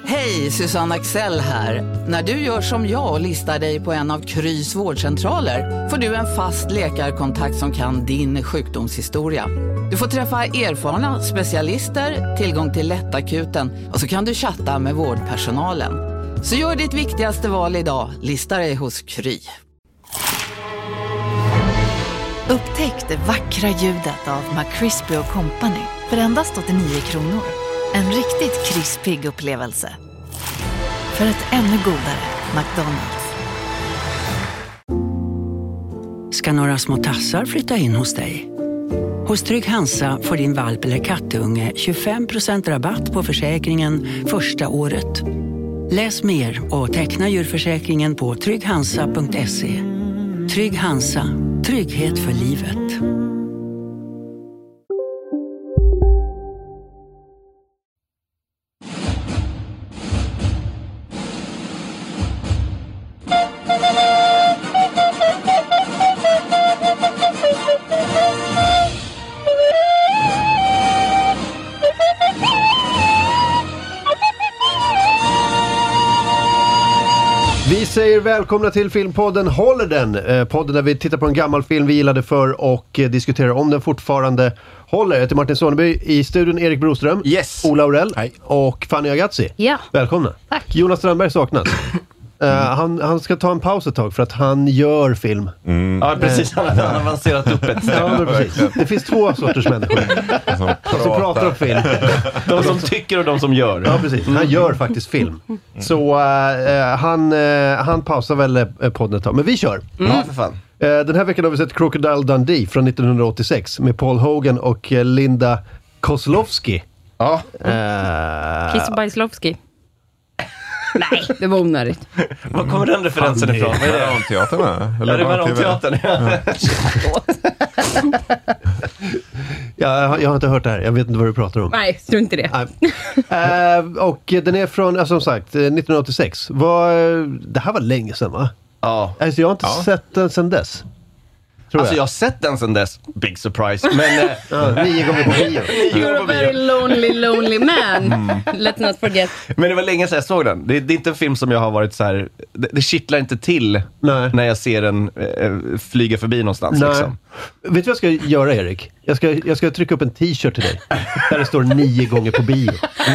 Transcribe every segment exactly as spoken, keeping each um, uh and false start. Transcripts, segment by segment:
Hej, Susanne Axel här. När du gör som jag och listar dig på en av Krys vårdcentraler får du en fast läkarkontakt som kan din sjukdomshistoria. Du får träffa erfarna specialister, tillgång till lättakuten och så kan du chatta med vårdpersonalen. Så gör ditt viktigaste val idag, lista dig hos Kry. Upptäck det vackra ljudet av McCrispy och Company för endast åttionio kronor. En riktigt krispig upplevelse. För ett ännu godare McDonald's. Ska några små tassar flytta in hos dig? Hos Trygg Hansa får din valp eller kattunge tjugofem procent rabatt på försäkringen första året. Läs mer och teckna djurförsäkringen på trygg hansa punkt se. Trygg Hansa. Trygghet för livet. Vi säger välkomna till filmpodden Håller den? Eh, podden där vi tittar på en gammal film vi gillade för och eh, diskuterar om den fortfarande håller. Jag heter Martin Soneby, i studion Erik Broström, yes. Ola Aurell Hej. Och Fanny Agazzi. Ja. Välkomna. Tack. Jonas Strandberg saknas. Uh, han, han ska ta en paus ett tag för att han gör film. Mm. Ja, precis. Han har avancerat upp ett. Ja, men precis. Det finns två sorters människor. Som pratar. som pratar om film. De som tycker och de som gör. Ja, precis. Han gör faktiskt film. Så uh, han, uh, han pausar väl uh, podden ett tag. Men vi kör. Mm. Ja, för fan. Uh, den här veckan har vi sett Crocodile Dundee från nittonhundraåttiosex med Paul Hogan och uh, Linda Kozlowski. Ja. Uh, Kiss Bajslovski. Nej, det var onödigt. Var kommer den referensen ifrån? Vad är det? Maronteatern med? Ja, det var Maronteatern. Ja, jag, har, jag har inte hört det här. Jag vet inte vad du pratar om. Nej, strunt i det. uh, och den är från, som sagt, nittonhundraåttiosex. Var, det här var länge sedan, va? Ja. Alltså, jag har inte ja. sett den sedan dess. Tror alltså jag. jag har sett den sedan dess. Big surprise. Men äh, ja, nio gånger på bio. You're a very lonely, lonely man. Mm. Let's not forget. Men det var länge sedan jag såg den. Det, det är inte en film som jag har varit så här. Det, det kittlar inte till. Nej. När jag ser den äh, flyga förbi någonstans. Nej. Liksom. Vet du vad jag ska göra, Erik? Jag ska, jag ska trycka upp en t-shirt till dig. Där det står nio gånger på bio.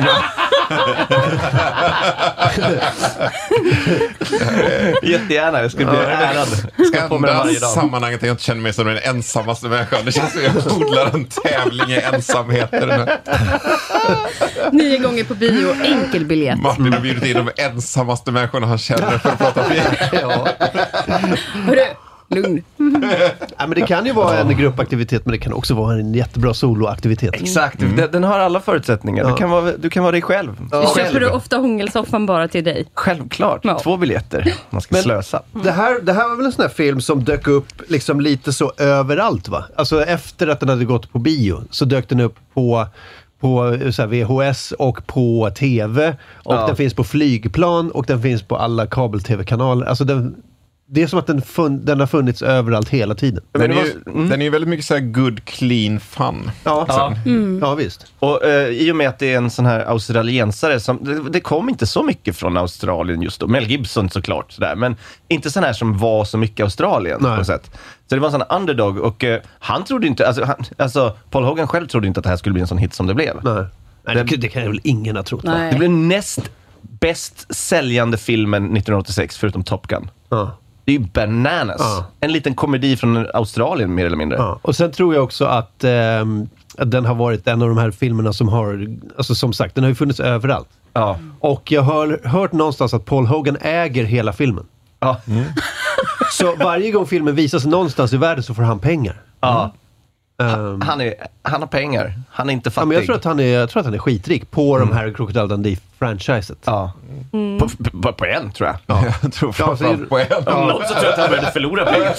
Jättegärna, jag skulle bli ja, ärad. Ska på med varje dag. Sammanhanget jag inte känner mig som den ensammaste människan. Det känns som jag odlar en tävling i ensamheten. Nio gånger på bio, enkel biljett. Martin har bjudit in de ensammaste människorna han känner för att prata film. Ja. Hörru, lugn. Ja, men det kan ju vara en gruppaktivitet, men det kan också vara en jättebra soloaktivitet. Exakt, mm. den, den har alla förutsättningar. Ja. Du, kan vara, du kan vara dig själv. Ja. Köper du ofta hångelsoffan bara till dig? Självklart, ja. Två biljetter. Man ska men slösa. Det här, det här var väl en sån här film som dök upp liksom lite så överallt, va? Alltså efter att den hade gått på bio så dök den upp på... på så här, V H S och på tv och ja. Den finns på flygplan och den finns på alla kabel-tv-kanaler. Alltså den, det är som att den, fun, den har funnits överallt hela tiden. Den är ju, mm. den är ju väldigt mycket så här good, clean fun. Ja, ja. Mm. Ja visst. Och eh, i och med att det är en sån här australiensare som, det, det kom inte så mycket från Australien just då. Mel Gibson såklart, sådär, men inte sån här som var så mycket Australien på något sätt. Så det var en sån underdog och eh, han trodde inte, alltså, han, alltså Paul Hogan själv trodde inte att det här skulle bli en sån hit som det blev. Nej, Nej det, det, det kan väl ingen ha trott. Det blev näst bäst säljande filmen nittonhundraåttiosex förutom Top Gun. Ja. Det är ju bananas. Ja. En liten komedi från Australien mer eller mindre. Ja. Och sen tror jag också att, eh, att den har varit en av de här filmerna som har, alltså som sagt, den har ju funnits överallt. Ja. Och jag har hört någonstans att Paul Hogan äger hela filmen. Ja. Mm. Så varje gång filmen visas någonstans i världen så får han pengar. Ja. Um, han, är, han har pengar. Han är inte fattig. Ja, men jag, tror att han är, jag tror att han är skitrik på mm. de här Crocodile Dundee-franchiset. Ja. Mm. På, på, på en, tror jag. Ja. Jag tror framförallt ja, på en. Ja. Någon så tror jag att han började förlora pengar.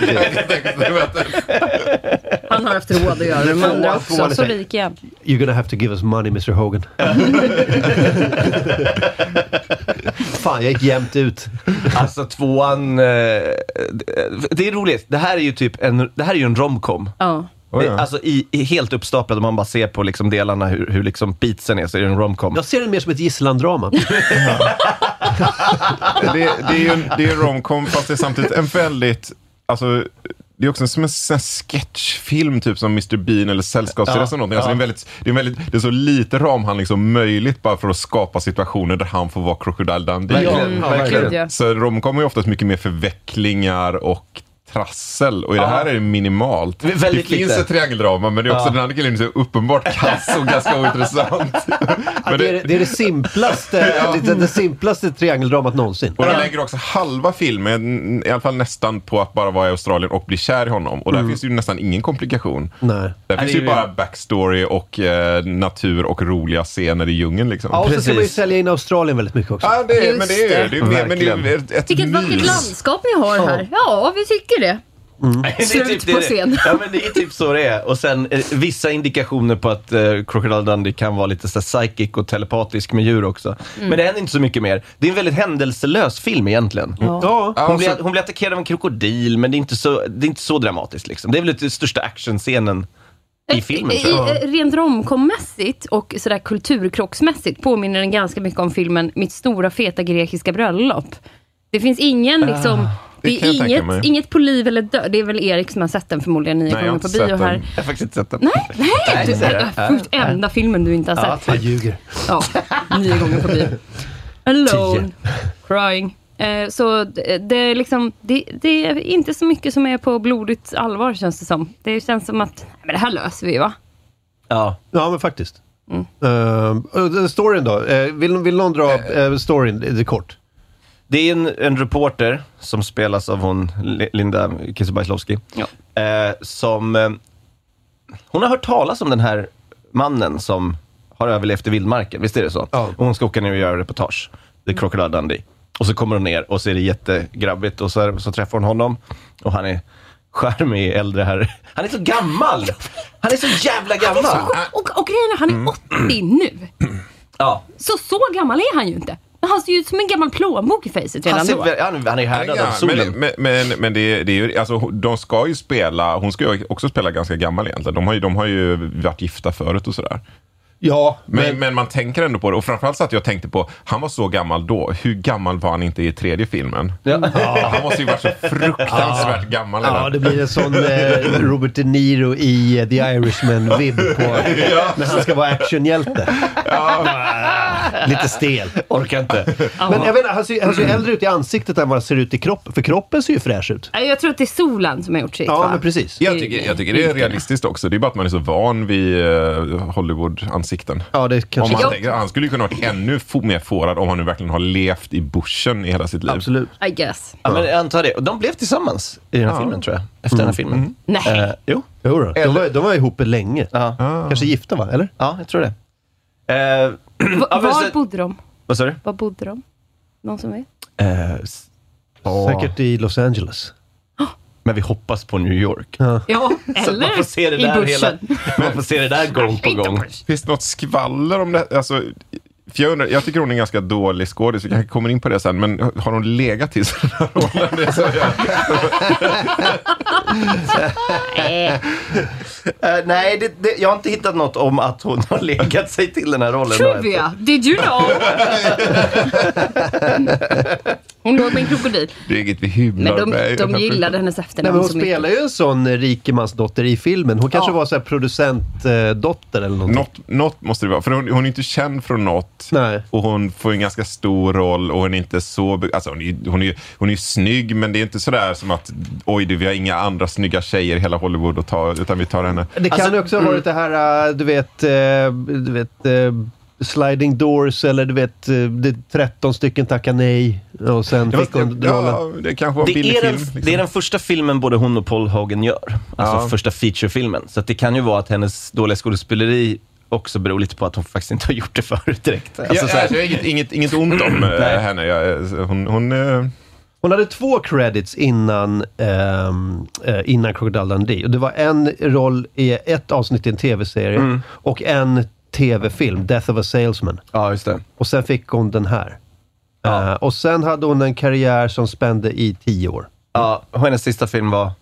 Han har haft råd att göra det. De andra också, så rik igen. You're gonna have to give us money, mister Hogan. Fan, jag gick jämnt ut. Alltså tvåan... Eh, det är roligt. Det här är ju typ en, det här är ju en romcom. Ja. Oh, ja. Alltså i, i helt uppstaplad, om man bara ser på liksom delarna hur, hur liksom beatsen är, så är det en romcom. Jag ser den mer som ett gisslandrama. det, det är ju en, det är en romcom, fast det är samtidigt en väldigt, alltså det är också som en sån sketchfilm typ som mister Bean eller Sällskapsresan ja, alltså, ja. det, är väldigt, det, är väldigt, det är så lite ramhandling som möjligt bara för att skapa situationer där han får vara Crocodile Dundee. Ja, mm, ja, verkligen. Så romcom är ju oftast mycket mer förvecklingar och trassel, och i det här är det minimalt. Det, det finns lite. Ett triangeldrama, men det är också ja. Den andra killen är så uppenbart kass och ganska ointressant. Men det, är, det är det simplaste ja. det, det simplaste triangeldramat någonsin. Och den lägger också halva filmen, i alla fall nästan, på att bara vara i Australien och bli kär i honom. Och där mm. finns ju nästan ingen komplikation. Nej. Där finns ju det... bara backstory och eh, natur och roliga scener i djungen liksom. Ja, och så ska man ju sälja in Australien väldigt mycket också. Ja, det är, men det är det. det, är, det, men det är ett, ett Vilket vackert landskap ni har här. Ja, vi tycker det. Mm. Slut typ, på scen. Ja, men det är typ så det är. Och sen eh, vissa indikationer på att eh, Crocodile Dundee kan vara lite så psychic och telepatisk med djur också. Mm. Men det händer inte så mycket mer. Det är en väldigt händelselös film egentligen. Ja. Ja. Hon, alltså, blir, hon blir attackerad av en krokodil, men det är inte så, det är inte så dramatiskt liksom. Det är väl den största actionscenen i filmen, tror jag. I, rent romkommässigt och sådär kulturkrocksmässigt påminner den ganska mycket om filmen Mitt stora feta grekiska bröllop. Det finns ingen liksom... Ah. Det är inget, inget på liv eller död. Det är väl Erik som har sett den förmodligen nio gånger på bio här. Jag har faktiskt inte sett den. Nej, nej, nej du, det är sjukt enda filmen du inte har sett. Ja, jag ljuger. Ja, nio gånger på bio. Alone, Tio. Crying. Eh, så det, det är liksom det, det är inte så mycket som är på blodigt allvar, känns det som. Det känns som att men det här löser vi, va? Ja, ja men faktiskt. Mm. Uh, storyn då? Uh, vill, vill någon dra uh, storyn lite kort? Det är en, en reporter som spelas av hon Linda Kisebajslowski ja. eh, som eh, hon har hört talas om den här mannen som har överlevt i vildmarken, visst är det så? Ja. Och hon ska åka ner och göra reportage. Det är Crocodile Dundee. Och så kommer hon ner och så är det jättegrabbigt och så, är, så träffar hon honom och han är charmig äldre här. Han är så gammal! Han är så jävla gammal! Så, och, och grejen är, han är åttio nu. Ja. Så så gammal är han ju inte. Han ser ju ut som en gammal plånbok i facet redan han, ser, då. Han, han är härdad ja, av solen. Men, men, men det, det är ju, alltså, de ska ju spela, hon ska ju också spela ganska gammal egentligen. De har ju, de har ju varit gifta förut och sådär. Ja, men, men, men man tänker ändå på det. Och framförallt så att jag tänkte på, han var så gammal då. Hur gammal var han inte i tredje filmen? Ja. Ja, han måste ju varit så fruktansvärt ja. gammal. Ja, eller? Det blir en sån eh, Robert De Niro i uh, The Irishman-vibb på ja. När han ska vara actionhjälte. Ja. Lite stel. Orkar inte. Men jag vet inte, han ser, han ser äldre ut i ansiktet än vad han ser ut i kroppen. För kroppen ser ju fräsch ut. Jag tror att det är solen som har gjort sitt. Ja, va? Men precis. Jag tycker, jag tycker det är realistiskt också. Det är bara att man är så van vid uh, Hollywood-ansikten. Ja, det kanske. Om man tänker, han skulle ju kunna vara ännu f- mer fårad om han nu verkligen har levt i bushen i hela sitt liv. Absolut. I guess. Ja, men jag antar det. Och de blev tillsammans i den här ja. filmen, tror jag. Efter mm. den här filmen. Mm. Nej. Uh, jo. Jo då. De, var, de var ihop länge. Ja. Ah. Kanske gifta, va? Eller? Ja, jag tror det. Uh, v- ja, var så, bodde de? Vad sa du? Var bodde de? Någon som vet? Uh, oh. Säkert i Los Angeles. Men vi hoppas på New York. Ja, ja eller man får se det där hela, man får se det där gång på gång. Finns det något skvaller om det? Alltså, för jag, undrar, jag tycker hon är en ganska dålig skådis, så jag kanske kommer in på det sen. Men har hon legat till den här rollen? Det är så jag... uh, nej, det, det, jag har inte hittat något om att hon har legat sig till den här rollen. Trivia, did you know? Hon låg med en krokodil. Det är inget vi hymlar Men de, med. de gillade hennes efternamn. Hon spelar ju en sån rikemansdotter i filmen. Hon kanske ja. var så här producentdotter eller någonting. Något, något måste det vara. För hon, hon är inte känd från något. Nej. Och hon får en ganska stor roll. Och hon är inte så... Alltså hon är, hon är, hon är snygg, men det är inte sådär som att oj, du, vi har inga andra snygga tjejer i hela Hollywood att ta, utan vi tar henne. Det kan alltså, också ha varit det här, du vet... Du vet... Sliding Doors, eller du vet, det är tretton stycken tacka nej och sen det fick hon ja, rollen. Det kanske var en billig film. Liksom. Det är den första filmen både hon och Paul Hogan gör. Alltså ja. första featurefilmen. Så att det kan ju vara att hennes dåliga skådespeleri också beror lite på att hon faktiskt inte har gjort det förut direkt. Alltså, ja, så alltså, inget, inget, inget ont om henne. Jag, hon... hon uh... Hon hade två credits innan, um, uh, innan Crocodile Dundee. Och det var en roll i ett avsnitt i en tv-serie mm. och en tv-film, Death of a Salesman. Ja, just det. Och sen fick hon den här. Ja. Uh, och sen hade hon en karriär som spände i tio år. Ja, och hennes sista film var?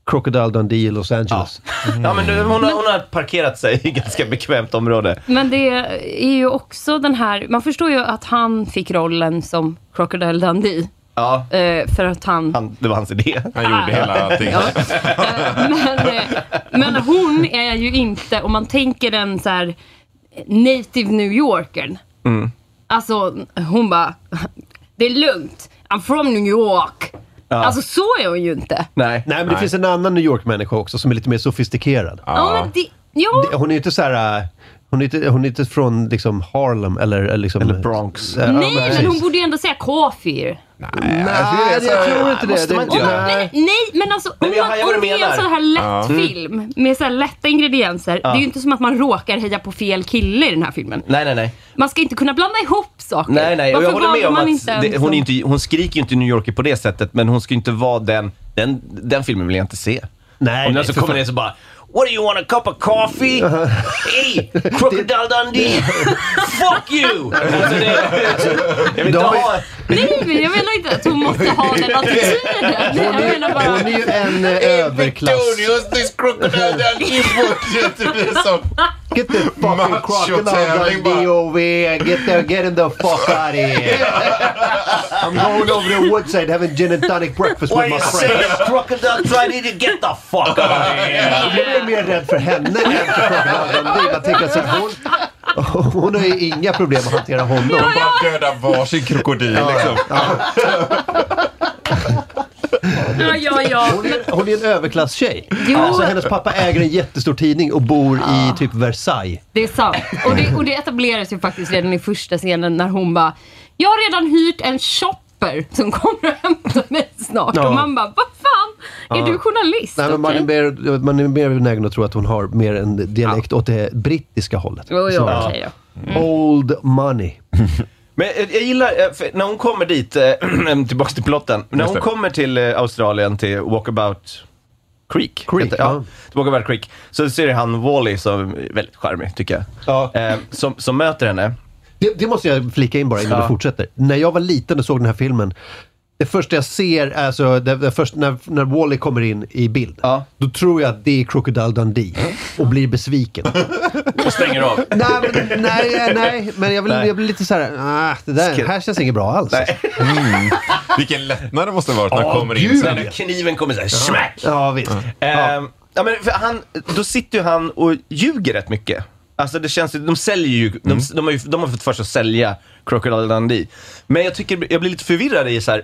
Crocodile Dundee i Los Angeles. Ja, mm. ja men du, hon, har, hon har parkerat sig i ganska bekvämt område. Men det är ju också den här... Man förstår ju att han fick rollen som Crocodile Dundee. Ja. För att han... han... Det var hans idé. Han gjorde ah, hela allting. Ja. men, men hon är ju inte... Om man tänker den så här... Native New Yorkern. Mm. Alltså, hon bara... Det är lugnt. I'm from New York. Ja. Alltså, så är hon ju inte. Nej, Nej men det Nej. finns en annan New York-människa också som är lite mer sofistikerad. Ja, ja men det... Ja. Det, hon är inte så här... Hon är inte, hon är inte från liksom Harlem eller, liksom, eller Bronx. Äh, nej, ja, men hon borde ju ändå säga coffee. Nej, nej jag, jag tror inte det. Måste man inte det göra? Nej, nej, men alltså om, nej, man, om det är en sån här lätt ja. film med så här lätta ingredienser, ja. det är ju inte som att man råkar heja på fel kille i den här filmen. Nej, nej, nej. Man ska inte kunna blanda ihop saker. Nej, nej, och jag håller med om att inte det, hon, är inte, hon skriker ju inte New Yorker på det sättet, men hon ska ju inte vara den, den, den filmen vill jag inte se. Nej, om den så kommer ner så bara... What do you want, a cup of coffee? Uh-huh. Hey, Crocodile Dundee! Fuck you! Alltså det, jag vill inte ha... Nej, men jag menar inte att hon måste ha den attityden. Jag menar bara... Hon är ju en uh, överklass. This Crocodile Dundee bullshit. Get the fucking Crocodile Dundee over here. Get, the, get in the fuck out of here. I'm going over to Woodside having gin and tonic breakfast with my friends. Crocodile Dundee to get the fuck out of here. Jag är mer rädd för henne än för Crocodile Dundee. Jag tänker att hon... Hon har ju inga problem att hantera honom. De bara dödar varsin krokodil liksom. Ja, ja, ja. Hon är, hon är en överklasstjej. Jo. Alltså, hennes pappa äger en jättestor tidning och bor i typ Versailles. Det är sant. Och det, och det etableras ju faktiskt redan i första scenen när hon bara, jag har redan hyrt en shopper som kommer att hämta mig snart. Ja. Och man bara, vad fan? Är ja. du journalist? Nej, men man, är mer, man är mer benägen att tro att hon har mer en dialekt ja. åt det brittiska hållet. Jo, jo, ja. okay, ja. Mm. Old money. Men jag gillar, när hon kommer dit, tillbaka till plotten, när hon kommer till Australien, till Walkabout Creek, Creek heter, ja, till Walkabout Creek, så ser han Wally som är väldigt charmig, tycker jag, ja. eh, som, som möter henne. Det, det måste jag flika in bara innan ja. du fortsätter. När jag var liten och såg den här filmen, det första jag ser, alltså det, det första, när, när Wally kommer in i bild, ja. då tror jag att det är Crocodile Dundee och blir besviken. Och stänger av. nej, men, nej, nej, men jag, vill, jag blir lite så här, ah, det där här känns inget bra alls. Mm. Vilken lättnad det måste vara när han oh, kommer in. Sen när kniven kommer så här, smack! Ja, visst. Mm. Ja. Uh, ja, men för han, då sitter ju han och ljuger rätt mycket. Alltså det känns, de säljer ju, mm. de, de, har ju, de har fått först att sälja Crocodile Dundee. Men jag tycker, jag blir lite förvirrad i så här.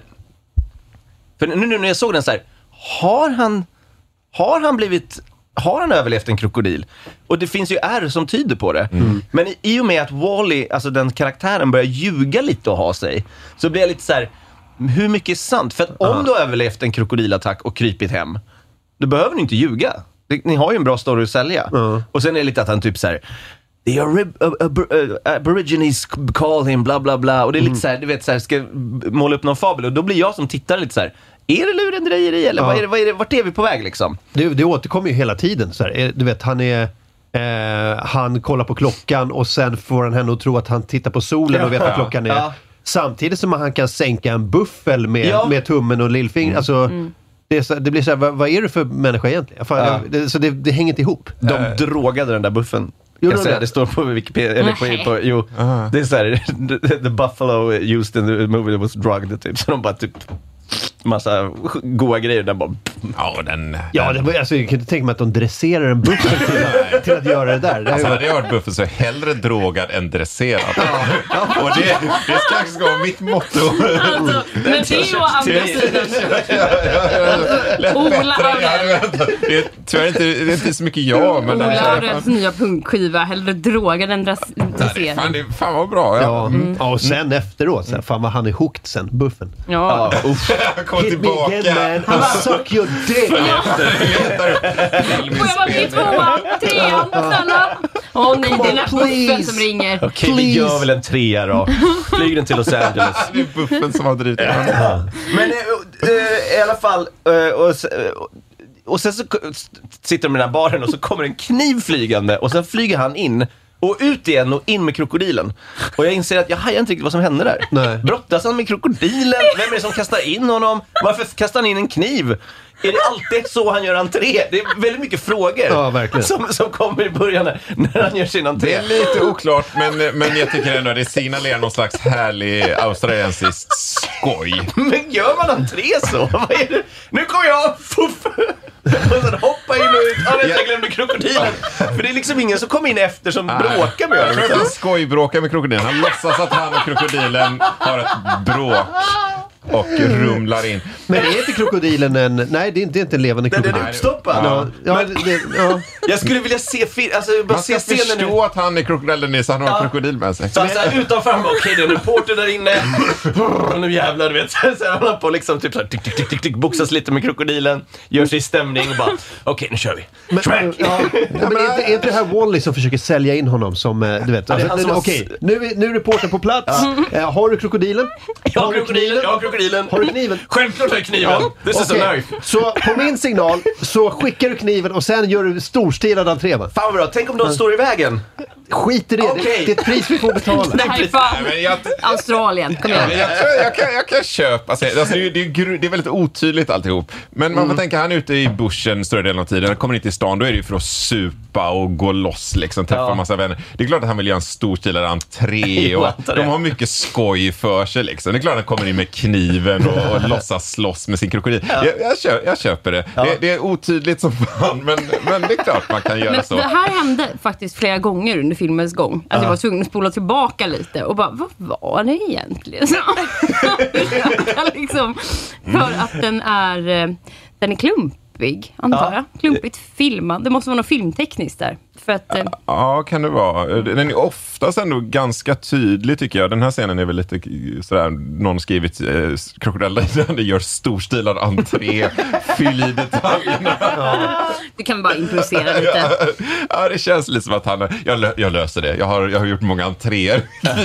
För nu, nu när jag såg den så här, har han, har han blivit, har han överlevt en krokodil? Och det finns ju ärr som tyder på det. Mm. Men i, i och med att Wally, alltså den karaktären, börjar ljuga lite och ha sig, så blir jag lite så här, hur mycket är sant? För att om uh. du har överlevt en krokodilattack och krypit hem, då behöver ni inte ljuga. Ni har ju en bra story att sälja. Uh. Och sen är det lite att han typ så här, the Arib- uh, uh, uh, aborigines call him, bla bla bla. Och det är lite mm. så här, du vet, så här, ska måla upp någon fabel. Och då blir jag som tittar lite så här, är det lurendrejeri eller ja. vad är det, vad är det, vart är vi på väg liksom? Det, det återkommer ju hela tiden. Så här. Du vet, han är... Eh, han kollar på klockan och sen får han henne att tro att han tittar på solen och vet vad klockan är. Ja. Samtidigt som han kan sänka en buffel med, ja. med tummen och lillfingret. Mm. Alltså... Mm. Det, är så, det blir så här, vad, vad är du för människa egentligen? Fan, ja. det, så det, det hänger inte ihop. De uh. drogade den där buffen. Jag säga, det står på Wikipedia eller på, på jo, uh-huh. det är så här, the, the buffalo used in the movie that was drugged typ, så de bara typ massa goda grejer där bara. Ja, den, ja den. Det, alltså, jag kan inte tänka mig att de dresserar en buffel till, att, till att göra det där. Det alltså, hade jag hört buffel så är hellre drogad än dresserad. Ja. Och det, det ska också vara mitt motto. Alltså, men det är ju å andra sidan. Det är tyvärr inte, det är inte så mycket jag. Men Ola Röds nya punkskiva, hellre drogad än dresserad. Fan, det, fan vad bra. Ja, ja. Mm. Ja och sen efteråt, så, fan vad han är hooked sen, buffen. Ja. Ja. Kom Hit tillbaka. Me again, man. Han suck your dick. Får jag vara med i tvåan? Trean? Snälla? Åh oh, nej, det är den här buffen som ringer. Okej, okay, vi gör väl en trea då. Flyg den till Los Angeles. Det är buffen som har drivit den. Men äh, äh, i alla fall... Äh, och, och, och sen så sitter de i den här baren och så kommer en kniv flygande och sen flyger han in och ut igen och in med krokodilen. Och jag inser att jag hajar inte riktigt vad som händer där. Nej. Brottas han med krokodilen? Vem är det som kastar in honom? Varför kastar han in en kniv? är det alltid så han gör entré? Det är väldigt mycket frågor ja, verkligen. Som, som kommer i början här, när han gör sin entré. Det är lite oklart, men, men jag tycker ändå att det signalerar någon slags härlig australiensisk skoj. Men gör man entré så? Vad är det? Nu kommer jag! Fuff! Och sen hoppa in och ut. Ja, vänta, jag glömde krokodilen. För det är liksom ingen som kommer in efter som bråkar med honom. Jag tror att han honom. skojbråkar med krokodilen. Han låtsas att han och krokodilen har ett bråk. Och rumlar in. Men är inte krokodilen en... Nej, det är inte, det är inte en levande krokodil. Den är uppstoppad. Ja. Ja, Men, det, ja. Jag skulle vilja se film... Alltså, bara Man ska se förstå nu. att han är krokodilen så han har Ja. en krokodil med sig. Så han såhär utanför, han bara, okej, det är en reporter där inne. Och nu jävlar, du vet. Så han håller på liksom typ såhär, tick, tick, tick, tick, tick, boxas lite med krokodilen. Gör sig i stämning och bara, okej, nu kör vi. Men, ja, ja, men är, inte, är inte det här Wall-E som försöker sälja in honom som, eh, du vet, Ja, det är alltså, han som okej, har- nu, är- nu är reportern på plats. Eh, har du krokodilen? Jag har Har du krokodilen, jag har krokodilen. Har du kniven? Självklart har jag kniven. This is a Okej. knife. Så på min signal så skickar du kniven och sen gör du storstilad entré, va? Fan vad bra, tänk om de står i vägen. Skit i det, Okej. det, det är ett pris vi får betala. Det här är fan Nej, men jag, Australien, kom jag, igen. jag, jag, kan, jag kan köpa. Alltså, alltså, det, är, det, är, gru- det är väldigt otydligt alltihop. Men man får tänka, han är ute i bushen större delen av tiden. Han kommer in till stan, då är det ju för att supa och gå loss, liksom, träffa Ja. en massa vänner. Det är klart att han vill göra en storstilad entré Jag och antar de det. har mycket skoj för sig, liksom. Det är klart att han kommer in med kniven och, och låtsas slåss med sin krokodil. Jag, jag, köper, jag köper det. Ja. det. Det är otydligt som fan, men, men det är klart man kan göra Men så. det här hände faktiskt flera gånger under filmens gång. Alltså jag var tvungen att spola tillbaka lite och bara, vad var det egentligen? liksom, för att den är, eh, den är klumpig, antar jag. Klumpigt filmad. Det måste vara något filmtekniskt där. För att, eh, Ja, kan det vara. Den är oftast ändå ganska tydlig, tycker jag. Den här scenen är väl lite sådär, någon skrivit eh, krokodiler, det gör storstilad entré, fyll i detaljerna. du kan bara improvisera lite. Ja, det känns lite som att han, jag, lö, jag löser det. Jag har, jag har gjort många entréer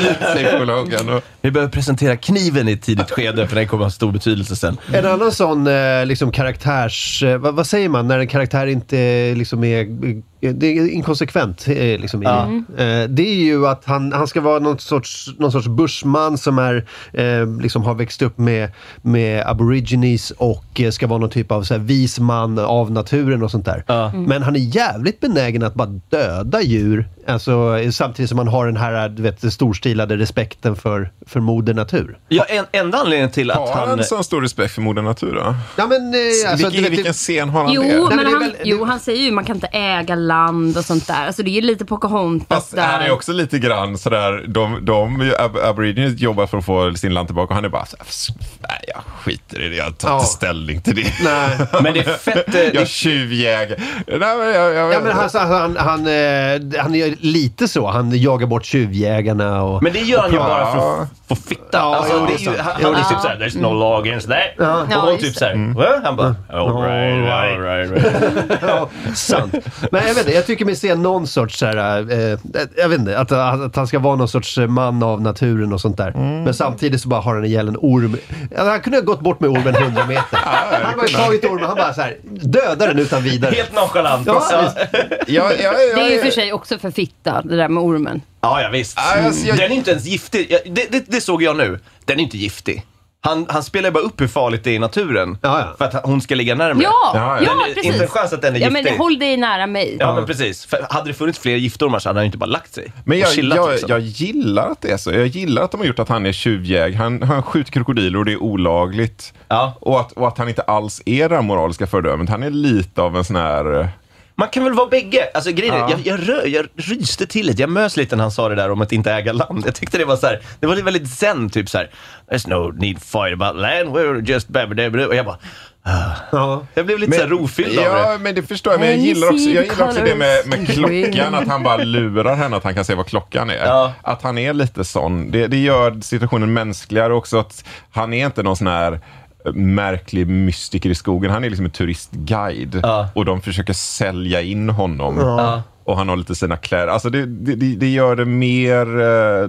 i psykologen. Och... Vi behöver presentera kniven i ett tidigt skede, för den kommer ha stor betydelse sen. En annan sån eh, liksom karaktärs... Eh, vad, vad säger man när en karaktär inte liksom är... eh, Det är inkonsekvent eh, liksom, i, Ja. eh, det är ju att han, han ska vara någon sorts, någon sorts bushman som är, eh, liksom har växt upp med, med aborigines och eh, ska vara någon typ av så här, vis man av naturen och sånt där. Ja. Mm. Men han är jävligt benägen att bara döda djur, alltså, samtidigt som han har den här, du vet, storstilade respekten för, för moder natur. Ja, en, enda anledningen till att Har han... han så stor respekt för moder natur då? Ja, men, eh, alltså, Vilken, du vet, vilken det- scen har han Jo, det? Nej, men men det är han, väl- jo, han säger ju man kan inte äga land och sånt där. Alltså det är ju lite Pocahontas Fast där. han är också lite grann sådär, de, de ab- aborigines jobbar för att få sin land tillbaka och han är bara såhär, nej jag skiter i det, jag tar Ja. inte ställning till det. Nej. Men det är fett... eh, Jag tjuvjägar. Nej, men jag, jag, Ja, men han, han, han, eh, han är lite så. Han jagar bort tjuvjägarna och... Men det gör han ju Ja. bara för att få fitta. Ja, Alltså, ja, det är det är ju, sant. han, Ja, han är det är typ såhär, there's no law against that. Ja. Och Ja, hon just typ det. såhär, va? Han bara, all right, all right, right. Ja, sant. Men jag vet inte, jag tycker mig se någon sorts så här, eh, jag vet inte, att, att han ska vara någon sorts man av naturen och sånt där. Men samtidigt så bara har han ihjäl en orm. Ja, han kunde ha gått bort med ormen hundra meter. Han har ju tagit ormen, han bara så här, dödar den utan vidare. Helt nonchalant. Ja, Ja, visst. jag, jag, jag, Det är ju för sig också för fitta, det där med ormen. ja, ja visst. Ja, alltså, jag- Den är inte ens giftig. Ja, Det, det, det såg jag nu. Den är inte giftig. Han, han spelar ju bara upp hur farligt det är i naturen. Ja, ja. För att hon ska ligga närmare. Ja, Ja, ja, ja. Den är- precis. inte en chans att den är Ja, giftig. men håll dig nära mig. Ja, men precis. För hade det funnits fler giftormar så hade han ju inte bara lagt sig. Men jag, och chillat, jag, liksom. jag gillar att det är så. Jag gillar att de har gjort att han är tjuvjäg. Han, han skjuter krokodiler och det är olagligt. Ja. Och, att, och att han inte alls är det här moraliska fördömet. Han är lite av en sån här... Man kan väl vara bägge. Alltså grejen är, Ja. jag, jag, rö, jag ryste till det. Jag mös lite när han sa det där om att inte äga land. Jag tyckte det var så här, det var väldigt zen, typ så här. There's no need to fight about land, we're just babba. Och jag bara, ah. Ja. Jag blev lite så här rofylld av Ja, det. men det förstår jag. Men jag And you gillar också, see jag the gillar också det med, med colours klockan. Att han bara lurar henne att han kan se vad klockan är. Ja. Att han är lite sån. Det, det gör situationen mänskligare också. Att han är inte någon sån här märklig mystiker i skogen. Han är liksom en turistguide. Ja. Och de försöker sälja in honom. Ja. Och han har lite sina kläder. Alltså det, det, det det gör det mer eh,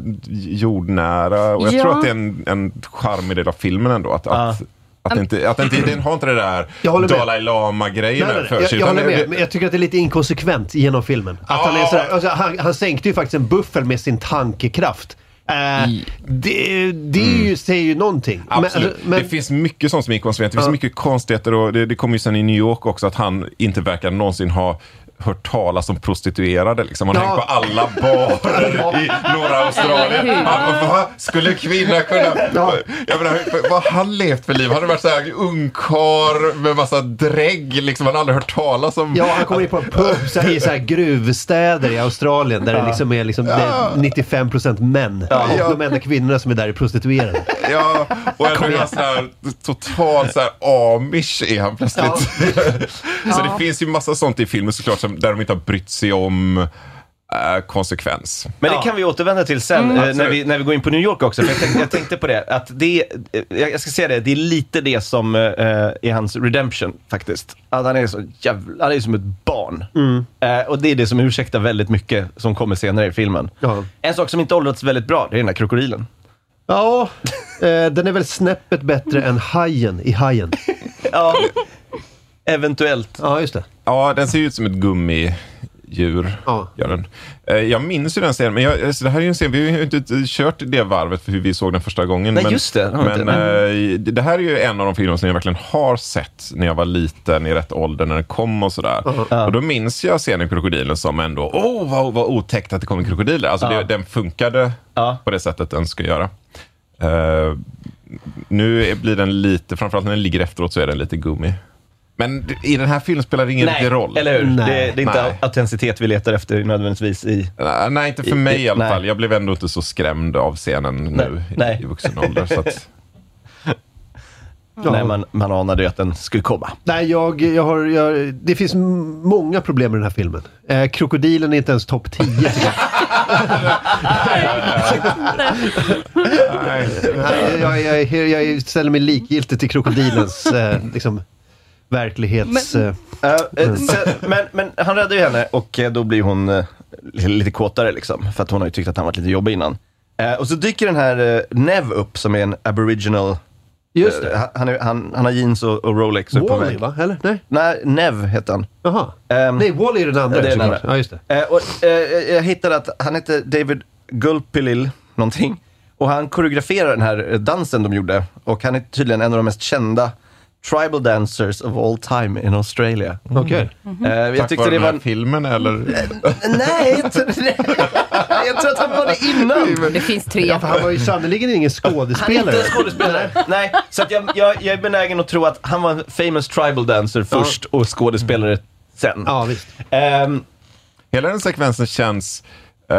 jordnära. Och jag Ja. tror att det är en, en charmig del av filmen ändå. Att, Ja. att, att det inte, att det inte, den har inte det där Jag håller med. Dalai Lama-grejen Nej, nej, för nej. Jag, sig. jag utan håller det- med, men jag tycker att det är lite inkonsekvent genom filmen. Att Ja. han, är sådär, alltså, han, han sänkte ju faktiskt en buffel med sin tankekraft. Äh, det det är ju, säger ju någonting. Absolut. Men, men, det finns mycket sånt som är konsekvent. Det finns uh. mycket konstigheter och det, det kommer ju sen i New York också att han inte verkar någonsin ha hört talas om prostituerade. Liksom. Han ja. hänger på alla barer i norra Australien. Han, vad skulle kvinna kunna... Ja. Jag menar, vad har han levt för liv? Han har varit så här ungkar med massa drägg. Liksom. Han har aldrig hört talas om... Ja, han kommer in på en pub så här, i så här gruvstäder i Australien där ja. det liksom är, liksom, ja. det är nittiofem procent män. Ja. Och de enda kvinnorna som är där är prostituerade. Ja, och ändå är han så här totalt så här amish är han plötsligt. Ja. Så ja. det finns ju massa sånt i filmen såklart som där de inte har brytt sig om äh, konsekvens. Men det ja. kan vi återvända till sen mm, äh, när, vi, när vi går in på New York också. För jag, tänkte, jag tänkte på det, att det, jag ska säga det, det är lite det som äh, är hans redemption faktiskt. Att han är så jävla, han är som ett barn. Mm. Äh, och det är det som ursäktar väldigt mycket som kommer senare i filmen. Ja. En sak som inte åldrats väldigt bra, det är den här krokodilen. Ja, äh, den är väl snäppet bättre än hajen i Hajen. Ja, eventuellt. Ja, just det. Ja, den ser ut som ett gummidjur. Ja. Gör den. Jag minns ju den scenen, men jag, alltså det här är ju en scen, vi har ju inte kört det varvet för hur vi såg den första gången. Nej, men, just det. Men inte. det här är ju en av de filmer som jag verkligen har sett när jag var liten, i rätt ålder, när den kom och sådär. Uh-huh. Och då minns jag scenen i krokodilen som ändå, åh, oh, vad, vad otäckt att det kom en krokodil. Alltså uh-huh. det, den funkade uh-huh. på det sättet den ska göra. Uh, nu blir den lite, framförallt när den ligger efteråt så är den lite gummi. Men i den här filmen spelar det ingen nej, roll. Eller hur? Nej, det, det är inte nej. autenticitet vi letar efter nödvändigtvis i... Nej, nej inte för i, mig i alla nej. fall. Jag blev ändå inte så skrämd av scenen nej. nu nej. i, i vuxen ålder. Så att... ja. Nej, man, man anade att den skulle komma. Nej, jag, jag har... Jag, det finns m- många problem med den här filmen. Eh, krokodilen är inte ens topp tio. Nej, jag, jag, jag, jag ställer mig likgiltig till krokodilens eh, liksom, verklighets... Men, äh, mm. så, men, men han räddar ju henne och då blir hon äh, lite kåtare liksom, för att hon har ju tyckt att han varit lite jobbig innan. Äh, och så dyker den här äh, Nev upp som är en aboriginal. Just det. Äh, han, är, han, han har jeans och, och Rolex. Wall-E, va? Eller? Nej. Nej, Nev heter han. Jaha. Um, Nej, Wall-E är den andra. Det är den andra. Ja, just det. Äh, och, äh, jag hittade att han heter David Gulpilil någonting. Och han koreograferar den här dansen de gjorde. Och han är tydligen en av de mest kända tribal dancers of all time in Australia. Mm. Okej. Okay. Mm-hmm. Uh, jag tyckte det var en... filmen eller? Nej, jag tror, jag tror att han var det innan. Det finns tre. Ja, för han var ju sannoliken ingen skådespelare. Han är inte skådespelare. Nej, så att jag, jag, jag är benägen att tro att han var en famous tribal dancer först ja. och skådespelare sen. Ja, visst. Um, Hela den sekvensen känns uh,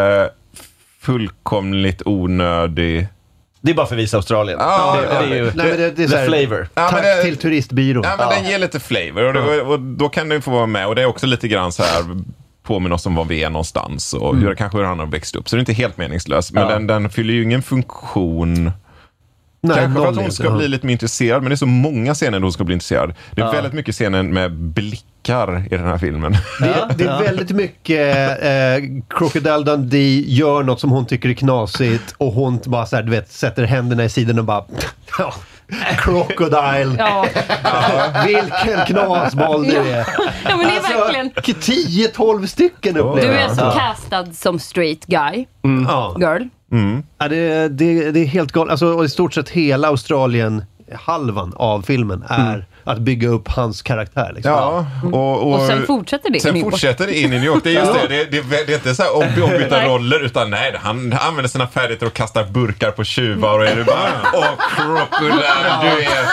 fullkomligt onödig. Det är bara för att visa Australien. Ah, det, ja, det är ju nej, det, det är the här, flavor. Ja, tack det, till turistbyrån. Ja, men ja. den ger lite flavor och, det, och då kan den få vara med. Och det är också lite grann så här påminner oss om var vi är någonstans och mm. hur kanske hur han har växt upp. Så det är inte helt meningslöst. Men ja. den, den fyller ju ingen funktion. Nej, kanske för att hon ska ja. bli lite mer intresserad. Men det är så många scener då hon ska bli intresserad. Det är ja. väldigt mycket scener med blickar i den här filmen. Det är, det är väldigt mycket eh, Crocodile Dundee gör något som hon tycker är knasigt. Och hon bara så här, du vet, sätter händerna i sidan och bara... Ja. Crocodile. Ja. Ja, vilken knasboll du är. Ja, men det är alltså, verkligen tio tolv stycken upplever. Du är så castad som straight guy. Mm. Girl. Mm. Ja, det, det, det är helt galet. Alltså, i stort sett hela Australien halvan av filmen är mm. att bygga upp hans karaktär. Liksom. Ja, och, och, och sen fortsätter det sen fortsätter det in i New York. Det är just det. Det, det, det är inte så här ombytta roller, utan nej, han använder sina färdigheter och kastar burkar på tjuvar och är det bara, åh, krokodil, du är...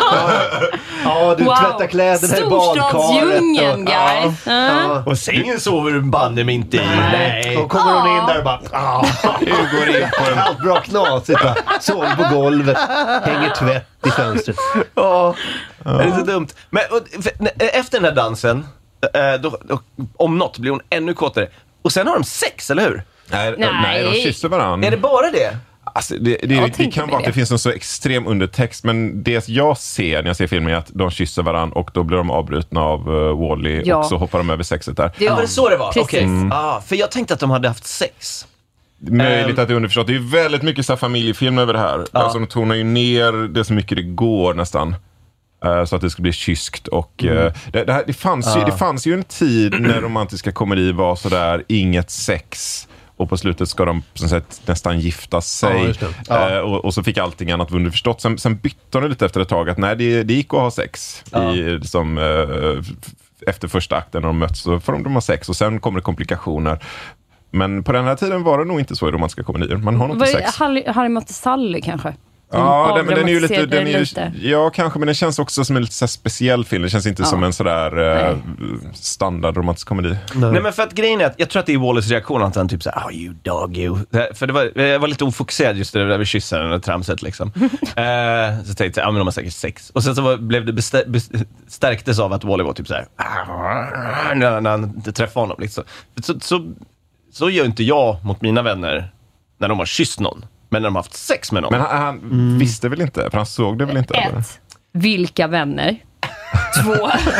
Ja, du wow. tvättar kläderna i badkaret. Storstadsdjungeln, guys. Ja. Ja. Och sängen sover banne mig inte i. Nej. Och kommer hon in där och bara... Ah, hur går in på en... Allt bra knasigt. Sover på golvet. Hänger tvätt i fönstret. Ja, det är så dumt. Men och, för, efter den här dansen, då, då, om något blir hon ännu kåtare. Och sen har de sex, eller hur? Nej, nej. nej de kysser varandra. Är det bara det? Alltså, det, det, det, det kan vara att det finns en så extrem undertext, men det jag ser när jag ser filmen är att de kysser varandra och då blir de avbrutna av uh, Wall-E ja. och så hoppar de över sexet där. Det var det så det var? Okej. Okay. Mm. Ah, för jag tänkte att de hade haft sex. Möjligt um, att det är underförstått. Det är ju väldigt mycket så här familjefilm över det här. Ja. Alltså de tonar ju ner det så mycket det går nästan. Uh, så att det ska bli kyskt och uh, mm. det, det, här, det, fanns ju, ah. det fanns ju en tid när romantiska komedier var sådär inget sex och på slutet ska de på sätt, nästan gifta sig. Ja, ja. Eh, och, och så fick allting annat underförstått. Sen, sen bytte de lite efter ett tag att nej, det, det gick att ha sex ja. i, som, eh, efter första akten när de möts, så får de, de ha sex och sen kommer det komplikationer. Men på den här tiden var det nog inte så i romantiska komedier. Man har nog inte sex. Harry, Harry mötte Sally kanske? Ja, den, men den är ju lite, den är ju, lite. Ja, kanske, men den känns också som en lite så speciell film. Det känns inte ja. som en sådär eh, standard romantisk komedi. Nej. Nej, men för att grejen är att jag tror att det är Wallace reaktion att han typ såhär, oh you dog you. För det var, jag var lite ofokuserad just det där vid kyssen och tramset liksom. eh, så tänkte jag, ja men de har säkert sex. Och sen så var, blev det bestä, bestärktes av att Wally var typ såhär, när, när han träffade honom liksom. Så, så, så gör inte jag mot mina vänner när de har kysst någon. Men när de har haft sex med någon. Men han, han mm. visste väl inte? För han såg det väl inte? Ett. Eller? Vilka vänner? Två.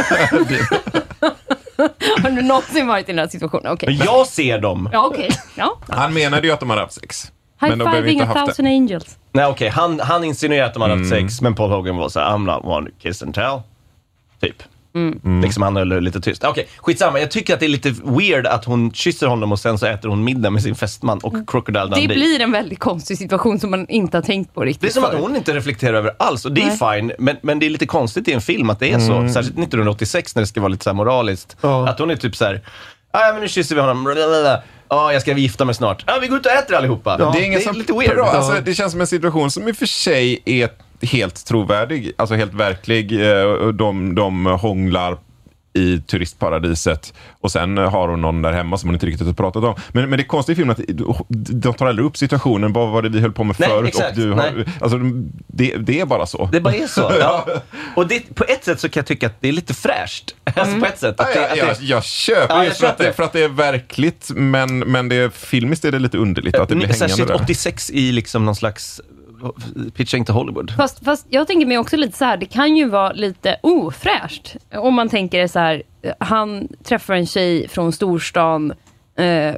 Har du någonsin varit i den här situationen? Okay. Men jag ser dem. Ja, okej. Okay. Ja. Han menade ju att de hade haft sex. High men de fiving a thousand det. Angels. Nej, okej. Okay. Han, han insinuerade att de hade mm. haft sex. Men Paul Hogan var så här, I'm not one to kiss and tell. Typ. Mm. Mm. Liksom han höll lite tyst. Okej, okay, skitsamma. Jag tycker att det är lite weird att hon kysser honom och sen så äter hon middag med sin fästman och Crocodile Dundee. Det blir en väldigt konstig situation som man inte har tänkt på riktigt. Det är som för. Att hon inte reflekterar över alls. Och det är Nej. fine, men, men det är lite konstigt i en film att det är så. Mm. Särskilt nittonhundraåttiosex när det ska vara lite så här moraliskt. Oh. Att hon är typ så här, ja men nu kysser vi honom. Ja, oh, jag ska gifta mig snart. Ja, vi går ut och äter allihopa. Ja. Det är, ingen det är lite weird. Bra. Alltså, det känns som en situation som i och för sig är helt trovärdig. Alltså helt verklig. De, de hånglar i turistparadiset och sen har hon någon där hemma som hon inte riktigt har pratat om. Men, men det är konstigt i filmen att de tar aldrig upp situationen. Vad var det vi höll på med Nej, förut? Exakt. Och du har, alltså, det, det är bara så. Det bara är så, ja. Och det, på ett sätt så kan jag tycka att det är lite fräscht. Mm. Alltså på ett sätt. Att ja, det, att jag, det... jag köper ja, jag för, att det, för att det är verkligt, men, men det är, filmiskt är det lite underligt att det blir hängande särskilt där. åttiosex i liksom någon slags pitching till Hollywood. Fast, fast jag tänker mig också lite så här, det kan ju vara lite ofräscht. Om man tänker så här, han träffar en tjej från storstan, eh,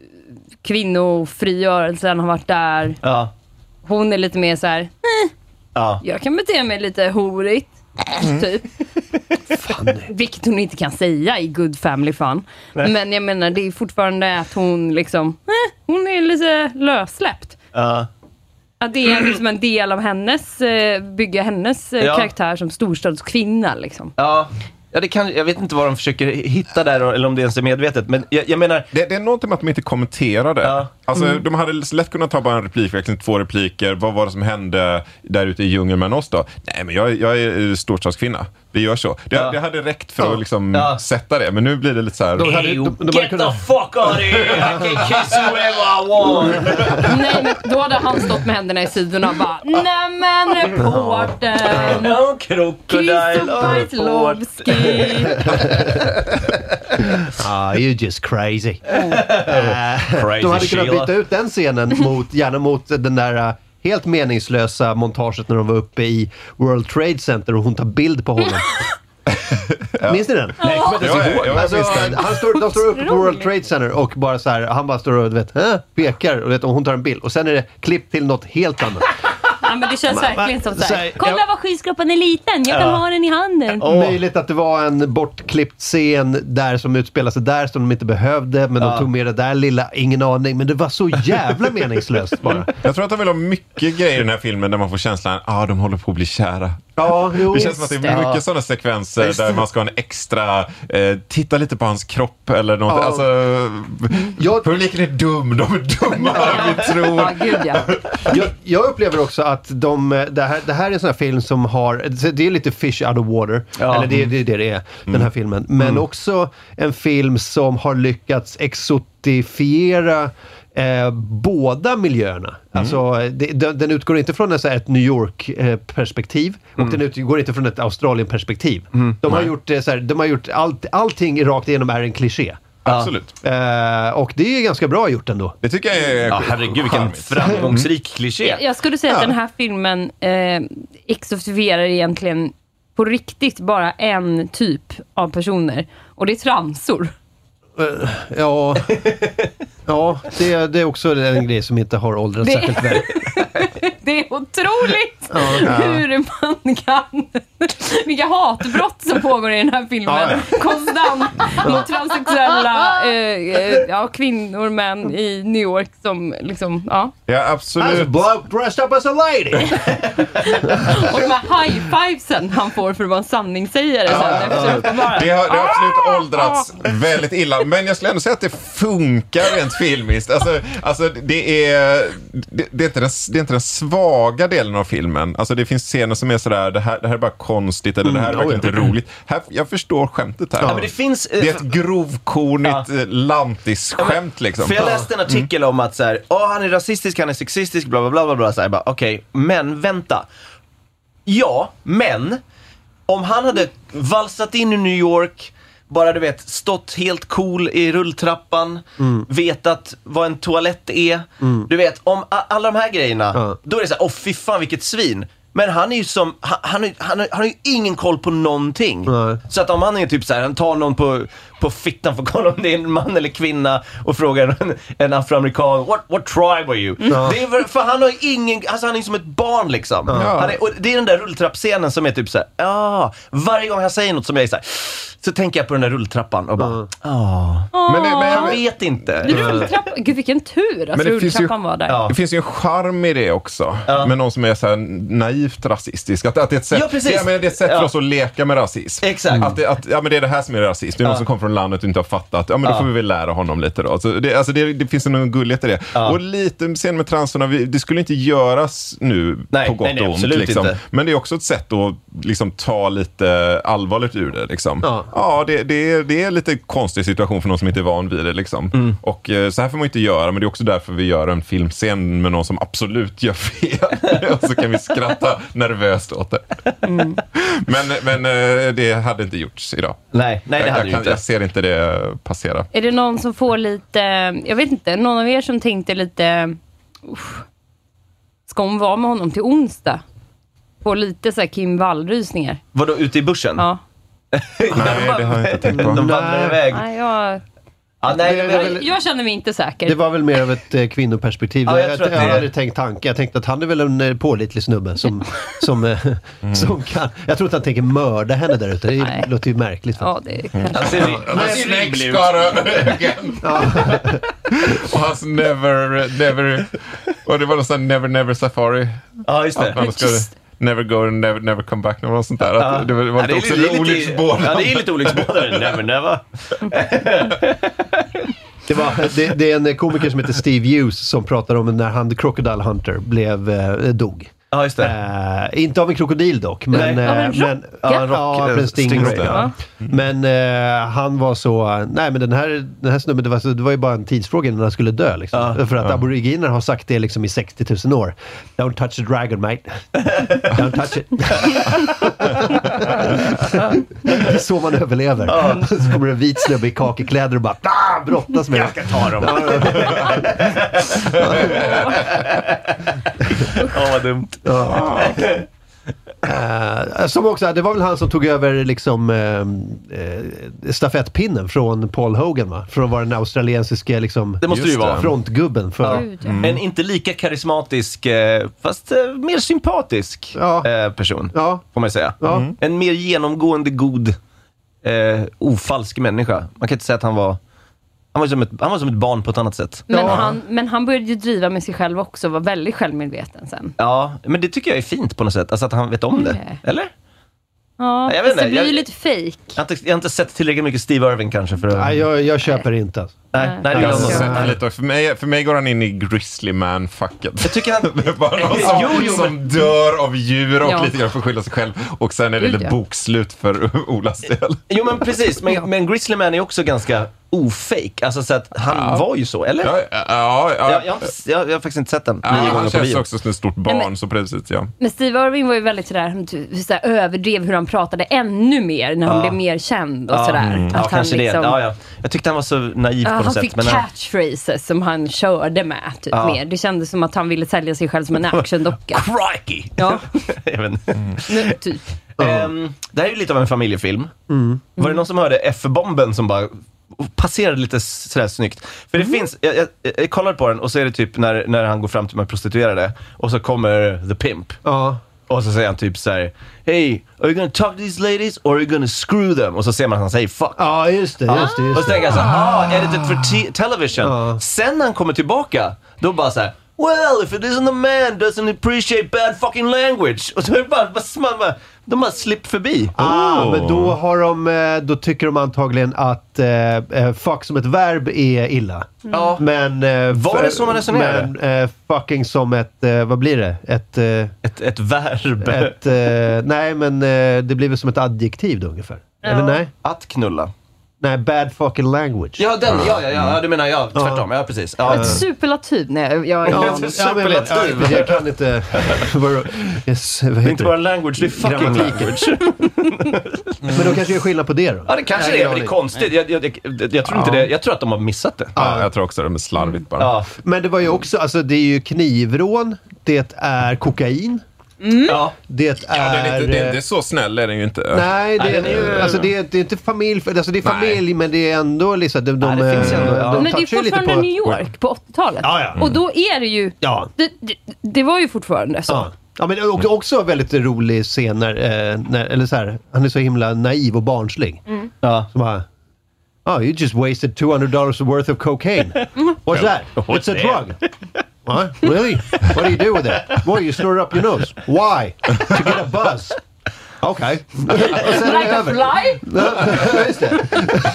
kvinnofrigörelsen har varit där. Ja. Hon är lite mer så här, eh, ja. jag kan bete mig lite horigt. Mm. Typ. Vilket hon inte kan säga i Good Family Fun. Nej. Men jag menar, det är fortfarande att hon liksom, eh, hon är lite lössläppt. Ja. Att det är liksom en del av hennes, bygga hennes ja. karaktär som storstadskvinna liksom. Ja. Ja, det kan, jag vet inte vad de försöker hitta där eller om det ens är medvetet. Men jag, jag menar... Det, det är någonting med att de inte kommenterar det. Ja. Alltså, mm. de hade lätt kunnat ta bara en replik, verkligen två repliker. Vad var det som hände där ute i djungeln med oss då? Nej, men jag, jag är storstadskvinna. Vi gör så. Det, ja. det hade räckt för ja. att liksom ja. sätta det. Men nu blir det lite så här... De hade, de, de, de get kunnat... the fuck out of here! I can kiss whoever I want! Nej, men då hade han stått med händerna i sidorna och bara, nämen reporter! No crocodile Kissopartlovski! Ah, you're just crazy. Uh, crazy de hade kunnat Sheila. byta ut den scenen mot, gärna mot den där uh, helt meningslösa montaget när de var uppe i World Trade Center och hon tar bild på honom. Ja. Minns ni den? Nej, jag kommer inte ihåg. Alltså, han står, de står uppe på World Trade Center och bara så här, han bara står och vet, äh, pekar och, vet, och hon tar en bild och sen är det klipp till något helt annat. Ja, men det känns verkligen som så här. Kolla vad skyskrapan är liten, jag kan ja. ha den i handen. Oh. Möjligt att det var en bortklippt scen där som utspelar sig där som de inte behövde, men ja. de tog med det där lilla, ingen aning, men det var så jävla meningslöst bara. Jag tror att de vill ha mycket grejer i den här filmen där man får känslan, ja ah, de håller på att bli kära. Ja, jo, det känns som att det är mycket ja. sådana sekvenser där man ska ha en extra eh, titta lite på hans kropp eller något. Ja. Alltså, jag, publiken är dum, de är dumma vi tror. Ja, gud, ja. jag, jag upplever också att de, det, här, det här är en sån här film som har, det är lite fish out of water, ja. eller det, det är det det är, mm. den här filmen. Men mm. också en film som har lyckats exotifiera Eh, båda miljöerna. Mm. Alltså, det, den, den utgår inte från en, så här, ett New York-perspektiv eh, mm. och den utgår inte från ett Australien-perspektiv. Mm. De, har gjort, eh, så här, de har gjort allt, allting rakt igenom är en kliché. Absolut. Eh, och det är ganska bra gjort ändå. Det tycker jag är... Ja, herregud, vilken framgångsrik kliché. Jag, jag skulle säga ja. att den här filmen eh, exotifierar egentligen på riktigt bara en typ av personer. Och det är tramsor. Uh, ja, ja det, det är också en grej som inte har åldrats det, särskilt väl. Det är otroligt ja, hur man kan... Vilka hatbrott som pågår i den här filmen. Ja, ja. Konstant mot transsexuella eh, ja, kvinnor, män i New York som liksom, ja. Ja, absolut. As a bloke dressed up as a lady. Och de här high-fivesen han får för att vara en sanningssägare sen. Ja, ja. Det, har, det har absolut åldrats väldigt illa. Men jag skulle ändå säga att det funkar rent filmiskt. Alltså, alltså det är det, det, är inte den, det är inte den svaga delen av filmen. Alltså det finns scener som är sådär, det här, det här är bara konstigt eller mm, det här är verkligen oh, ja. inte roligt. Här, jag förstår skämtet här. Ja, men det, finns, det är ett grovkornigt ja. lantis-skämt ja, liksom. För jag läste en artikel mm. om att så här, åh, han är rasistisk, han är sexistisk, bla bla bla bla bla. Så här, bara, okej, okay, men vänta. Ja, men om han hade valsat in i New York, bara du vet, stått helt cool i rulltrappan, mm. vetat vad en toalett är, mm. du vet, om a- alla de här grejerna, ja. då är det så här, åh fy fan vilket svin. Men han är ju som, han, han, är, han, är, han har ju ingen koll på någonting. Nej. Så att om han är typ så här, han tar någon på, på fittan för att kolla om det är en man eller kvinna och frågar en, en afroamerikan, what, what tribe are you? Ja. Det är för, för han har ju ingen, alltså han är som ett barn liksom. Ja. Han är, och det är den där rulltrappscenen som är typ så här, ja, varje gång han säger något som jag är så här, så tänker jag på den där rulltrappan och bara, ja. Oh. Men, men jag vet inte. Rulltrappan, gud vilken tur att rulltrappan ju, var där. Ja. Det finns ju en charm i det också. Ja. Med någon som är så här naivt rasistisk. Att, att det är ett sätt, ja, det, men det är ett sätt ja. för oss att leka med rasism. Exakt. Att, det, att ja, men det är det här som är rasism. Det är ja. någon som kommer från landet och inte har fattat. Ja, men då får vi väl lära honom lite då. Alltså, det, alltså det, det finns en gullighet i det. Ja. Och lite sen med transorna, vi, det skulle inte göras nu nej, på gott nej, nej, och ont. Liksom. Men det är också ett sätt att liksom, ta lite allvarligt ur det. Liksom. Ja, ja det, det, är, det är lite konstig situation för någon som inte är van vid det. Liksom. Mm. Och eh, så här får man inte göra, men det är också därför vi gör en filmscen med någon som absolut gör fel. Och så kan vi skratta nervöst åt det. Mm. Men, men eh, det hade inte gjorts idag. Nej, nej det jag, hade jag, kan, inte. jag ser inte det passera. Är det någon som får lite, jag vet inte, någon av er som tänkte lite, usch, ska hon vara med honom till onsdag? Får lite så här Kim Wall-rysningar. Vadå, ute i bussen? Ja. Nej, det har jag inte tänkt på. De vandrar iväg. Nej, jag... Ja, nej, jag, väl, jag känner mig inte säker. Det var väl mer av ett eh, kvinnoperspektiv. Ja, jag jag jag, jag hade tänkt tanke. Jag tänkte att han är väl en eh, pålitlig snubbe som, som, eh, mm. som kan... Jag tror inte han tänker mörda henne där ute. Det nej. låter ju märkligt. Ja, det är kanske... Han ser rimlig ut. Och hans never, never... Och det var någon sån never, never safari. Ja, just det. Att man ska... Never go and never, never come back. Något sånt där. Ja. Att det var, var ja, det är också lite olycksbådande. Ja, det är lite olycksbådande. Never, never. Det, var, det, det är en komiker som heter Steve Hughes som pratar om när han, The Crocodile Hunter, blev, eh, dog. Ja, just det. Uh, inte av en krokodil dock, men... Nej. Av en men ja, en rock, ja, en stingray. Ja. Men uh, han var så... Nej, men den här, den här snubben, det var, så, det var ju bara en tidsfråga innan han skulle dö. Liksom. Ja. För att ja. aboriginer har sagt det liksom i sextio tusen år. Don't touch the dragon, mate. Don't touch it. Det är så man överlever. Ja. Så kommer en vit snubbe i kakekläder och bara ah, brottas med. Jag ska ta dem. Åh, vad dumt. Ja. Uh, som också, det var väl han som tog över liksom uh, uh, stafettpinnen från Paul Hogan, va? Från att vara den australiensiska liksom, det måste ju vara frontgubben för. Ja. Mm. En inte lika karismatisk uh, fast uh, mer sympatisk ja. uh, person, ja. får man säga. Ja. Mm. En mer genomgående god uh, ofalsk människa. Man kan inte säga att han var Han var, som ett, han var som ett barn på ett annat sätt. Men, ja. han, men han började ju driva med sig själv också. Var väldigt självmedveten sen. Ja, men det tycker jag är fint på något sätt. Alltså att han vet om det. Nej. Eller? Ja, jag vet inte. Det blir ju lite fake. Jag har, inte, jag har inte sett tillräckligt mycket Steve Irwin kanske. För att... Nej, jag, jag köper nej. inte. Nej, nej, nej, det jag sett lite. För mig, för mig går han in i Grizzly Man-facket. Jag tycker han... Det är bara någon som, jo, jo, som men... dör av djur och ja. lite grann får skylla sig själv. Och sen är det lite bokslut för Olas del. Jo, men precis. Men, men Grizzly Man är också ganska ofake. Alltså så att han ja. var ju så, eller? Ja, ja, ja. Jag, jag, jag, jag, jag har faktiskt inte sett den. Ja, han känns också som ett stort barn, men, så precis, ja. Men Steve Irwin var ju väldigt sådär, sådär överdrev hur han pratade ännu mer när han ja. blev mer känd och ja. sådär. Mm. Att ja, han kanske liksom, det. Ja, ja. Jag tyckte han var så naiv ja, på något han sätt. Fick men catchphrases som han körde med typ ja. mer. Det kändes som att han ville sälja sig själv som en actiondocka. Crikey! Ja. mm. Nu, typ. Um, det här är ju lite av en familjefilm. Mm. Var det någon som hörde F-bomben som bara passerade lite sådär snyggt. För det mm. finns, jag, jag, jag kollade på den och så är det typ när, när han går fram till de prostituerade och så kommer the pimp. Ja. Och så säger han typ så här: Hey, are you gonna talk to these ladies or are you gonna screw them? Och så ser man att han säger fuck. Ja, just det, just det. Just och så tänker jag så här, ah, edited for te- television. Ja. Sen när han kommer tillbaka, då bara så här: well, if it isn't a man doesn't appreciate bad fucking language. Och så är det bara, bara, bara de har slippt förbi. Ah, oh. men då har de, då tycker de antagligen att eh, fuck som ett verb är illa. Ja. Men eh, var det så man resonerade? Men eh, fucking som ett, eh, vad blir det? Ett, eh, ett, ett verb. Ett, eh, nej, men eh, det blir väl som ett adjektiv då ungefär. Ja. Eller nej? Att knulla. Nej, bad fucking language. Ja, den, ja, ja, ja, du menar jag, tvärtom, ja, precis. Ja. Ett superlativ, nej, jag, jag, ja, jag, ett superlativ. Ja, jag kan inte... yes, det är inte bara language, det är fucking language. Men då kanske det är skillnad på det då? Ja, det kanske nej, är, men det är konstigt. Jag, jag, jag, jag tror inte ja. det, jag tror att de har missat det. Ja, jag tror också att de är slarvigt bara. Ja. Men det var ju också, alltså det är ju knivrån, det är kokain. Mm. Ja, det är... Ja, den är inte, det, det är så snäll är den ju inte. Nej, det, nej, är, ju, alltså det, är, det är inte familj, alltså det är familj, nej. Men det är ändå liksom... De, de, nej, det finns ändå, ja. de men det är fortfarande på, New York på åttiotalet. Ja, ja. Mm. Och då är det ju... Ja. Det, det, det var ju fortfarande så. Ja. Ja, men också, också väldigt rolig scen när, eh, när, eller så här, han är så himla naiv och barnslig. Mm. Ja. Som bara, oh, you just wasted two hundred dollars worth of cocaine. What's that? It's a drug. What? Really? What do you do with it? Well, you snort it up your nose. Why? To get a buzz. Okej. Okay. Like a fly? Ja, just det.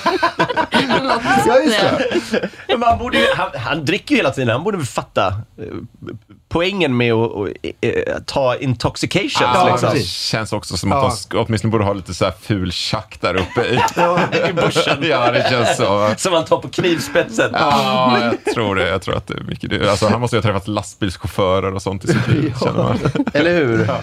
Ja, just det. Men han, borde ju, han, han dricker ju hela tiden. Han borde väl fatta eh, poängen med att och, eh, ta intoxication. Ja, liksom. Det känns också som att ja. de åtminstone borde ha lite så här ful tjack där uppe i, i bussen. Ja, det känns så. Som han tar på knivspetsen. Ja, jag tror det. Jag tror att det är mycket det. Alltså, han måste ju ha träffat lastbilschaufförer och sånt i sitt liv, ja. känner man. Eller hur? Ja.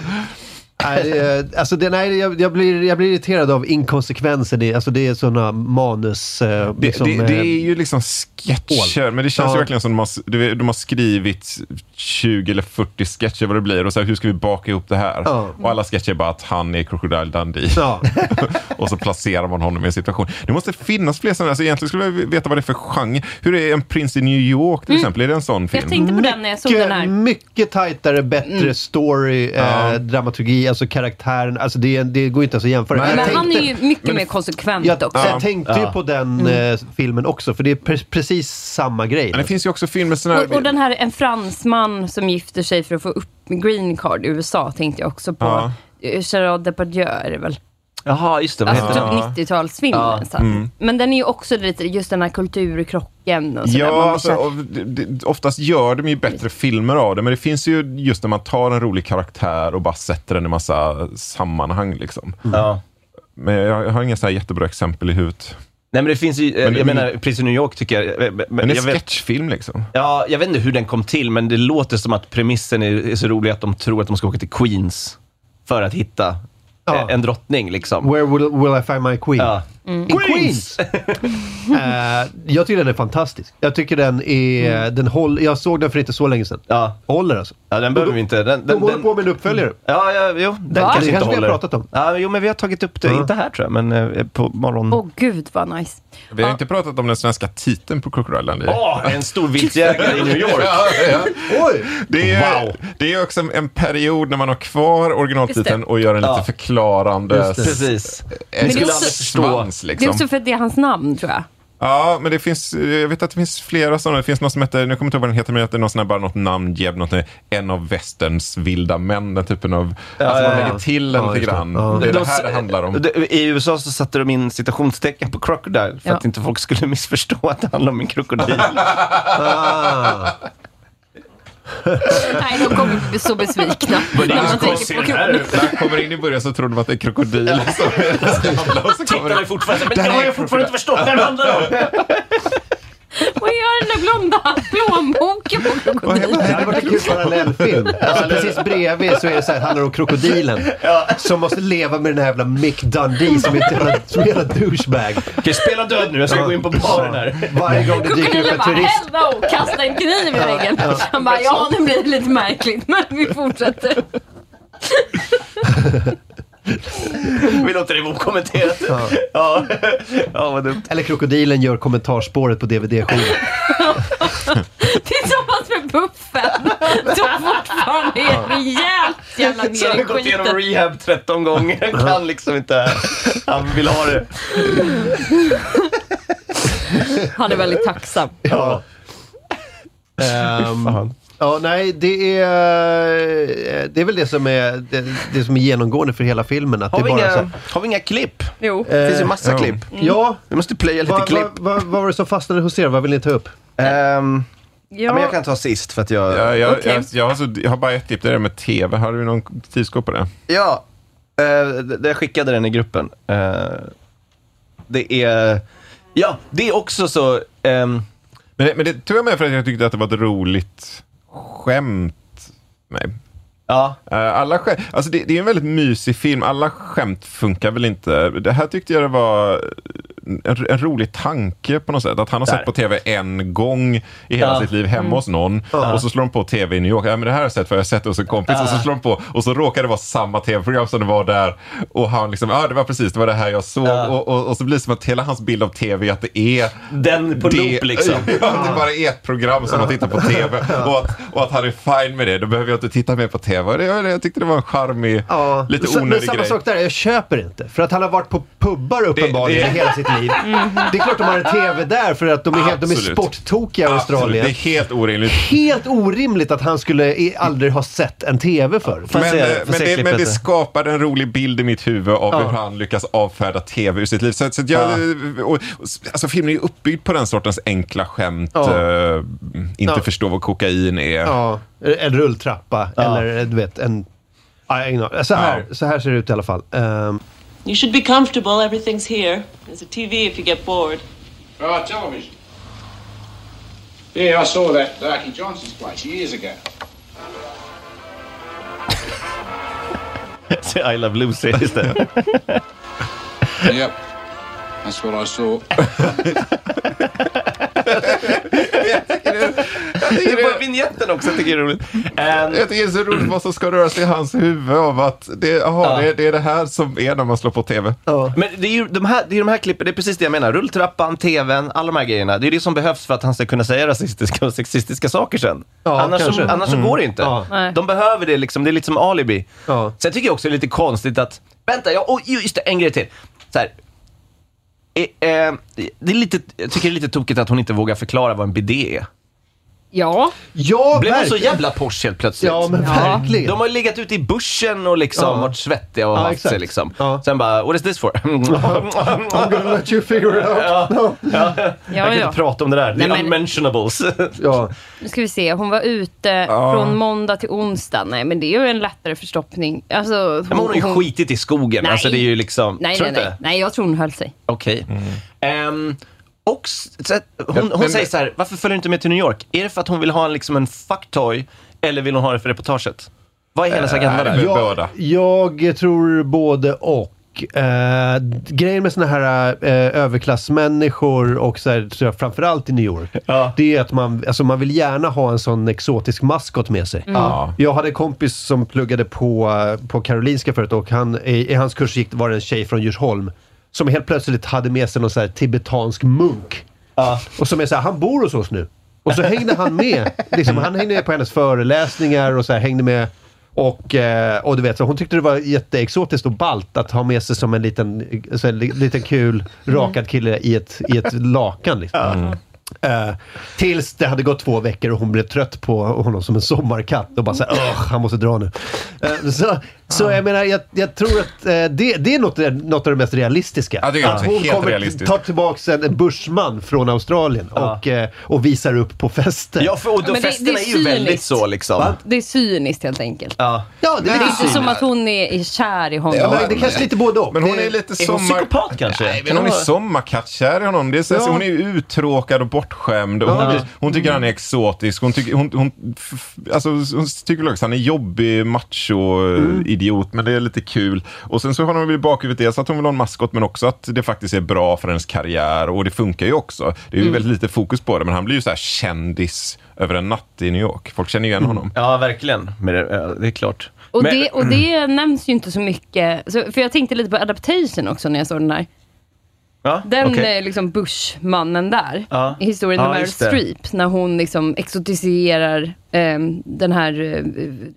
Nej, alltså det, nej, jag, jag, blir, jag blir irriterad av inkonsekvenser. Det, alltså det är sådana manus... Eh, liksom, det, det, det är ju liksom sketcher, men det känns ja. ju verkligen som de har, de har skrivit tjugo eller fyrtio sketcher vad det blir och så här, hur ska vi baka ihop det här? Ja. Och alla sketcher är bara att han är Crocodile Dundee. Ja. Och så placerar man honom i en situation. Det måste finnas fler sådana, alltså egentligen skulle jag veta vad det är för genre. Hur är En prins i New York till mm. exempel? Är det en sån film? Jag tänkte på den när jag såg den här. Mycket tajtare, bättre mm. story, ja. eh, dramaturgi, alltså karaktären, alltså det, det går inte ens att jämföra. Men, men tänkte, han är ju mycket men, mer konsekvent jag, också. Jag tänkte ju ja. på den mm. eh, filmen också, för det är pre- precis samma grej. Men det finns ju också filmer såna här... och, och den här, en fransman som gifter sig för att få upp green card i U S A tänkte jag också på. Ja. Gerard Depardieu är det väl? Jaha, just det. Alltså typ nittiotalsfilmen. Ja. Så. Mm. Men den är ju också lite just den här kulturkrocken och sådär. Ja, alltså, och det, oftast gör de ju bättre filmer av det, men det finns ju just när man tar en rolig karaktär och bara sätter den i massa sammanhang liksom. Mm. Ja. Men jag, jag har inga så här jättebra exempel i huvudet. Nej, men det finns ju, men, jag men, menar, Prince of New York tycker jag... Men, men det är jag sketchfilm liksom. Ja, jag vet inte hur den kom till, men det låter som att premissen är, är så rolig att de tror att de ska åka till Queens för att hitta ja. en drottning liksom. Where will, will I find my queen? Ja. Mm. In Queens! uh, jag tycker den är fantastisk. Jag tycker den är... Mm. Den håll, jag såg den för inte så länge sedan. Ja. Håller alltså. Ja, den behöver vi inte. Den, den, de håller den, på med en uppföljare. Ja, ja, jo. Den Va? kanske det inte kanske håller. vi har pratat om. Ja, jo, men vi har tagit upp det. Uh. Inte här tror jag, men eh, på morgon. Åh, oh, gud vad nice. Vi har ja. inte pratat om den svenska titeln på Crocodile Dundee. Åh, oh, en stor viltjägare i New York. ja, ja. Oj! Det är, wow. det är också en period när man har kvar originaltiteln och gör en lite ja. förklarande... Precis. Men det är också, svans, liksom. Det är också för att det är hans namn, tror jag. Ja, men det finns, jag vet att det finns flera sådana. Det finns något som heter, nu kommer jag inte ihåg vad den heter, men det är något sån här, bara något namn, något, en av västerns vilda män, den typen av, ja, alltså man lägger till en ja, lite grann. Ja. Det är det här det handlar om. I U S A så satte de in citationstecken på crocodile för ja. att inte folk skulle missförstå att det handlar om en krokodil. ah. Nej, de kommer bli så besvikna. Men det är så konstigt. När jag kommer in i början så tror de att det är krokodil. Ja. Tittar vi fortfarande, men jag har ju fortfarande inte förstått vad det handlar om. Vad gör den där blonda plånboken på krokodilen? Det hade varit en kul parallellfilm. Alltså precis bredvid så är det så här, handlar om krokodilen. Ja. Som måste leva med den här jävla Mick Dundee som är en jävla douchebag. Okej, spela död nu, jag ska ja. gå in på baren här. Varje gång det dyker upp en turist. Hello, kasta en kniv i väggen. Ja. Han bara, ja nu blir det lite märkligt, men vi fortsätter. Vill låter det okommenterat. Ja. Ja. Ja, vad dumt. Eller krokodilen gör kommentarspåret på D V D-skivan. Tillsammans med Buffen. De fortfarande är rejält jävla ner i skiten. Så han har gått igenom rehab tretton gånger. Han kan liksom inte. Han vill ha det. Han är väldigt tacksam. Ja. Um, ja, nej, det är det är väl det som är det, det som är genomgående för hela filmen att har, det vi bara inga, så, har vi inga klipp? Jo. Det finns ju massa ja. klipp. Mm. Ja, vi måste playa lite va, klipp. va, va, vad var det som fastnade hos er? Vad vill ni ta upp? Um, ja. ja, men jag kan ta sist för att jag... Ja, jag, Okay. jag, jag, har så, jag har bara ett klipp, det är med tv. Har du någon tidskåp på det? Ja, uh, det, jag skickade den i gruppen. Uh, det är... Ja, det är också så... Um, Men det, men det tog jag med för att jag tyckte att det var ett roligt skämt. Nej. ja. Alla skämt, alltså det, det är en väldigt mysig film. Alla skämt funkar väl inte. Det här tyckte jag det var en, en rolig tanke på något sätt. Att han har Där. sett på tv en gång i hela Ja. sitt liv hemma mm. hos någon. Ja. Och så slår de på tv i New York. Ja, men det här har jag sett för jag har sett det hos en kompis. Ja. Och så slår de på. Och så råkar det vara samma tv-program som det var där. Och han liksom, ja det var precis, det var det här jag såg. Ja. Och, och, och så blir det som att hela hans bild av tv är att det är den på det, loop liksom. Ja, det bara är ett program som man tittar på tv. Och att, och att han är fine med det. Då behöver jag inte titta mer på tv. Och det, jag tyckte det var en charmig, ja. lite så, onödig men samma grej. sak där, jag köper inte. För att han har varit på pubbar uppenbarligen det, det, i hela sitt liv. Mm. Det är klart de har en tv där för att de är, helt, de är sporttokiga i Australien. Det är helt orimligt. Helt orimligt att han skulle aldrig ha sett en tv för. Men, men, det, men det skapade en rolig bild i mitt huvud av ja. hur han lyckas avfärda tv ur sitt liv. Så, så jag, ja. och, alltså filmen är ju uppbyggd på den sortens enkla skämt. Ja. Uh, inte ja. förstå vad kokain är. Ja, en rulltrappa ja. eller du vet en... Så här, ja. så här ser det ut i alla fall. Um, You should be comfortable. Everything's here. There's a T V if you get bored. Oh, television. Yeah, I saw that Darky Johnson's place years ago. I Love Lucy istället. Yep. That's what I saw. Jag tycker det är på vignetten också, jag tycker det är roligt. Um, jag tycker det är så roligt vad som ska röra sig i hans huvud av att det, aha, ja. det, det är det här som är när man slår på tv. Ja. Men det är ju de här, det är de här klippen, det är precis det jag menar. Rulltrappan, tvn, alla de här grejerna. Det är det som behövs för att han ska kunna säga rasistiska och sexistiska saker sen. Ja, annars så, annars mm. så går det inte. Ja. De behöver det liksom, det är lite som alibi. Ja. Sen tycker jag också det är lite konstigt att, vänta, jag, oh, just det, en grej till. Så här. Eh, eh, det är lite, jag tycker det är lite tokigt att hon inte vågar förklara vad en bidé är. Ja. Ja, blev hon så jävla Porsche helt plötsligt? Ja, men verkligen. De har ju legat ute i buschen och liksom ja. varit svettiga och ja, haft sig liksom. Ja. Sen bara, what is this for? I'm gonna let you figure it out. Ja. No. Ja. Ja, jag kan ja. inte prata om det där. Det är unmentionables. Ja. Nu ska vi se, hon var ute ja. från måndag till onsdag. Nej, men det är ju en lättare förstoppning. Alltså, hon, men hon har ju hon... skitit i skogen. Nej. Alltså det är ju liksom... Nej, nej, nej. nej, jag tror hon höll sig. Okej. Okay. Mm. Um, Och så, hon, hon men, säger så här, varför följer du inte med till New York? Är det för att hon vill ha en, liksom en fucktoy eller vill hon ha det för reportaget? Vad är hennes äh, agenda där? Jag, jag tror både och. Uh, grejen med såna här uh, överklassmänniskor och så här, så här, framförallt i New York, ja. det är att man, alltså, man vill gärna ha en sån exotisk maskot med sig. Mm. Ja. Jag hade en kompis som pluggade på, på Karolinska förut och han, i, i hans kurs gick, var det en tjej från Djursholm som helt plötsligt hade med sig någon så här tibetansk munk. Ja. Och som är så här, han bor hos oss nu. Och så hängde han med. Liksom, han hängde med på hennes föreläsningar och så här, hängde med. Och, och du vet, så hon tyckte det var jätteexotiskt och ballt att ha med sig som en liten, så en liten kul, rakad kille i ett, i ett lakan. Liksom. Mm. Uh, tills det hade gått två veckor och hon blev trött på honom som en sommarkatt och bara såhär, åh, han måste dra nu. Uh, så så ja. jag menar, jag, jag tror att uh, det, det är något, något av det mest realistiska. Ja, det är att hon helt kommer realistiskt. ta tillbaka en, en bushman från Australien ja. och, uh, och visar upp på fester. Ja, för och då festerna det, det är, är ju väldigt så liksom. Va? Det är cyniskt helt enkelt. Ja, ja det, det är inte cyniskt. Som att hon är, är kär i honom. Ja, men det är kanske lite både och. Men hon är lite är sommar... hon psykopat kanske? Nej, men hon är sommarkattkär i honom. Det är så, ja. Hon är uttråkad och bortskämd. Och hon, hon tycker han är exotisk. Hon tycker, hon, hon, f, alltså, hon tycker också han är jobbig, macho, mm. idiot. Men det är lite kul. Och sen så har hon väl i bakhuvudet dels att hon vill ha en maskot, men också att det faktiskt är bra för hennes karriär. Och det funkar ju också. Det är ju mm. väldigt lite fokus på det. Men han blir ju så här kändis över en natt i New York. Folk känner ju igen mm. honom. Ja, verkligen. Men det, det är klart. Och, Men, det, och det nämns ju inte så mycket. Så, för jag tänkte lite på Adaptation också när jag såg den där. Ja, den okay. liksom Bush-mannen där. Ja. I historien ja, med Meryl Streep. När hon liksom exotiserar eh, den här... Eh,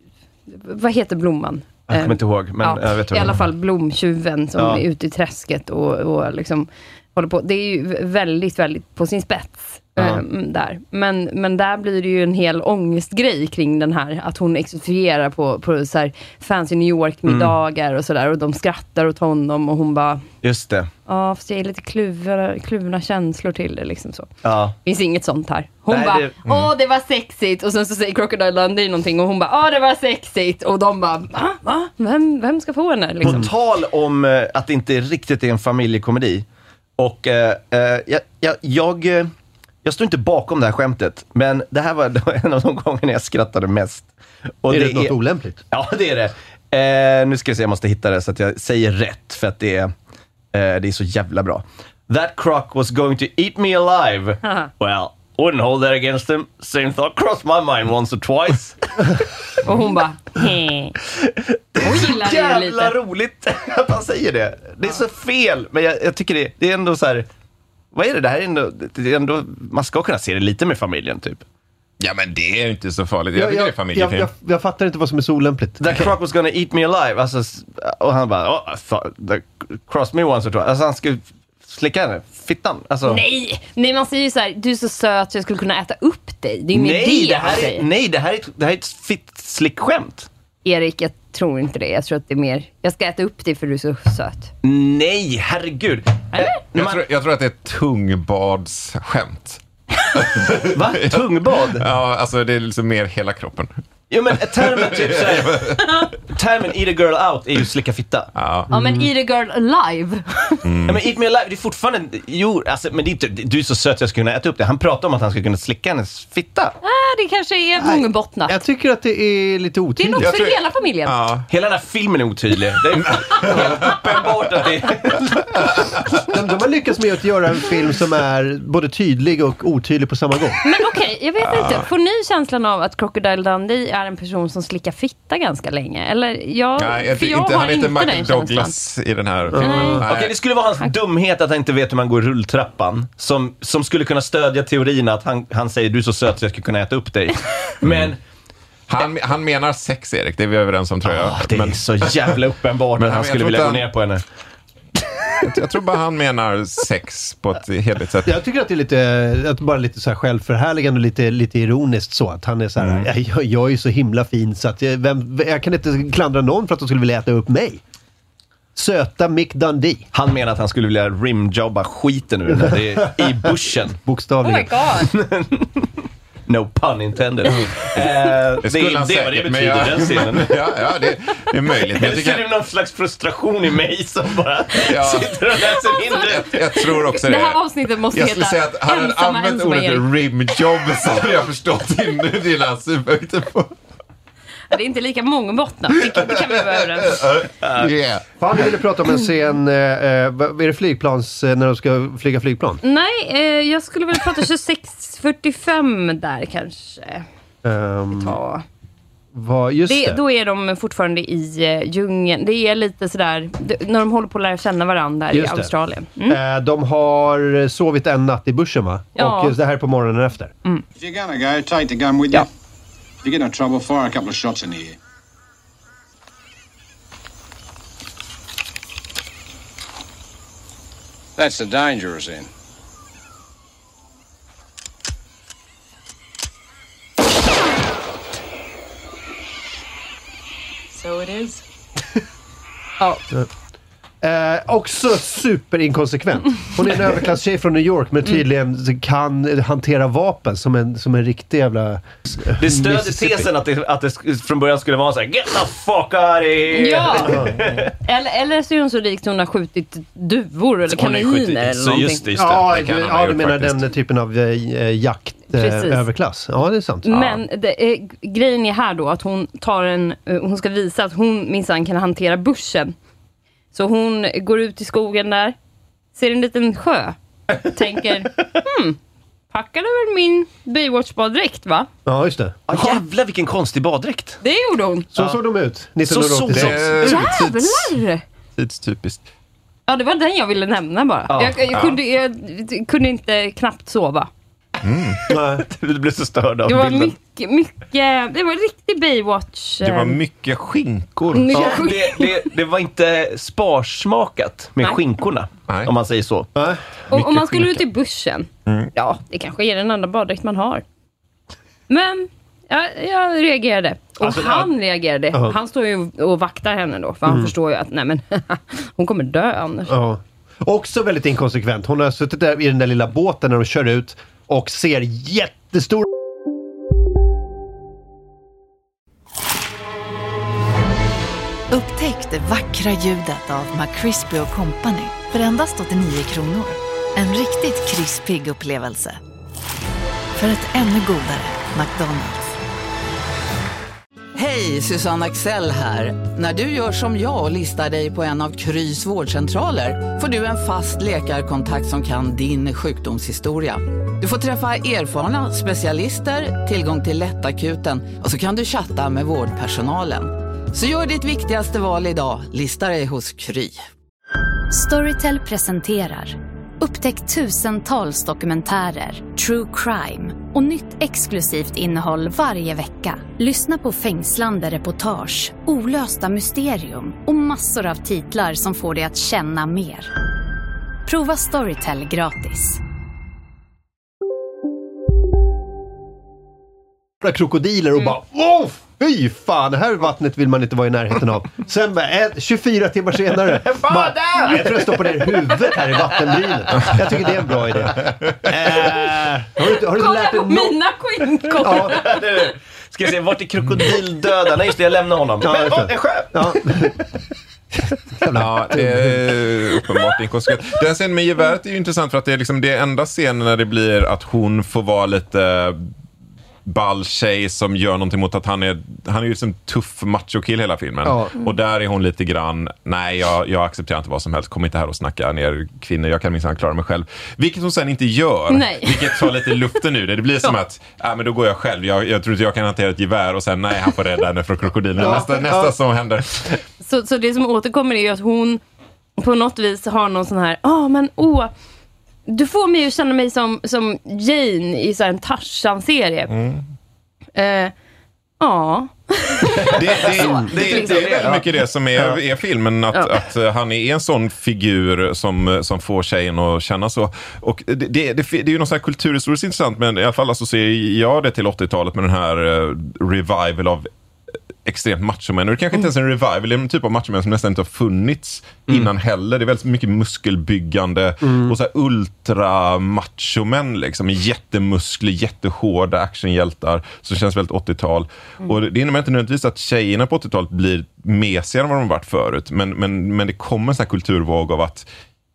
vad heter blomman? Jag kommer inte ihåg, men ja, jag vet i alla fall blomtjuven som ja. är ute i träsket och, och liksom håller på. Det är ju väldigt, väldigt på sin spets ja. ähm, där. Men, men där blir det ju en hel ångestgrej kring den här, att hon exotifierar på, på så här fancy New York-middagar mm. och sådär, och de skrattar åt honom och hon bara... Just det. Ja, fast jag är lite kluvna, kluvna känslor till det liksom så. Ja. Finns inget sånt här. Hon Nej, bara, det, mm. åh det var sexigt. Och sen så säger Crocodile Dundee någonting och hon bara, åh det var sexigt. Och de bara, va? va? Vem, vem ska få henne? Liksom. På tal om uh, att det inte riktigt är en familjekomedi. Och uh, uh, jag, jag, jag, uh, jag står inte bakom det här skämtet. Men det här var en av de gångerna jag skrattade mest. Och är det, det något är, olämpligt? Ja, det är det. Uh, nu ska jag se, jag måste hitta det så att jag säger rätt. För att det är, uh, det är så jävla bra. That croc was going to eat me alive. Well, wouldn't hold that against him. Same thought crossed my mind once or twice. Och hon bara, hej. Hon gillar det jävla lite. Roligt att han säger det. Det är så fel, men jag, jag tycker det, det är ändå så här. Vad är det? Det här är ändå, det är ändå, man ska kunna se det lite med familjen typ. Ja, men det är ju inte så farligt. Jag, jag tycker det är familjefilm. Jag, jag, jag fattar inte vad som är så olämpligt. That croc was gonna eat me alive. Alltså, och han bara, oh, that crossed me once or twice. Alltså han skulle slicka henne. Fittan. Alltså. Nej, nej, man säger ju så här, du är så söt så jag skulle kunna äta upp dig. Det är ju mer nej, det, det här är, nej, det här är, det här är ett fitt slickskämt. Erik, jag tror inte det. Jag tror att det är mer, jag ska äta upp dig för du är så söt. Nej, herregud. Eller? Jag, man... tror, jag tror att det är tungbadsskämt. Va? Tungbad? Ja, alltså det är liksom mer hela kroppen. Jo, men termen typ såhär, termen eat a girl out är ju slicka fitta. Ja, ja men eat a girl alive. Mm. Ja, men eat me alive, det är fortfarande, jo, alltså, men det är inte, du är så söt att jag ska kunna äta upp det. Han pratar om att han ska kunna slicka hennes fitta. Ah, det kanske är mångbottnat. Jag tycker att det är lite otydligt. Det är nog för tror... hela familjen. Ja. Hela den här filmen är otydlig. Det är uppenbart att det är... de, de har lyckats med att göra en film som är både tydlig och otydlig på samma gång. Men okej, okay, jag vet inte. Får ni känslan av att Crocodile Dundee är en person som slickar fitta ganska länge? Eller jag, Nej, jag för jag inte, har han är inte Michael den Douglas känslan i den här. Mm. Mm. Okej, okay, det skulle vara hans han... dumhet att han inte vet hur man går rulltrappan. Som, som skulle kunna stödja teorin att han, han säger du är så söt så jag ska kunna äta upp dig. Men... Han, han menar sex, Erik, det är vi överens om tror jag. Oh, det men, är så jävla uppenbart att han skulle vilja han, gå ner på henne. Jag, jag tror bara han menar sex på ett heligt sätt. Jag tycker att det är lite, att bara lite så här självförhärligande och lite, lite ironiskt så. Att han är så här, mm. jag, jag är ju så himla fin så att jag, vem, jag kan inte klandra någon för att de skulle vilja äta upp mig. Söta Mick Dundee. Han menar att han skulle vilja rimjobba skiten ur den det är i bushen. Bokstavligen. Oh my god. No pun intended. uh, det, det, det, det vad det betyder, jag, den scenen. ja, ja det, det är möjligt. Men jag tycker... Det är någon slags frustration i mig som bara ja. sitter och läser hindret. Jag, jag tror också det. Det här avsnittet måste jag heta skulle säga att hade han använt ordet rimjobb så hade jag förstått inuti den här superhöjden på. Det är inte lika mångbottnat. Det, det kan vi vara överens. Uh, yeah. Fan, du ville prata om en scen, eh, vad är det flygplans, när de ska flyga flygplan? Nej, eh, jag skulle vilja prata tjugosex fyrtiofem där kanske. Um, Ta. Vad, just det, det. Då är de fortfarande i uh, djungeln. Det är lite sådär, det, när de håller på att lära känna varandra i Australien. Mm. Eh, de har sovit en natt i bussen va? Ja. Och just det här på morgonen efter. Mm. If you're gonna go, take the gun with you. Ja. If you get no trouble, fire a couple of shots in the air. That's the dangerous end. So it is. Ja. Eh, också superinkonsekvent. Hon är en överklasstjej från New York men tydligen kan hantera vapen som en, som en riktig jävla... Det stöder tesen att det, att det från början skulle vara så här: get the fuck out of here! Ja. eller, eller så är hon så rik hon har skjutit duvor eller kaniner eller någonting. Just det, just det. Ja, det du, ja, du menar faktiskt. Den typen av äh, jakt äh, överklass. Ja, det är sant. Men det, äh, grejen är här då att hon tar en, äh, hon ska visa att hon minsann kan hantera bushen. Så hon går ut i skogen där, ser en liten sjö, tänker, hmm, packade väl min Baywatch-baddräkt, va? Ja, just det. Ja, jävlar vilken konstig baddräkt. Det gjorde hon. Så ja. såg de ut nittonhundraåttiosex. Så Jävlar! Tidstypiskt. Ja, det var den jag ville nämna bara. Ja. Jag, jag, ja. kunde, jag kunde inte knappt sova. Mm. Du blev så störd av det var bilden. Mycket, mycket, det var en riktig Baywatch. Det var mycket skinkor. Mycket ja, det, det, det var inte sparsmakat med Nej. skinkorna. Nej. Om man säger så. Nej. Och om man skulle skinka. Ut i bussen. Mm. Ja, det kanske är den enda baddräkt man har. Men ja, jag reagerade. Och alltså, han ja. reagerade. Uh-huh. Han står ju och vaktar henne då. För mm. han förstår ju att nej men hon kommer dö annars. Uh-huh. Också väldigt inkonsekvent. Hon har suttit där i den där lilla båten när de kör ut och ser jättestor. Upptäck det vackra ljudet av McCrispy och Company för endast åttionio kronor. En riktigt krispig upplevelse. För ett ännu godare McDonald's. Hej, Susanne Axel här. När du gör som jag och listar dig på en av Krys vårdcentraler får du en fast läkarkontakt som kan din sjukdomshistoria. Du får träffa erfarna specialister, tillgång till lättakuten och så kan du chatta med vårdpersonalen. Så gör ditt viktigaste val idag, lista dig hos Kry. Storytel presenterar Upptäck tusentals dokumentärer, true crime och nytt exklusivt innehåll varje vecka. Lyssna på fängslande reportage, olösta mysterium och massor av titlar som får dig att känna mer. Prova Storytel gratis. Krokodiler och bara, åh, fy fan, det här vattnet vill man inte vara i närheten av. Sen bara, tjugofyra timmar senare, bara, jag tror jag stoppar ner huvudet här i vattenbrynet. Jag tycker det är en bra idé. Äh, har du, har du Kolla lärt dig på no- mina skinkor. Ja. Ska jag se, vart är krokodildöda? Nej, just det, jag lämnar honom. Ja, Men, åh, en sjö! Ja. Ja, det är uppenbart inkonsekvent. Den scenen med geväret är ju intressant för att det är liksom det enda scenen när det blir att hon får vara lite ball tjej som gör någonting mot att han är han är ju som tuff macho-kill hela filmen. Ja. Och där är hon lite grann, nej jag, jag accepterar inte vad som helst, kom inte här och snacka ner kvinnor, jag kan minsann klara mig själv. Vilket hon sen inte gör. Nej. Vilket tar lite luften ur det. Det blir som ja. att, ja men då går jag själv, jag, jag tror inte jag kan hantera ett gevär och sen nej han får rädda henne från krokodilen. Ja. Nästa, nästa ja. som händer. Så, så det som återkommer är ju att hon på något vis har någon sån här, ja ah, men åh, oh, du får mig att känna mig som, som Jane i så här en Tarzan-serie. Mm. Uh, ja. Det, det, det, det, det är väldigt mycket det som är, är filmen. Att, ja. att han är en sån figur som, som får tjejen att känna så. Och det, det, det, det är ju något sån här kulturhistoriskt intressant. Men i alla fall så ser jag det till åttiotalet med den här uh, revival av extremt machomän. Och det kanske inte ens är en revival, det är en typ av machomän som nästan inte har funnits mm. innan heller. Det är väldigt mycket muskelbyggande mm. och så här ultra machomän liksom, jättemuskler, jättehårda actionhjältar som känns väldigt åttiotal. Mm. Och det innebär inte nödvändigtvis att tjejerna på åttiotalet blir mesigare än vad de varit förut. Men, men, men det kommer en sån här kulturvåg av att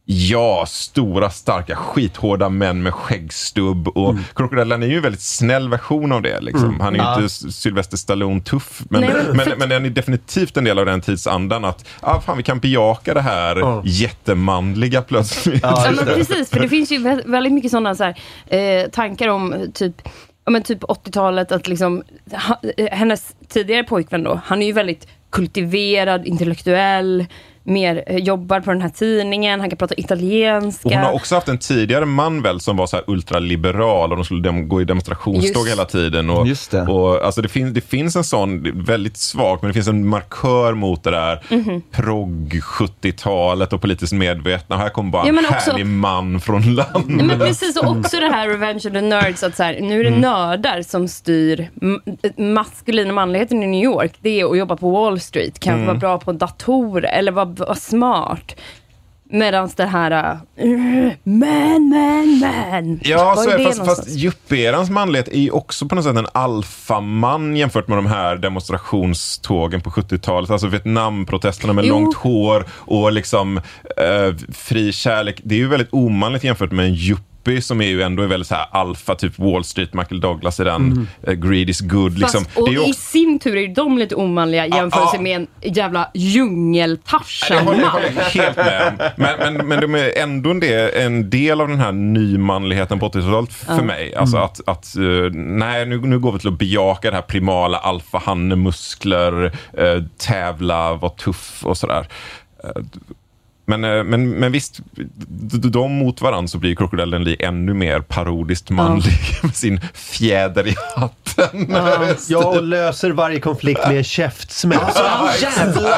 ja, stora, starka, skithårda män med skäggstubb. Och mm. Crocodile är ju en väldigt snäll version av det. Liksom. Mm. Han är ju ja. inte Sylvester Stallone tuff. Men, Nej, men, men, men den är definitivt en del av den tidsandan att ah, fan, vi kan bejaka det här mm. jättemanliga plötsligt. Ja, men precis, för det finns ju väldigt mycket sådana så här, eh, tankar om typ, ja, men typ åttiotalet. Att liksom, ha, hennes tidigare pojkvän då, han är ju väldigt kultiverad, intellektuell, mer jobbar på den här tidningen, han kan prata italienska. Och hon har också haft en tidigare man väl som var så här ultraliberal och de skulle dem- gå i demonstrationståg hela tiden. Och, Just det. Och, alltså det, fin- det finns en sån, väldigt svag, men det finns en markör mot det där mm-hmm. progg sjuttiotalet och politiskt medvetna. Här kommer bara ja, en också, härlig man från landet. Men precis, och också det här Revenge of the Nerds, att så här, nu är det mm. nördar som styr m- maskulina manligheten i New York. Det är att jobba på Wall Street, kanske mm. vara bra på datorer eller vara var smart. Medan det här uh, man, man, man. Ja, så är, fast, fast Juppierans manlighet är ju också på något sätt en alfaman jämfört med de här demonstrationstågen på sjuttiotalet. Alltså Vietnamprotesterna med jo. långt hår och liksom uh, fri kärlek. Det är ju väldigt omanligt jämfört med en jupp Copy som är ju ändå är väldigt så här alfa, typ Wall Street, Michael Douglas i den, mm. uh, Greed is good. Liksom. Fast, och det är också... i sin tur är de lite omanliga jämfört ah, ah. med en jävla djungeltarzan. Jag håller, jag håller helt med om. Men, men, men de är ändå en del, en del av den här nymanligheten på åttiotalet för ah. mig. Alltså mm. att, att uh, nej, nu, nu går vi till att bejaka det här primala alfa-hanne, muskler, uh, tävla, vara tuff och sådär. Uh, Men, men, men visst, de mot varandra så blir Crocodile Dundee ännu mer parodiskt manlig ja. med sin fjäder i hatten. Ja, jag löser varje konflikt med käftsmäll. Alltså, jävla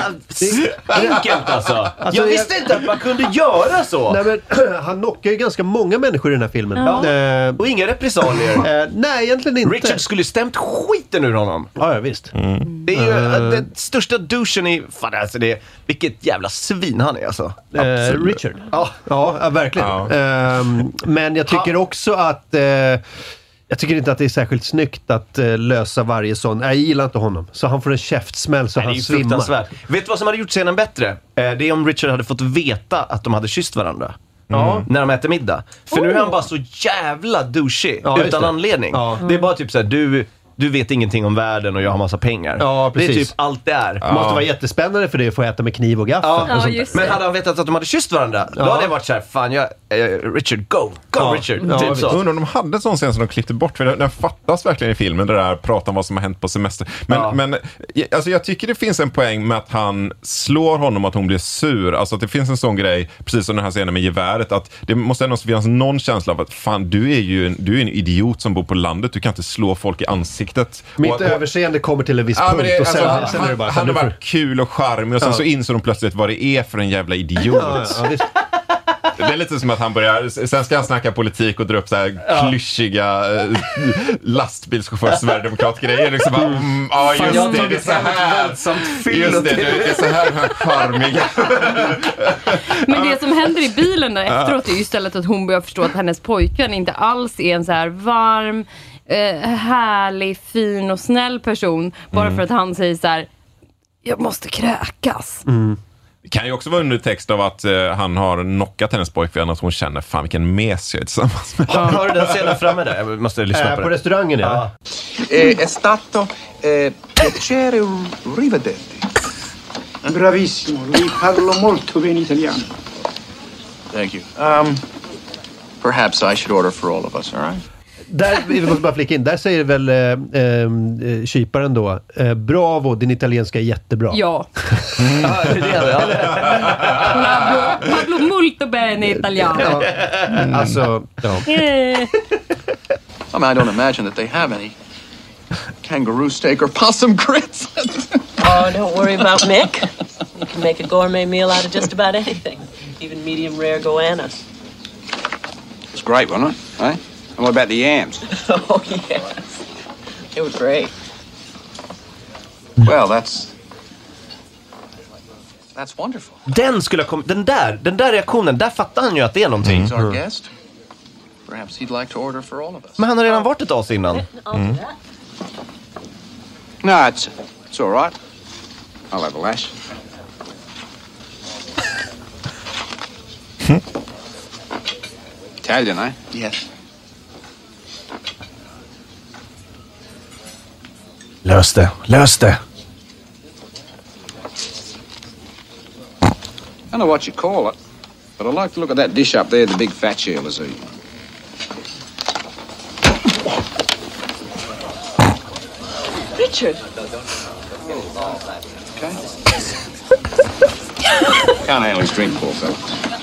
enkelt alltså. alltså. Jag visste inte att man kunde göra så. Nej, men, han knockar ju ganska många människor i den här filmen. Ja. Eh, Och inga repressalier. Eh, nej, egentligen inte. Richard skulle stämt skiten ur honom. Ja, ja visst. Mm. Det är ju uh, den största douchen i... Fan, alltså det, vilket jävla svin han är alltså. Eh, Richard. Ja, ja verkligen. Ja. Eh, men jag tycker ha. också att... Eh, jag tycker inte att det är särskilt snyggt att eh, lösa varje sån. Jag gillar inte honom. Så han får en käftsmäll så nej, han svimmar. Vet du vad som hade gjort scenen bättre? Eh, det är om Richard hade fått veta att de hade kysst varandra. Mm. När de äter middag. För oh. nu är han bara så jävla douchey ja, utan anledning. Ja. Det är bara typ så här, du... Du vet ingenting om världen och jag har massa pengar. Ja, precis. Det är typ allt det är. Det måste vara jättespännande för det att få äta med kniv och gaffel. Ja, och ja, men hade han vetat att de hade kysst varandra, ja. då hade det varit så här, fan, jag, eh, Richard, go, go ja. Richard. Ja, typ så. Undrar om de hade en sån scen som de klippte bort, för den fattas verkligen i filmen, det där prata om vad som har hänt på semester. Men, ja. men alltså, jag tycker det finns en poäng med att han slår honom att hon blir sur. Alltså att det finns en sån grej, precis som den här scenen med geväret, att det måste ändå finnas någon känsla av att fan, du är ju en, du är en idiot som bor på landet, du kan inte slå folk i ansiktet. Mitt och, överseende kommer till en viss ja, punkt det, och sen, alltså, sen han, är det bara... Han har varit kul och charmig och sen ja. så inser de plötsligt vad det är för en jävla idiot. Ja, ja, det... det är lite som att han börjar, sen ska han snacka politik och dra upp så här ja. klyschiga äh, lastbilschaufför Sverigedemokrat-grejer. Liksom bara, mm, ja just Fan, det, det är så här. Just det, det är så här han charmiga. Men det som händer i bilen där efteråt är ju istället att hon börjar förstå att hennes pojkvän inte alls är en så här varm, eh, härlig, fin och snäll person. Bara mm. för att han säger så här, jag måste kräkas. Mm. Det kan ju också vara undertext av att uh, han har knockat hennes pojkvän, att hon känner, fan vilken mes jag är tillsammans med. Ja, har du den scenen framme där? Jag måste lyssna äh, på, på det. Restaurangen, ja. Eh, è stato eh, piacere rivederti. Bravissimo, lui parlo molto bene italiano. Thank you. Um, perhaps I should order for all of us, all right? Där, vi måste bara flika in, där säger väl eh, eh, kyparen då, eh, bravo, din italienska är jättebra. Ja. Ja, det är det, ja. Parlo, parlo molto bene italiano. Ja. Mm. Alltså, ja. I mean, I don't imagine that they have any kangaroo steak or possum grits. Oh, don't worry about Mick. You can make a gourmet meal out of just about anything, even medium rare goannas. It's great, wasn't it? Eh? And what about the yams? Oh, yes. It was great. Well, that's... That's wonderful. Den skulle ha kommit... Den där, den där reaktionen, där fattar han ju att det är någonting. He's our guest. Perhaps he'd like to order for all of us. Men han har redan varit ett as innan. Mm. No, it's, it's all right. I'll have a lash. Italian, eh? Yes. Lös det, lös det. I don't know what you call it, but I like to look at that dish up there the big fat shield is eating. Richard. Okay. Can't handle his drink, poor fella.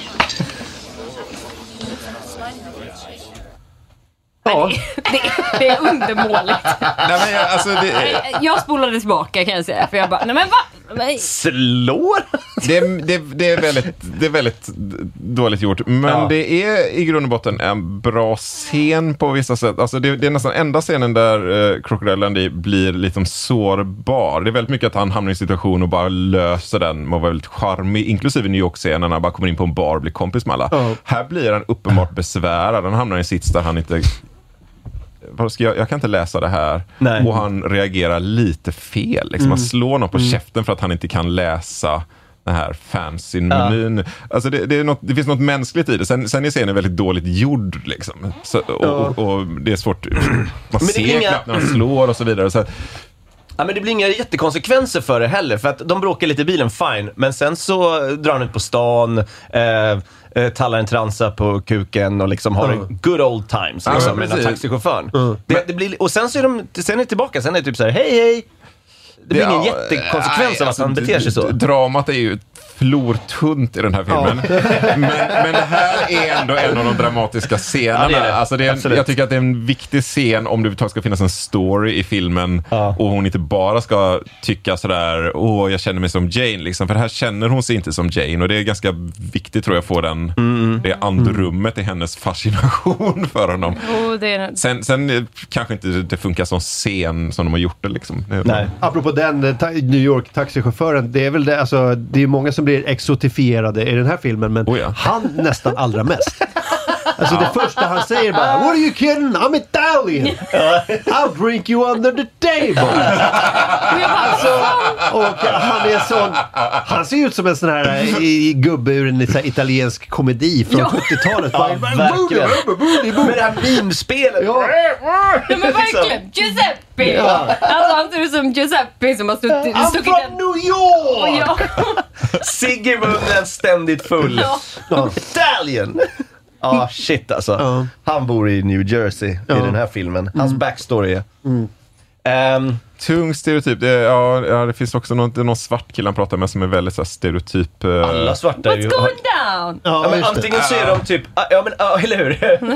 Ja. Det, det är undermåligt. Nej, men jag, alltså det... jag spolade tillbaka kan jag säga. För jag bara, nej men va? Nej. Slår? Det, det, det, är väldigt, det är väldigt dåligt gjort. Men ja. det är i grund och botten en bra scen på vissa sätt. Alltså det, det är nästan enda scenen där uh, Crocodile Dundee blir liksom sårbar. Det är väldigt mycket att han hamnar i en situation och bara löser den med att vara väldigt charmig. Inklusive New York-scenen när han bara kommer in på en bar och blir kompis med alla. Oh. Här blir han uppenbart besvärad. Han hamnar i en sits där han inte... Vad ska jag, jag kan inte läsa det här. Nej. Och han reagerar lite fel. Liksom. Mm. Han slår någon på mm. käften för att han inte kan läsa den här fancy-menyn. Ja. Alltså det, det, är något, det finns något mänskligt i det. Sen, sen är scenen väldigt dåligt gjord liksom. Så, och, ja. och, och det är svårt. Man ser inga... knappt när de slår och så vidare. Så ja, men det blir inga jättekonsekvenser för det heller. För att de bråkar lite i bilen, fine. Men sen så drar han ut på stan, eh, eh, tallar en transa på kuken och liksom har mm. good old times liksom, ja, med den här taxichauffören. Mm. Det, det blir, och sen så är de sen är det tillbaka. Sen är det typ så här, hej hej. Det blir ja, ingen jättekonsekvens av att han beter sig så. Dramat är ju flortunt i den här filmen. Ja. men, men det här är ändå en av de dramatiska scenerna. Ja, det är det. Alltså det är en, jag tycker att det är en viktig scen om det överhuvudtaget ska finnas en story i filmen ja. och hon inte bara ska tycka sådär, åh jag känner mig som Jane liksom, för här känner hon sig inte som Jane och det är ganska viktigt tror jag att få den, mm. det andrummet i hennes fascination för honom. Oh, det är... sen, sen kanske inte det funkar som scen som de har gjort det liksom. Nej. Apropå den ta- New York taxichauffören, det är väl det, alltså det är många som blir exotifierade i den här filmen, men oh ja. han nästan allra mest. Alltså det första han säger bara, what are you kidding? I'm Italian. I'll drink you under the table. Alltså, och han är sån, han ser ut som en sån här i, gubbe ur en så här, italiensk komedi från ja. sjuttiotalet. Ja, verkligen. Med det här mimspelet. Ja. Ja, men verkligen. Giuseppe. Ja. Alltså han ser ut som Giuseppe som har stuckit I'm from den. New York. Ja. Sigge munnen ständigt full. Ja. Italian. Ja, ah, shit alltså. Uh. Han bor i New Jersey uh. i den här filmen. Hans mm. backstory är... Mm. Um, Tung stereotyp. Det, ja, ja, det finns också någon, någon svart kille han pratar med som är väldigt så här, stereotyp. Uh... Alla svarta är ju... What's going down? Ja, ja, men antingen så är de typ... Ja, men uh, eller hur?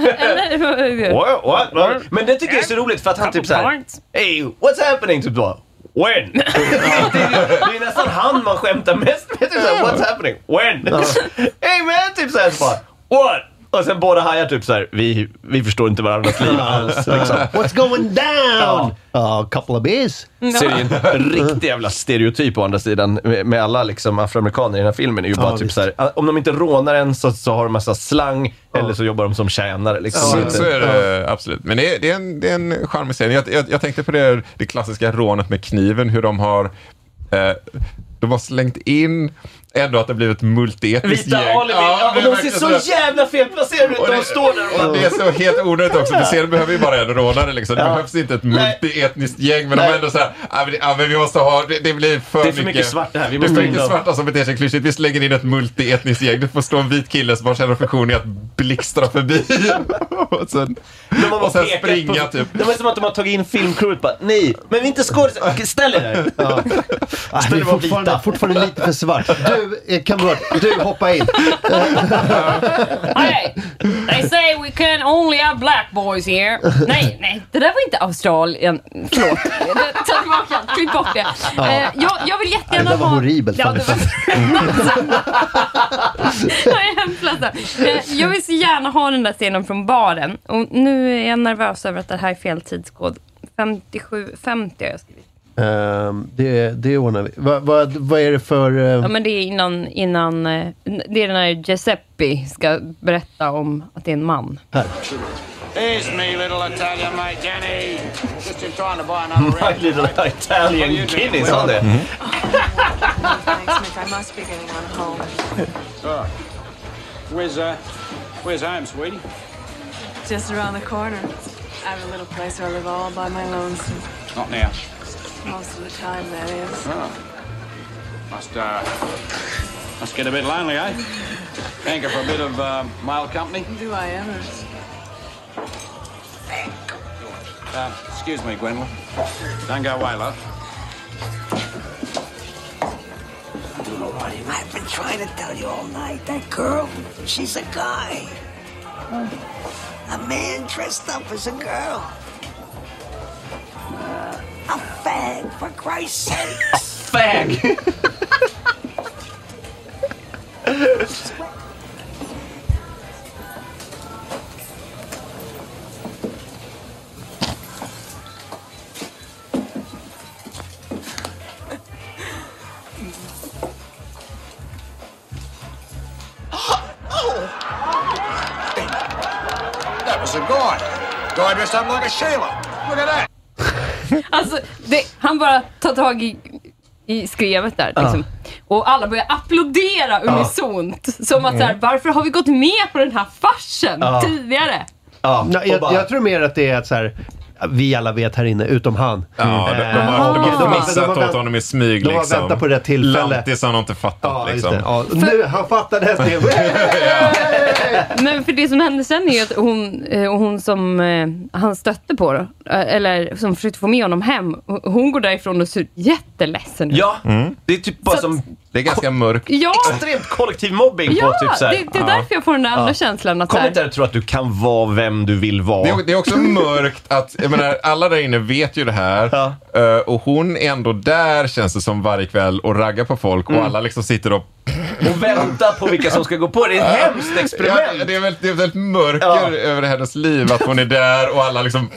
eller what, what, what? Men det tycker jag är så roligt för att han typ så här... Hey, what's happening? Typ då. When? det, är, det är nästan han man skämtar mest med. Typ så här, what's happening? When? Hey man! Typ så här så bara... What? Och sen båda hajar typ så här, vi, vi förstår inte varandras liv alls. Liksom. What's going down? A ja. uh, couple of beers. Så är det en riktig jävla stereotyp på andra sidan. Med, med alla liksom afroamerikaner i den här filmen är ju bara ja, typ så här, om de inte rånar en så, så har de massa slang ja. eller så jobbar de som tjänare. Liksom. Ja, så är det ja. absolut. Men det är, det är en, det är en charmig scen. Jag, jag, jag tänkte på det, det klassiska rånet med kniven, hur de har... Eh, de har slängt in ändå att det blivit multietniskt gäng. Vita alibi. Ja, och de ser så, så jävla felplacerade ut. De står där och... Det är så helt onödigt också. För serien behöver ju bara en rånare liksom. Det ja. behövs inte ett multietniskt gäng. Men Nej. de är ändå så här, ja men vi måste ha, det, det blir för mycket. Det är för mycket svart det här. Vi måste det är för mycket svarta som beter sig klyschigt. Vi slänger in ett multietniskt gäng. Det får stå en vit kille som bara känner funktion i att blixtra förbi. och sen, och sen springa på, typ. Det var som att de har tagit in filmcrewet bara, nej, men vi inte skådespelare. Ställ er där. Ja. Ställ er fortfarande, fortfarande lite för svart. Du, kamrat, du hoppa in. Hey, they say we can only have black boys here. Nej, nej, det där var inte Australien. Förlåt. Ta tillbaka, klipp bort det. Ja. Uh, jag, jag vill jättegärna ha... Det var horribelt. Ja, det var... jag är hemskt uh, Jag vill så gärna ha den där scenen från baren. Och nu är jag nervös över att det här är fel tidskod. femtiosju femtio har jag skrivit. Um, det, det ordnar vi. Va, va, vad är det för... Uh... Ja, men det är innan, innan... Det är när Giuseppe ska berätta om att det är en man. Här. Here's me, little Italian mate, Jenny. Just in trying to buy another My little Italian Guinea, sa det? Mm-hmm. Thanks, Mick. I must be getting on home. Oh. Where's, uh, where's home, sweetie? Just around the corner. I have a little place where I live all by my lonesome. Not now. Most of the time, that is. Oh. Must, uh, must get a bit lonely, eh? Hanker for a bit of uh, mild company? Do I ever? Uh, excuse me, Gwendolyn. Don't go away, love. I've been trying to tell you all night. That girl, she's a guy. A man dressed up as a girl. Uh, a fag, for Christ's sake. A fag? That was a guy. Guy dressed up like a Sheila. Look at that. Alltså, det, han bara tar tag i, i skrevet där liksom. Och alla börjar applådera unisont. Ja. Som att så här, varför har vi gått med på den här farsen ja. tidigare? Ja, jag, bara... jag tror mer att det är att så här, vi alla vet här inne, utom han. Ja, de, de, de har, de har missat åt honom i smyg. De har liksom. väntat på det tillfälle. Lantis har inte fattat. Ja, liksom. ja, nu, han fattade det. Men för det som hände sen är ju att hon, och hon som eh, han stötte på då, eller som försökte få med honom hem, hon går därifrån och ser jätteledsen ut. Ja, mm. det är typ bara så som... Det är ganska mörkt. Ja. Extremt kollektiv mobbing ja, på typ så här. det, det är därför jag får den där andra ja. känslan. Att Kom inte att tro att du kan vara vem du vill vara. Det är, det är också mörkt att, jag menar, alla där inne vet ju det här. Ja. Och hon är ändå där, känns det som, varje kväll och raggar på folk. Mm. Och alla liksom sitter och... och väntar på vilka som ska gå på. Det är ett hemskt experiment. Ja, det är väldigt, det är väldigt mörker ja. över hennes liv. Att hon är där och alla liksom...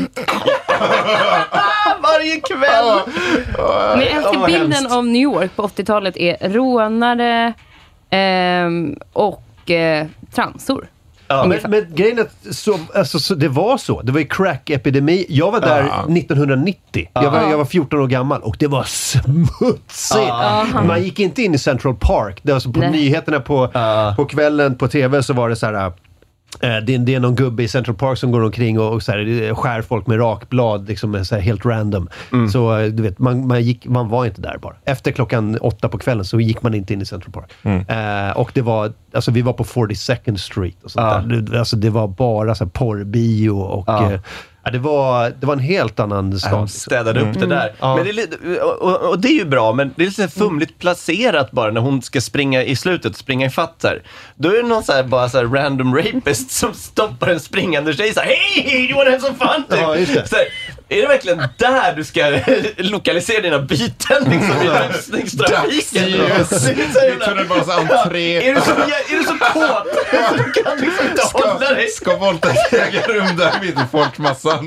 varje kväll. Men jag älskar bilden av New York på åttiotalet är rånare eh, och eh, transor. Ja, men, men grejen är så, alltså, så, det var så. Det var ju crack-epidemi. Jag var där ja. nittonhundranittio. Jag var, jag var fjorton år gammal och det var smutsigt. Ja. Man gick inte in i Central Park. Det var så på Nej. nyheterna på, ja. på kvällen på tv så var det så här... Det är, det är någon gubbe i Central Park som går omkring och, och så här, skär folk med rakblad liksom så här, helt random. Mm. Så du vet, man, man, gick, man var inte där bara. Efter klockan åtta på kvällen så gick man inte in i Central Park. Mm. Eh, och det var, alltså vi var på forty-second Street och sånt ah. där. Det, alltså det var bara så här porrbio och... Ah. Eh, Ja, det var, det var en helt annan stad. De städade upp mm. det där. Mm. Men det är, och, och det är ju bra, men det är lite fumligt placerat bara när hon ska springa i slutet, springa i fatt här. Då är det någon så här, bara så här random rapist som stoppar en springande tjej så här, hej, you wanna have some fun? Ja, just det. Så här, är det verkligen där du ska lokalisera dina byten liksom, i röstningstrafiken? Det är bara så entré. Är du så, är du så kåt? Du kan liksom inte ska, hålla dig. Ska våldtäkt äga rum där mitt i folkmassan?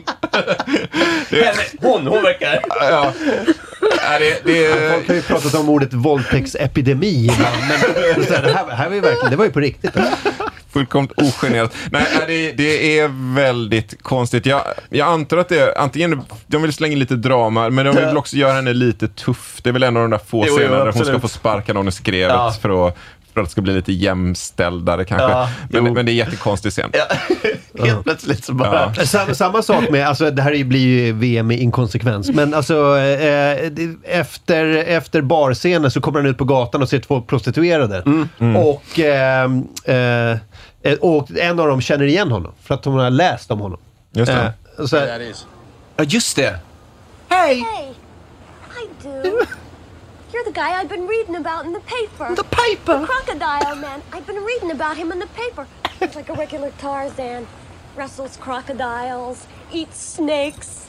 Det är, hon, hon verkar. Ja. Ja, det, det... Folk har ju pratat om ordet våldtäktsepidemi ibland, men det här, här var ju verkligen, det var ju på riktigt. Fullkomligt ogenerat. Nej, det, det är väldigt konstigt. Jag, jag antar att det är, antingen de vill slänga lite drama, men de vill också göra henne lite tuff. Det är väl en av de där få jo, scenerna där hon ska få sparka någon i skrevet ja. för att för att det ska bli lite jämställdare kanske. Ja, men, men det är en jättekonstig scen. Ja. Helt plötsligt så bara... Ja. Sam, samma sak med, alltså det här blir ju V M i inkonsekvens, men alltså eh, efter, efter barscenen så kommer han ut på gatan och ser två prostituerade. Mm. Mm. Och, eh, eh, och en av dem känner igen honom för att hon har läst om honom. Just det. Eh, så, ja, just det. Hey! Hey, I do. You're the guy I've been reading about in the paper. The paper? The crocodile man. I've been reading about him in the paper. He's like a regular Tarzan. Wrestles crocodiles. Eats snakes.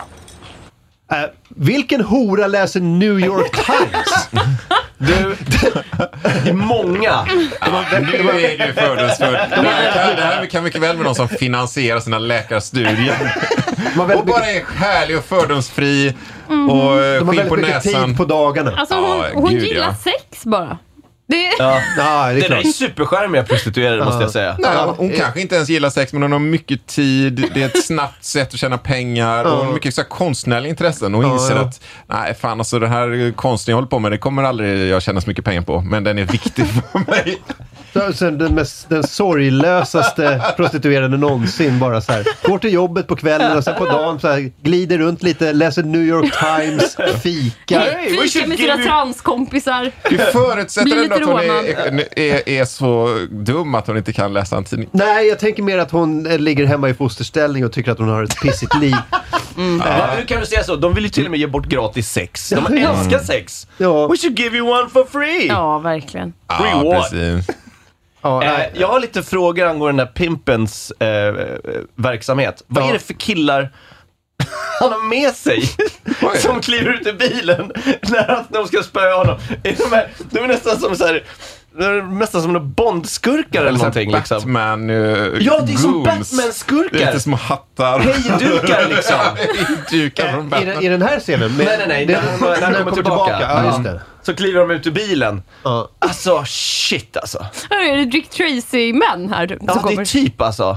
Uh, vilken hora läser New York Times? Du, det är många. Ja, nu är det fördomsfull. Det här kan mycket väl med någon som finansierar sina läkarstudier. Och bara är härlig och fördomsfri. Mm. Och de har väldigt mycket näsan. Tid på dagarna. Alltså hon, ja, hon gud, gillar ja. sex bara. Det är, ja. Ja, det är, det är superskärmiga prostituerade ja. måste jag säga. Nej, hon ja. kanske inte ens gillar sex, men hon har mycket tid. Det är ett snabbt sätt att tjäna pengar. Ja. Och mycket så här, konstnärliga intressen. Och inser ja, ja. att nej fan, alltså det här konsten jag håller på med, det kommer aldrig jag tjäna så mycket pengar på. Men den är viktig för mig. Sen den, mest, den sorglösaste prostituerade någonsin bara så här. Går till jobbet på kvällen och sen på dagen så här, glider runt lite, läser New York Times, fika. Hey, fika med sina transkompisar. Du förutsätter ändå att hon är, är, är så dum att hon inte kan läsa en tidning. Nej, jag tänker mer att hon ligger hemma i fosterställning och tycker att hon har ett pissigt liv. Mm. Ja, hur kan du säga så? De vill ju till och med ge bort gratis sex. De ja. älskar sex. Ja. We should give you one for free. Ja, verkligen. Free ja, what? Precis. Ja, eh, jag har lite frågor angående den här pimpens eh, verksamhet. Vad ja. är det för killar han har med sig som kliver ut i bilen när, han, när de ska spöa honom? Är de, här, de är nästan som så här, det är nästan som en bondskurkar eller, eller någonting liksom. Batman uh, Ja, det är som Batman-skurkar. Det är lite små hattar. Hejdukar liksom. Hejdukar från Batman. I, I den här scenen? Men, nej, nej, nej. När, när, när de kommer tillbaka. tillbaka. Ja, just det. Så kliver de ut ur bilen. Ja. Alltså, shit alltså. Här är det Dick Tracy-män här. Ja, det är typ alltså.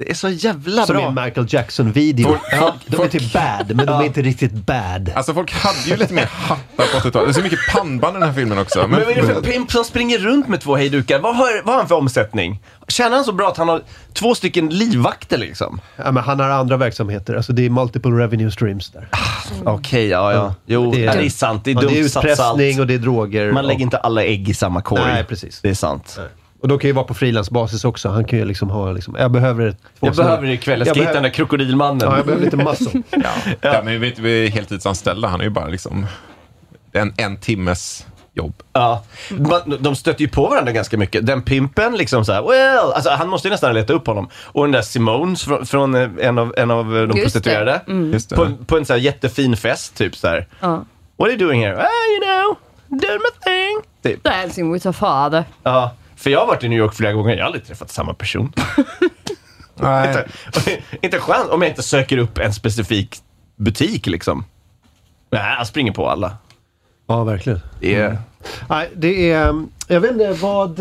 Det är så jävla som bra. Som en Michael Jackson-video. Folk, ja, de folk, är typ bad, men ja. de är inte riktigt bad. Alltså folk hade ju lite mer hattar på åttiotalet. Det är så mycket pannband i den här filmen också. Men, men vad är det för pimp som springer runt med två hejdukar? Vad har, vad har han för omsättning? Känner han så bra att han har två stycken livvakter liksom? Ja, men han har andra verksamheter. Alltså det är multiple revenue streams där. Mm. Okej, okay, ja, ja. Jo, det är, det är sant. Det är ja, dumt. Det är utpressning och det är droger. Man lägger och... inte alla ägg i samma korg. Nej, precis. Det är sant. Nej. Och då kan ju vara på frilansbasis också. Han kan ju liksom ha liksom, jag behöver ett... Jag behöver det ikväll. Jag ska jag hitta behöver... den där krokodilmannen. Ja, jag behöver lite massor. ja. Ja. ja, men vet vi är heltidsanställda. Han är ju bara liksom en, en timmes jobb. Ja, de stöter ju på varandra ganska mycket. Den pimpen liksom så här, well, alltså han måste ju nästan leta upp honom. Och den där Simones från, från en av, en av de Just prostituerade. Mm. Just det. På, på en så här jättefin fest, typ så här. Ja. What are you doing here? Ah, you know, doing my thing. Typ. Dancing with a father. Ja, för jag har varit i New York flera gånger. Jag har aldrig träffat samma person. Nej. inte, inte chans om jag inte söker upp en specifik butik liksom. Nej, jag springer på alla. Ja, verkligen. Det är... Mm. Nej, det är... Jag vet inte, vad...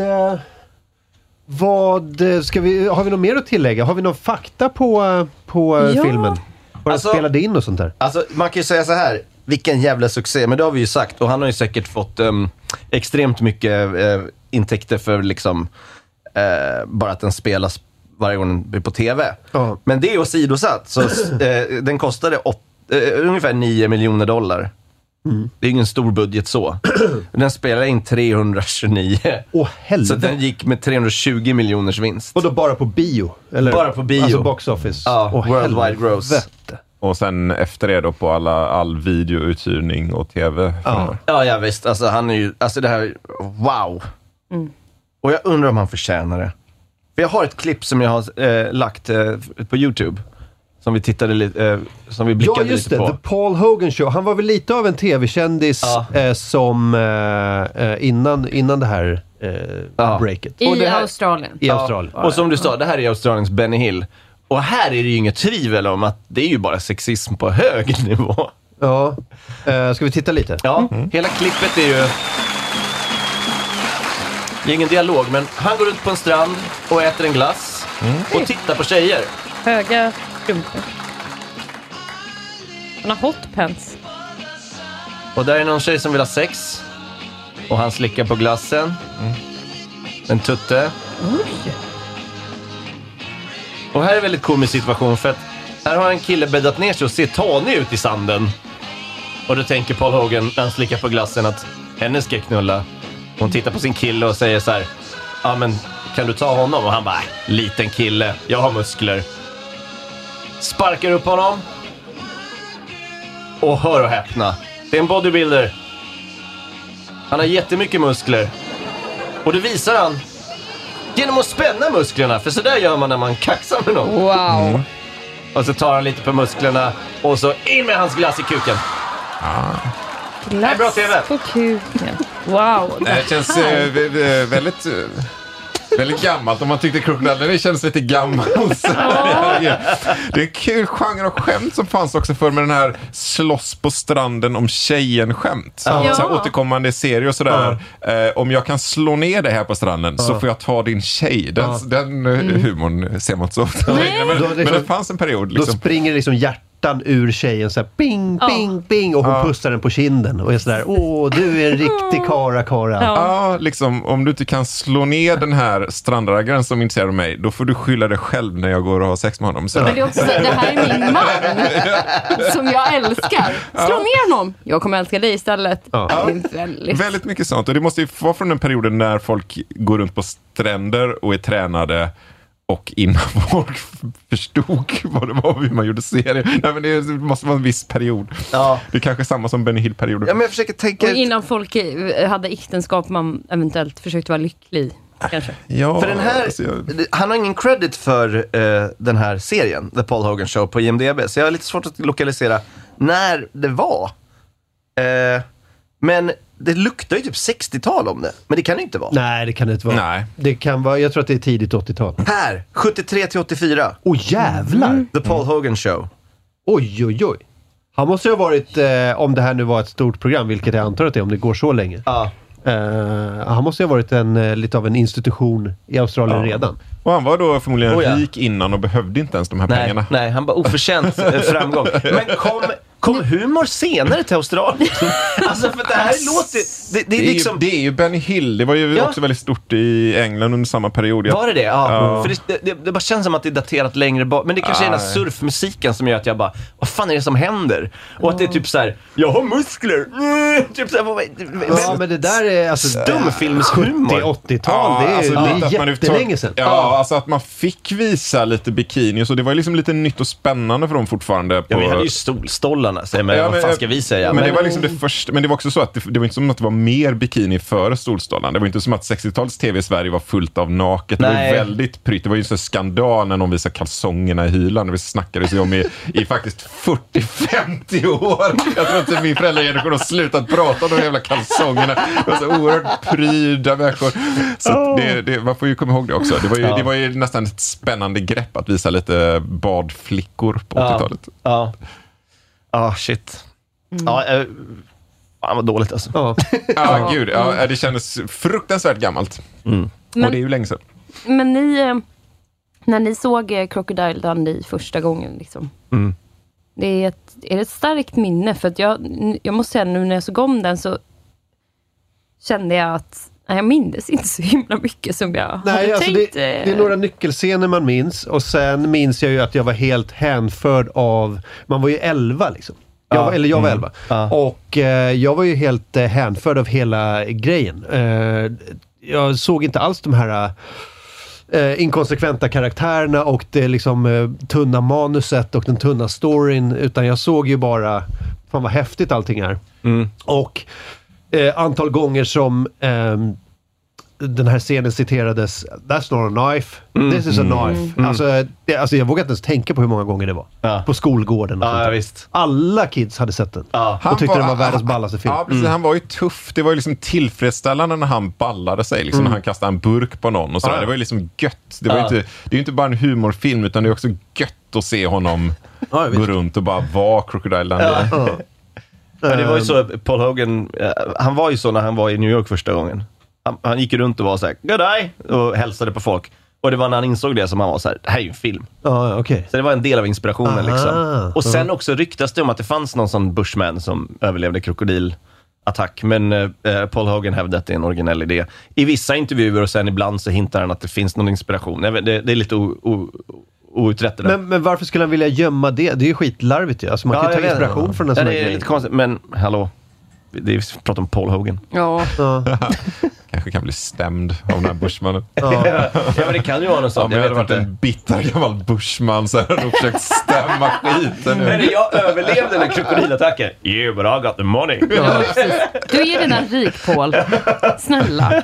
Vad... Ska vi, har vi något mer att tillägga? Har vi någon fakta på, på ja. filmen? Var alltså, spelade in och sånt där? Alltså, man kan ju säga så här. Vilken jävla succé. Men det har vi ju sagt. Och han har ju säkert fått um, extremt mycket uh, intäkter för liksom... Uh, bara att den spelas varje gång den är på tv. Ja. Men det är åsidosatt. Så uh, den kostade åt, uh, ungefär nio miljoner dollar. Mm. Det är ingen stor budget så. Den spelar in trehundratjugonio. Åh, helvete. Så den gick med trehundratjugo miljoners vinst. Och då bara på bio? Eller? Bara på bio. Alltså box office? Ja, Åh, worldwide helvete. gross. Och sen efter det då på alla, all videouthyrning och tv. Ja, ja, ja visst. Alltså han är ju, alltså det här, wow. Mm. Och jag undrar om han förtjänar det. För jag har ett klipp som jag har eh, lagt eh, på YouTube. Som vi tittade lite, eh, som vi blickade ja, just lite det, på. The Paul Hogan Show. Han var väl lite av en tv-kändis ja. eh, som eh, innan, innan det här eh, ja. breaket. I och det här, Australien. I Australien. Ja. Och som du sa, det här är Australiens Benny Hill. Och här är det ju inget tvivel om att det är ju bara sexism på hög nivå. Ja. Eh, ska vi titta lite? Ja, mm. hela klippet är ju... Det är ingen dialog, men han går ut på en strand och äter en glass mm. och tittar på tjejer. Höga strumpor. Han har hotpants. Och där är någon tjej som vill ha sex. Och han slickar på glassen. Mm. En tutte. Oj. Och här är en väldigt komisk situation för att här har en kille bäddat ner sig och ser tanig ut i sanden. Och då tänker Paul Hogan när han slickar på glassen att henne ska knulla. Hon tittar på sin kille och säger så här: ja men kan du ta honom? Och han bara, liten kille, jag har muskler. Sparkar upp honom. Och hör och häpna, det är en bodybuilder. Han har jättemycket muskler. Och det visar han genom att spänna musklerna. För så där gör man när man kaxar med någon. Wow. Mm. Och så tar han lite på musklerna. Och så in med hans glass i kuken. Ah. Glass det är bra T V. på kuken. Wow. Det känns äh, väldigt... Äh, väldigt gammalt. Om man tyckte Crocodile, det känns lite gammalt. Det är en kul genre och skämt som fanns också för med den här slåss på stranden om tjejen-skämt. Ja. Så här återkommande serie och sådär. Ja. Eh, om jag kan slå ner det här på stranden ja. så får jag ta din tjej. Den, ja. den mm. humorn ser man inte så ofta. Men, men, men det fanns en period. Liksom. Då springer liksom hjärtat ur tjejen så här, ping, ping, ja. ping och hon ja. pussar den på kinden och är sådär, åh, du är en riktig kara, kara. Ja. ja, liksom, om du inte kan slå ner den här strandraggaren som är intresserad av mig, då får du skylla dig själv när jag går och har sex med honom. Så. Men det är också, det här är min man som jag älskar. Slå ja. ner honom. Jag kommer älska dig istället. Ja. Det är väldigt... väldigt mycket sånt. Och det måste ju vara från den perioden när folk går runt på stränder och är tränade. Och innan folk förstod vad det var hur man gjorde serier. Nej, men det måste vara en viss period. Ja. Det är kanske samma som Benny Hill-perioden. Ja, men jag försöker tänka... Och innan folk hade äktenskap man eventuellt försökte vara lycklig. Kanske. Ja, för den här, alltså jag... han har ingen credit för uh, den här serien, The Paul Hogan Show på I M D B. Så jag har lite svårt att lokalisera när det var. Uh, men... Det luktar ju typ sextiotal om det. Men det kan det inte vara. Nej, det kan det inte vara. Nej. Det kan vara, jag tror att det är tidigt åttiotal. Här, sjuttiotre till åttiofyra. Åh, oh, jävlar! Mm. The Paul Hogan Show. Oj, oj, oj. Han måste ju ha varit, eh, om det här nu var ett stort program, vilket jag antar att det är, om det går så länge. Ja. Uh, han måste ju ha varit en, uh, lite av en institution i Australien ja. redan. Och han var då förmodligen oh, ja. rik innan och behövde inte ens de här nej, pengarna. Nej, han var oförtjänt framgång. Men kom, kom humor senare till Australien? Alltså för det här låter... Det, det, är, det, är liksom... ju, det är ju Benny Hill. Det var ju ja. också väldigt stort i England under samma period. Var det det? Ja. ja. För det, det, det bara känns som att det är daterat längre bak. Men det kanske ah, är den här surfmusiken som gör att jag bara, vad fan är det som händer? Och att det är typ så här, jag har muskler. Mm, typ så här, vad, ja, men det där är alltså stumfilmshumor. sjuttio-åttiotal, ja, det är, alltså, det är jättelänge sedan. Ja, ja, alltså att man fick visa lite bikini. Så det var ju liksom lite nytt och spännande för dem fortfarande. På... Ja, vi hade ju stolstollarna, så men, ja, men vad fan ska vi säga? Men, men det var liksom det första, men det var också så att det, det var inte som att det var mer bikini före stolstollarna. Det var inte som att sextiotalets tv i Sverige var fullt av naket. Det Nej. var väldigt prytt. Det var ju så skandal när någon visade kalsongerna i hylan. Det vi snackade sig om i, i faktiskt fyrtio till femtio år. Jag tror inte min föräldrageneration har slutat prata om de jävla kalsongerna. Det var så oerhört pryda människor. Så oh. det, det, man får ju komma ihåg det också. Det var ju, ja. det var ju nästan ett spännande grepp att visa lite badflickor på åttiotalet. Ja, ja. Ah, shit. Mm. Ja, äh, fan vad dåligt alltså. Ja, ah, gud. Ja, det kändes fruktansvärt gammalt. Mm. Men, och det är ju länge sedan. Men ni, när ni såg Crocodile Dundee första gången liksom. Mm. Det är ett, är det ett starkt minne, för att jag, jag måste säga nu när jag såg om den så kände jag att jag minns inte så himla mycket som jag Nej, hade alltså tänkt. Det, det är några nyckelscener man minns, och sen minns jag ju att jag var helt hänförd av, man var ju elva liksom. Jag var, eller jag var elva. Mm. Ja. Och eh, jag var ju helt eh, hänförd av hela grejen. Eh, jag såg inte alls de här eh, inkonsekventa karaktärerna och det liksom eh, tunna manuset och den tunna storyn, utan jag såg ju bara fan vad häftigt allting är. Mm. Och eh, antal gånger som eh, den här scenen citerades, that's not a knife, mm. this is a knife. Mm. Alltså, det, alltså jag vågar inte ens tänka på hur många gånger det var. Ja. På skolgården och ja, visst. Alla kids hade sett den. Ja. Och tyckte var, den var världens ballaste film. Ja, precis. Mm. Han var ju tuff. Det var ju liksom tillfredsställande när han ballade sig. Liksom, mm. När han kastade en burk på någon. Och sådär. Ja. Det var ju liksom gött. Det, var ja. inte, det är ju inte bara en humorfilm, utan det är också gött att se honom ja, gå runt och bara vara Crocodile Dundee. Ja. Ja. Ja, det var ju så, Paul Hogan, han var ju så när han var i New York första gången. Han, han gick runt och var så här, good day, och hälsade på folk. Och det var när han insåg det som han var så här, det här är ju en film. Ja, okej. Så det var en del av inspirationen. Aha, liksom. Och sen uh. också ryktas det om att det fanns någon sån Bushman som överlevde krokodilattack. Men eh, Paul Hogan hävdade att det är en originell idé. I vissa intervjuer och sen ibland så hintar han att det finns någon inspiration. Det, det, det är lite o, o, outrättade. Men, men varför skulle han vilja gömma det? Det är ju skitlarvigt ju. Alltså man ja, kan ju ta inspiration vet. från en sån ja, här det är grej. Lite konstigt, men hallå. Det är, vi pratar om Paul Hogan. Ja. ja. Kanske kan bli stämd av den här Bushmannen. Ja. ja, men det kan ju vara något sånt. Ja, jag hade varit inte. en bitter gammal Bushman så hade jag försökt stämma skiten nu. Men jag överlevde den krokodilattacken. Yeah, but I got the money. Ja, du är redan rik, Paul. Snälla.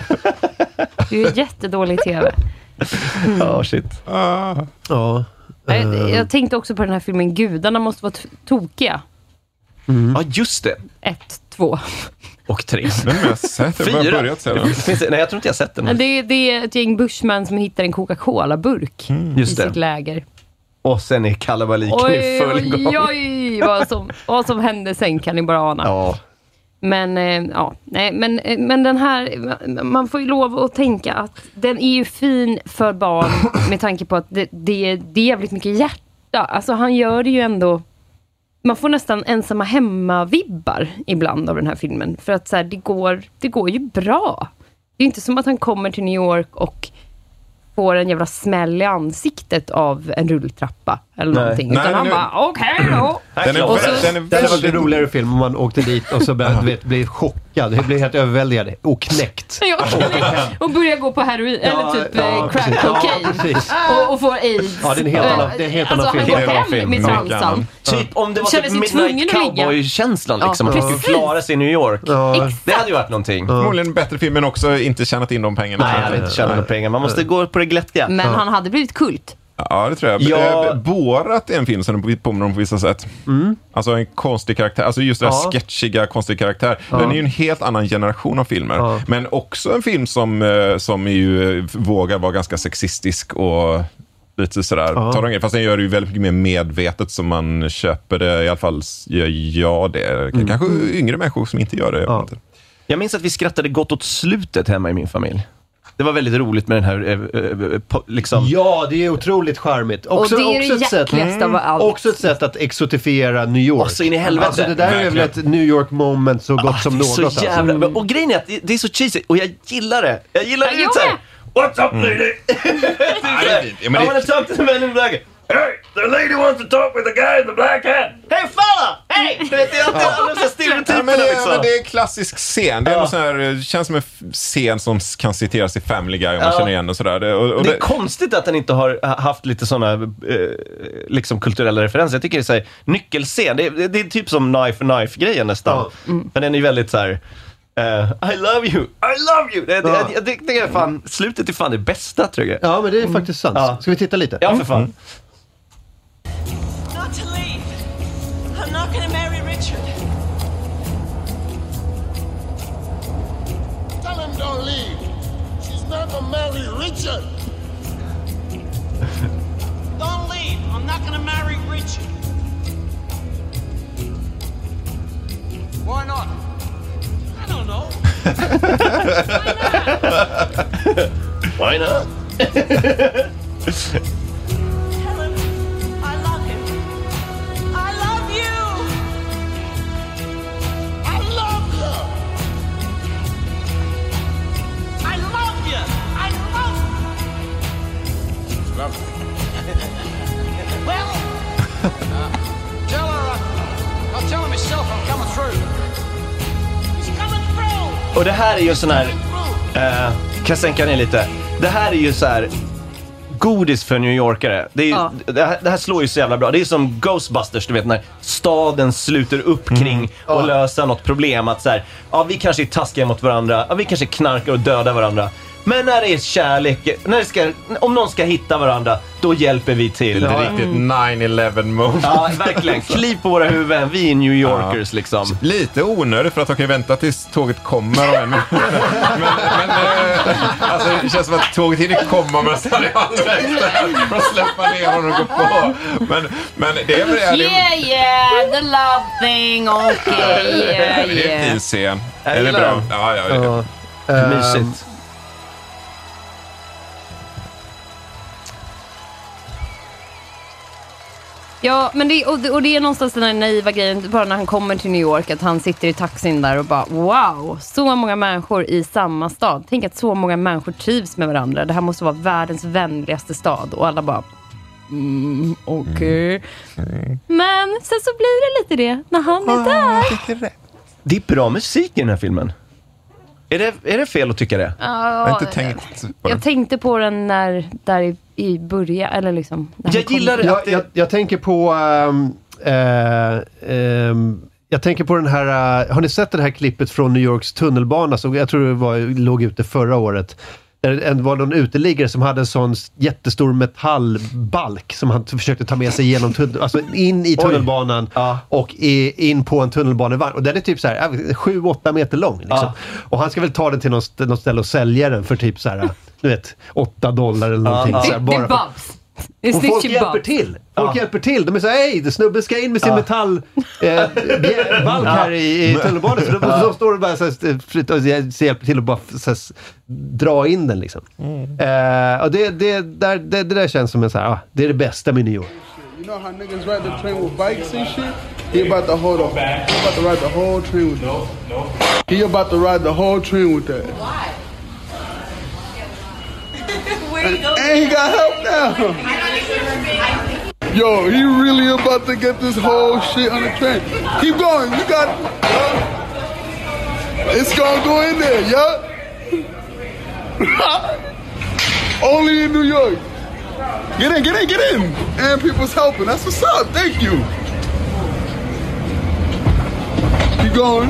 Du är jättedålig i tv. Ja, mm. oh, shit. Ah. Ja. Jag, jag tänkte också på den här filmen Gudarna måste vara t- tokiga. Mm. Ja, just det. Ett, två. Och tre. Men jag har sett det. Jag har börjat se den. Nej, jag tror inte jag har sett den. Det, det är ett gäng Bushman som hittar en Coca-Cola-burk mm. i sitt läger. Och sen är kalabaliken i full gång. Oj, oj, vad som, vad som hände sen kan ni bara ana. Ja. Men, eh, ja, nej, men, men den här, man får ju lov att tänka att den är ju fin för barn med tanke på att det, det, det är jävligt mycket hjärta. Alltså han gör det ju ändå. Man får nästan ensamma hemma-vibbar ibland av den här filmen. För att så här, det, går, det går ju bra. Det är inte som att han kommer till New York och får en jävla smäll i ansiktet av en rulltrappa eller Nej. någonting. Nej, Utan han nu... bara, okej okay, då. Den är, och så, den är väldigt väldigt roligare film om man åkte dit och så blev, vet, blev chockad. Det blev helt överväldigad och knäckt. Ja, och börjar gå på heroin ja, eller typ ja, crack precis. cocaine Ja, och, och får aids. Ja, det är en helt annan, det är en helt alltså, annan film. Han går hem med transan. Typ om det var typ Midnight Cowboy-känslan liksom. Ja, att man skulle klara sig i New York. Ja. Det hade ju varit någonting. Förmodligen en bättre film men också inte tjänat in de pengarna. Nej, jag hade inte tjänat några pengar. Man måste gå på det glättiga. Men han hade blivit kult. Ja, det tror jag. Ja. Borat är en film som påminner om på vissa sätt. Mm. Alltså en konstig karaktär. Alltså just den här ja. sketchiga, konstig karaktär. Ja. Den är ju en helt annan generation av filmer. Ja. Men också en film som, som är ju, vågar vara ganska sexistisk och lite sådär. Ja. Fast den gör det ju väldigt mycket mer medvetet som man köper det. I alla fall gör jag det. Mm. Kanske yngre människor som inte gör det. Jag ja. inte. Jag minns att vi skrattade gott åt slutet hemma i min familj. Det var väldigt roligt med den här eh, eh, liksom. Ja, det är otroligt charmigt. Också, och det är också det ett sätt, jäkligaste av allt. Också ett sätt att exotifiera New York. Och så in i helvete. Alltså det där är väl ett New York moment så gott ah, som något. Så jävla, alltså. Och grejen är att det, det är så cheesy och jag gillar det. Jag gillar det så här. What's up, lady? I wanna talk to the man in the black hat. Hey, the lady wants to talk with the guy in the black hat. Hey fella! Hey! Du vet, det är alltid alla så stereotyper. Ja, men det, liksom. men det är en klassisk scen. Det är ja. sån här, det känns som en scen som kan citeras i Family Guy om man ja. känner igen och sådär. Det, och, och det är det... konstigt att den inte har haft lite såna eh, liksom kulturella referenser. Jag tycker det är så här, nyckelscen. Det är, det är typ som Knife Knife-grejen nästan. Ja. Mm. Men den är väldigt så här. Uh, I love you, I love you. Det, ja. det, det, det, det är fan, slutet är fan det bästa, tror jag. Ja, men det är faktiskt sant. Ja. Ska vi titta lite? Ja, för fan. Mm. Not to leave. I'm not gonna marry Richard. Tell him don't leave. She's not gonna marry Richard. Don't leave. I'm not gonna marry Richard. Why not? I don't know. Why not? Tell him I love him. I love you. I love you. I love you. I love you. Love Well, uh, tell her uh, I'll tell her myself I'm coming through. Och det här är ju sån här eh, kan jag sänka ner lite. Det här är ju så här godis för New Yorkare. Det, är ju, ja. det, här, det här slår ju så jävla bra. Det är som Ghostbusters, du vet, när staden sluter upp kring mm. och ja. lösa något problem. Att så här, ja, vi kanske är taskiga mot varandra. Ja, vi kanske knarkar och dödar varandra. Men när det är kärlek, när det ska, om någon ska hitta varandra, då hjälper vi till. Det är ett riktigt nine eleven moment. Ja, verkligen. Kliv på våra huvuden. Vi är New Yorkers, ja. liksom. Lite onödigt för att de kan vänta tills tåget kommer. Men, men, men äh, alltså, det känns som att tåget hinner komma men sen är halvvägs där. För att släppa ner honom och gå på. Men, men det är väl... Yeah, yeah, the love thing, okay, yeah, yeah. Det är en fin scen. Är det bra? Ja, ja, ja. Uh, Mysigt. Ja, men det, och, det, och det är någonstans den här naiva grejen, bara när han kommer till New York, att han sitter i taxin där och bara, wow, så många människor i samma stad. Tänk att så många människor trivs med varandra. Det här måste vara världens vänligaste stad. Och alla bara, mm, okej. Okay. Mm. Men sen så blir det lite det när han är där. Det är bra musik i den här filmen. Är det, är det fel att tycka det? Ja, jag har inte tänkt på Jag tänkte på den när, där i, i början, eller liksom. Jag gillar det. Jag, jag, jag tänker på... Um, uh, um, jag tänker på den här... Uh, har ni sett det här klippet från New Yorks tunnelbana? Så jag tror det var, låg ute förra året. Det var någon uteliggare som hade en sån jättestor metallbalk som han försökte ta med sig genom tunnel, alltså in i tunnelbanan ja. och i, in på en tunnelbanevagn. Och den är typ så här sju åtta meter lång. Liksom. Ja. Och han ska väl ta den till något, något ställe och sälja den för typ så här, du vet, åtta dollar eller någonting. Ja. Så här, bara det är Bobs. Och folk hjälper till. Folk ja. hjälper till. De är så här, hej, snubben ska in med sin ja. metallbalk eh, här i, i tunnelbanan. Så de, ja. de står och bara så här, så hjälper till att bara så här, dra in den liksom. Mm. Eh, och det, det, där, det, det där känns som en så här, ah, det är det bästa med New York. You know how niggas ride the train with bikes and shit? He about to hold up. He about to ride the whole train with that. No, no. He about to ride the whole train with that. Why? And, and he got help now. Yo, he really about to get this whole shit on the train. Keep going, you got it. It's gonna go in there, yeah? Only in New York. Get in, get in, get in. And people's helping. That's what's up. Thank you. Keep going.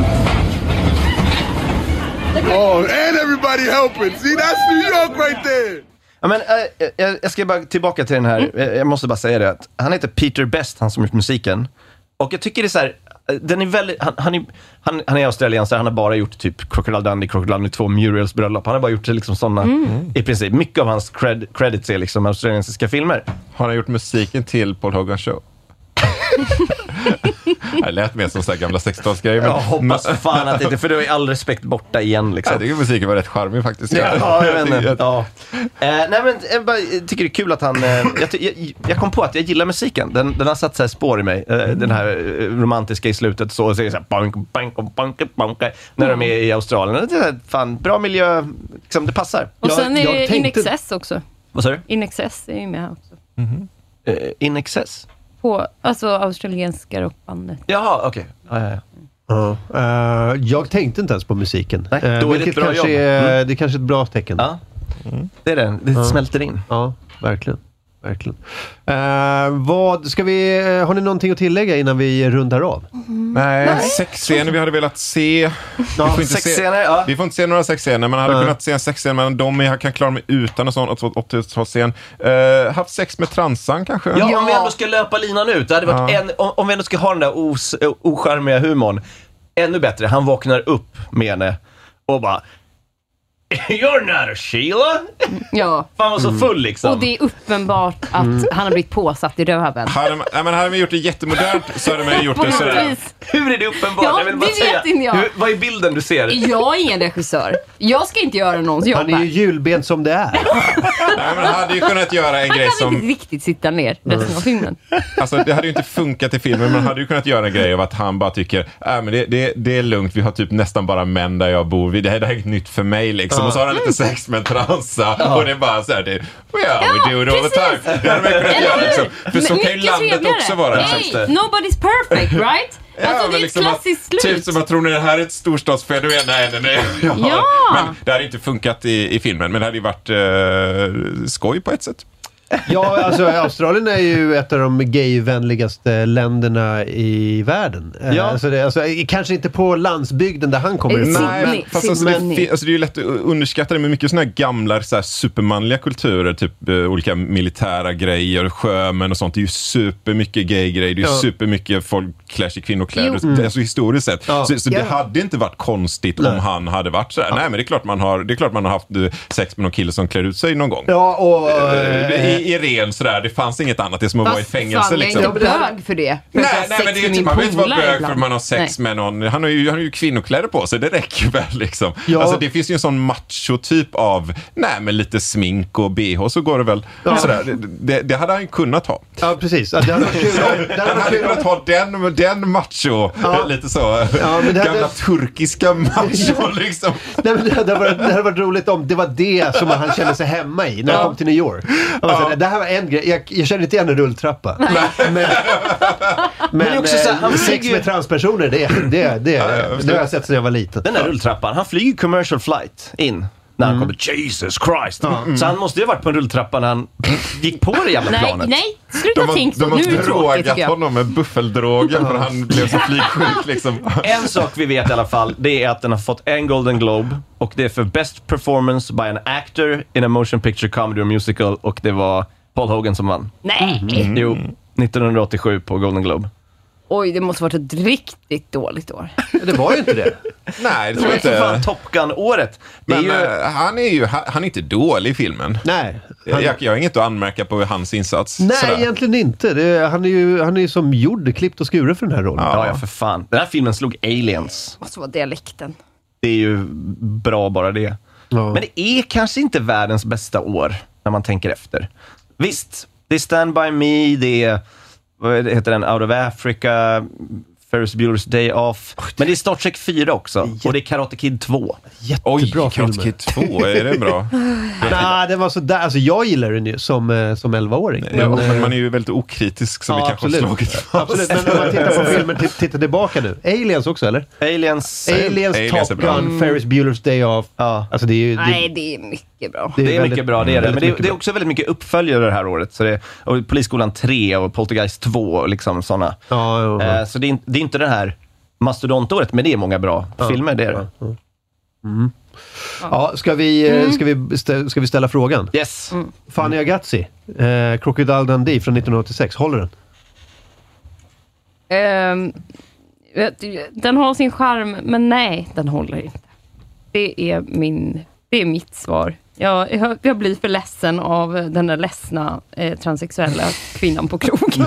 Oh, and everybody helping. See, that's New York right there. Ja, men, äh, jag, jag ska bara tillbaka till den här. Mm. Jag måste bara säga det. Att han heter Peter Best, han som gjort musiken. Och jag tycker det är så här. Den är väldigt, han, han, är, han, han är australiensare. Han har bara gjort typ Crocodile Dundee, Crocodile Dundee två, Muriels bröllop. Han har bara gjort liksom sådana, mm. i princip. Mycket av hans cred, credits är liksom australiensiska filmer. Har han gjort musiken till Paul Hogan Show? Det lät mer som så här gamla sextiotalsgrejer. Jag hoppas fan att det inte, för då är all respekt borta igen. Liksom. Jag tycker musiken var rätt charmig faktiskt. Ja, jag vet inte. Ja. Eh, nej, men jag bara tycker det är kul att han... Eh, jag, jag, jag kom på att jag gillar musiken. Den, den har satt så här spår i mig. Eh, den här romantiska i slutet. Så, så är det så här... Bank, bank, bank, bank, när de är i Australien. Det är fan bra miljö. Liksom, det passar. Och sen jag, är det tänkte... In Excess också. Vad sa du? In Excess är ju med här också. Mm-hmm. Uh, In Excess? På, alltså australienska rockbandet. Jaha, okej. Okay. Ja, ja, ja. Uh, uh, jag tänkte inte ens på musiken. Nej, då uh, är det ett bra kanske jobb. är, Mm. det är kanske ett bra tecken. Ja, mm. det är det. Det uh. smälter in. Ja, verkligen. verkligen. Uh, vad ska vi, uh, har ni någonting att tillägga innan vi rundar av? Mm. Nej, Nej. sexscener vi hade velat se. Ja, vi, får inte sexscener, se ja. vi får inte se några sexscener, men hade uh. kunnat se en sexscen, men de jag kan klara mig utan en sån åttiotalsscen. Uh, haft sex med transan kanske? Ja, ja, om vi ändå ska löpa linan ut. Det hade varit ja. en, om, om vi ändå ska ha den där os, ocharmiga humorn. Ännu bättre, han vaknar upp med henne och bara... You're not a Sheila. Ja. Fan var så full liksom. Och det är uppenbart att mm. han har blivit påsatt i röven. Hade man, nej, men hade man gjort det jättemodernt så hade man gjort det sådär. Hur är det uppenbart? Ja, jag vill bara det säga. vet inte jag. Hur, vad är bilden du ser? Jag är ingen regissör. Jag ska inte göra någons jobb. Han är ju julben som det är. Nej, men hade ju kunnat göra en han grej som... Han kan inte riktigt sitta ner resten av filmen. Alltså det hade ju inte funkat i filmen, men man hade ju kunnat göra en grej av att han bara tycker, äh, men det, det, det är lugnt, vi har typ nästan bara män där jag bor. Det här, det här är inget nytt för mig liksom. Och så har han lite sex med en transa ja. Och det är bara så här, det, well, ja, we do it all the time. Det hade man kunnat göra liksom. För så kan ju landet trevligare. Också vara. Hey, nobody's perfect, right? Ja, alltså det är liksom ett klassiskt slut. Typ som att tror ni det här är ett storstadsfenomen. Nej, nej, nej. Ja. Ja. Men det hade inte funkat i, i filmen, men det hade ju varit eh, skoj på ett sätt. Ja, alltså Australien är ju ett av de gayvänligaste länderna i världen. Ja. Alltså, det, alltså, kanske inte på landsbygden där han kommer ifrån. Nej, men, fast alltså, det, fin- alltså, det är ju lätt att underskatta det med mycket såna här gamla så här, supermanliga kulturer, typ uh, olika militära grejer, sjömän och sånt. Det är ju supermycket gay-grejer, det är ju ja. supermycket folk klär sig i kvinnokläder, mm. alltså historiskt sett. Ja. Så, så det ja. hade inte varit konstigt nej. Om han hade varit så här. Ja. Nej, men det är klart man har, det är klart man har haft uh, sex med någon kille som klär ut sig någon gång. Ja, och... Uh, i ren sådär, det fanns inget annat, det är som att vara i fängelse fan, liksom. Jag är inte bög för det. För nej, nej men det är inte, man vet vara bög för att man har sex nej. med någon. Han har, ju, han har ju kvinnokläder på sig, det räcker ju väl liksom. Ja. Alltså det finns ju en sån macho-typ av, nej men lite smink och B H, så går det väl ja. Sådär. Det, det, det hade han ju kunnat ha. Ja, precis. Ja, det hade varit kul. Det hade han hade kunnat ha den, den macho, ja. Lite så, ja, men det gamla hade... turkiska macho liksom. Nej, men det hade, varit, det hade varit roligt om det var det som han kände sig hemma i när han ja. Kom till New York. Ja. Det här var en grej, jag, jag känner inte igen en rulltrappa. Men, men, men också så, han sex flyger... med transpersoner, det, det, det, ja, ja, det har jag sett sedan jag var liten. Den där rulltrappan, han flyger commercial flight in. När han mm. kommer, Jesus Christ. Mm. Så han måste ju ha varit på en rulltrappa när han gick på det jävla planet. Nej, nej, sluta tänk så. De måste drogat honom med buffeldrogen för han blev så flygsjuk liksom. En sak vi vet i alla fall, det är att den har fått en Golden Globe. Och det är för Best Performance by an Actor in a Motion Picture Comedy or Musical. Och det var Paul Hogan som vann. Nej! Mm. Jo, nittonhundraåttiosju på Golden Globe. Oj, det måste varit ett riktigt dåligt år. Det var ju inte det. Nej, det tror jag inte. Det var fan Top Gun-året. Men ju... han är ju han är inte dålig i filmen. Nej. Han... Jag, jag har inget att anmärka på hans insats. Nej, sådär. Egentligen inte. Det, han är ju han är ju som gjord, klippt och skuren för den här rollen. Ja, ja, för fan. Den här filmen slog Aliens. Måste vara dialekten. Det är ju bra bara det. Ja. Men det är kanske inte världens bästa år när man tänker efter. Visst, det är Stand By Me, det är vad heter den? Out of Africa, Ferris Bueller's Day Off. Men det är Star Trek fyra också. Jätte... Och det är Karate Kid två. Jättebra Oj, Karate Kid två, är det bra? Nej, det var så där. Alltså jag gillar den ju som, som elva-åring. Ja, men, men man är ju väldigt okritisk som ja, vi kanske har slagit fast. Absolut, men om man tittar på filmen, t- titta tillbaka nu. Aliens också, eller? Aliens. Aliens, Aliens Top Gun, mm. Ferris Bueller's Day Off. Ja. Alltså, det är ju, det... Nej, det är mycket bra. Det är, det är väldigt, mycket bra, det är det. Men det är, det är bra. också väldigt mycket uppföljare det här året. Så det är, och Polisskolan tre och Poltergeist två och liksom sådana. Ja, ja, ja. Eh, så det är, det är inte det här mastodontåret, men det är många bra ja, filmer, det är det. Ja, ja. Mm. Ja, ska vi, mm. ska, vi ställa, ska vi ställa frågan? Yes. Mm. Fanny Agazzi, eh, Crocodile Dundee från nittonhundraåttiosex, håller den? Um, den har sin charm, men nej, den håller inte. Det är min Det är mitt svar. Jag, jag, jag blir för ledsen av den där ledsna eh, transsexuella kvinnan på krogen.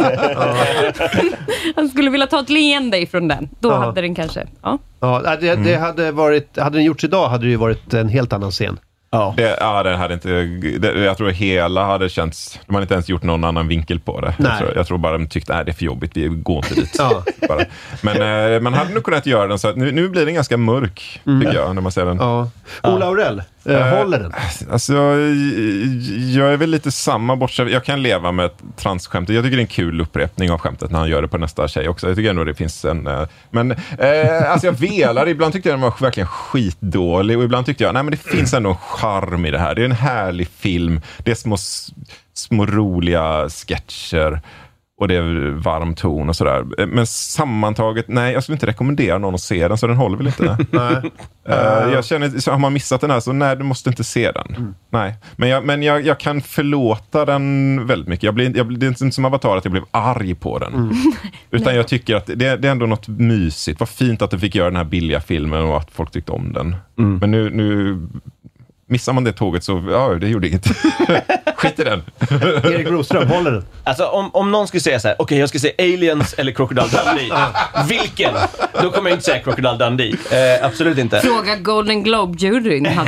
Han skulle vilja ta ett leende ifrån den. Då ja. hade den kanske... Ja, ja det, det hade varit... Hade den gjorts idag hade det ju varit en helt annan scen. Ja, det, ja den hade inte, det, jag tror hela hade känts, de hade inte ens gjort någon annan vinkel på det. Jag tror, jag tror bara de tyckte att det är för jobbigt, vi går inte dit. Ja. Bara. Men eh, man hade nog kunnat göra den så att nu, nu blir den ganska mörk, mm. tycker jag, när man ser den. Ja. Ola Aurell, eh, håller den? Alltså, jag, jag är väl lite samma bortsett. Jag kan leva med transskämtet. Jag tycker det är en kul upprepning av skämtet när han gör det på nästa tjej också. Jag tycker ändå det finns en... Eh, men eh, alltså jag velar, ibland tyckte jag den var verkligen skitdålig och ibland tyckte jag, nej men det finns ändå en charm i det här. Det är en härlig film. Det är små, små roliga sketcher och det är varm ton och sådär. Men sammantaget, nej, jag skulle inte rekommendera någon att se den, så den håller väl inte. Nej. uh, jag känner, så har man missat den här, så nej, du måste inte se den. Mm. Nej. Men, jag, men jag, jag kan förlåta den väldigt mycket. Jag blir, jag, det är inte som Avatar att jag blev arg på den. Mm. Utan jag tycker att det, det är ändå något mysigt. Vad fint att du fick göra den här billiga filmen och att folk tyckte om den. Mm. Men nu... nu missar man det tåget så, ja, det gjorde inget. Skit i den. Erik Broström, håller den. Alltså, om, om någon skulle säga så här, okej, okay, jag ska säga Aliens eller Crocodile Dundee. Vilken? Då kommer jag inte säga Crocodile Dundee. Eh, absolut inte. Fråga Golden Globe-juryn. eh,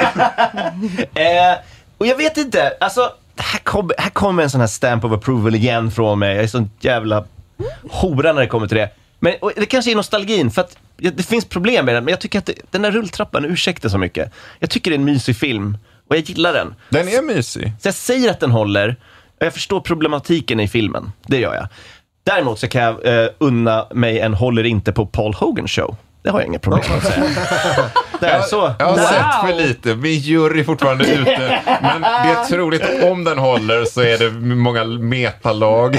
och jag vet inte, alltså, här kommer här kom en sån här stamp of approval igen från mig. Jag är sån jävla hora när det kommer till det. Men och det kanske är nostalgin, för att det finns problem med den, men jag tycker att det, den där rulltrappan ursäktar så mycket. Jag tycker det är en mysig film och jag gillar den. Den är mysig. Så jag säger att den håller och jag förstår problematiken i filmen. Det gör jag. Däremot så kan jag eh, unna mig en håller inte på Paul Hogan show. Det har jag inga problem med att säga. Där, så. Jag har wow. sett för lite. Min jury är fortfarande ute. Men det är troligt att om den håller så är det många metalag.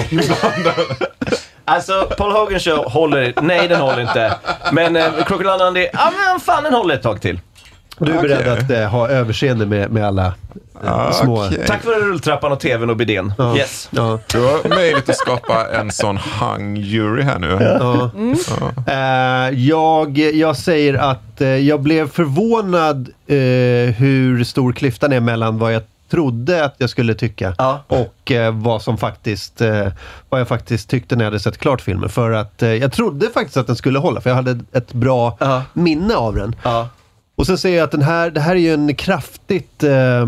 Alltså, Paul Hogan show håller... Nej, den håller inte. Men eh, Crocodile Dundee, ja men fan, den håller ett tag till. Du är beredd okay. att eh, ha överseende med, med alla eh, ah, små... Okay. Tack för rulltrappan och tvn och bidén. Ja. Yes. Ja. Du har möjlighet att skapa en sån hang-jury här nu. Ja. Mm. Ja. Uh, jag, jag säger att uh, jag blev förvånad uh, hur stor klyftan är mellan vad jag trodde att jag skulle tycka ja. och eh, vad som faktiskt eh, vad jag faktiskt tyckte när jag hade sett klart filmen, för att eh, jag trodde faktiskt att den skulle hålla, för jag hade ett bra uh-huh. minne av den. Uh-huh. Och så säger jag att den här, det här är ju en kraftigt eh,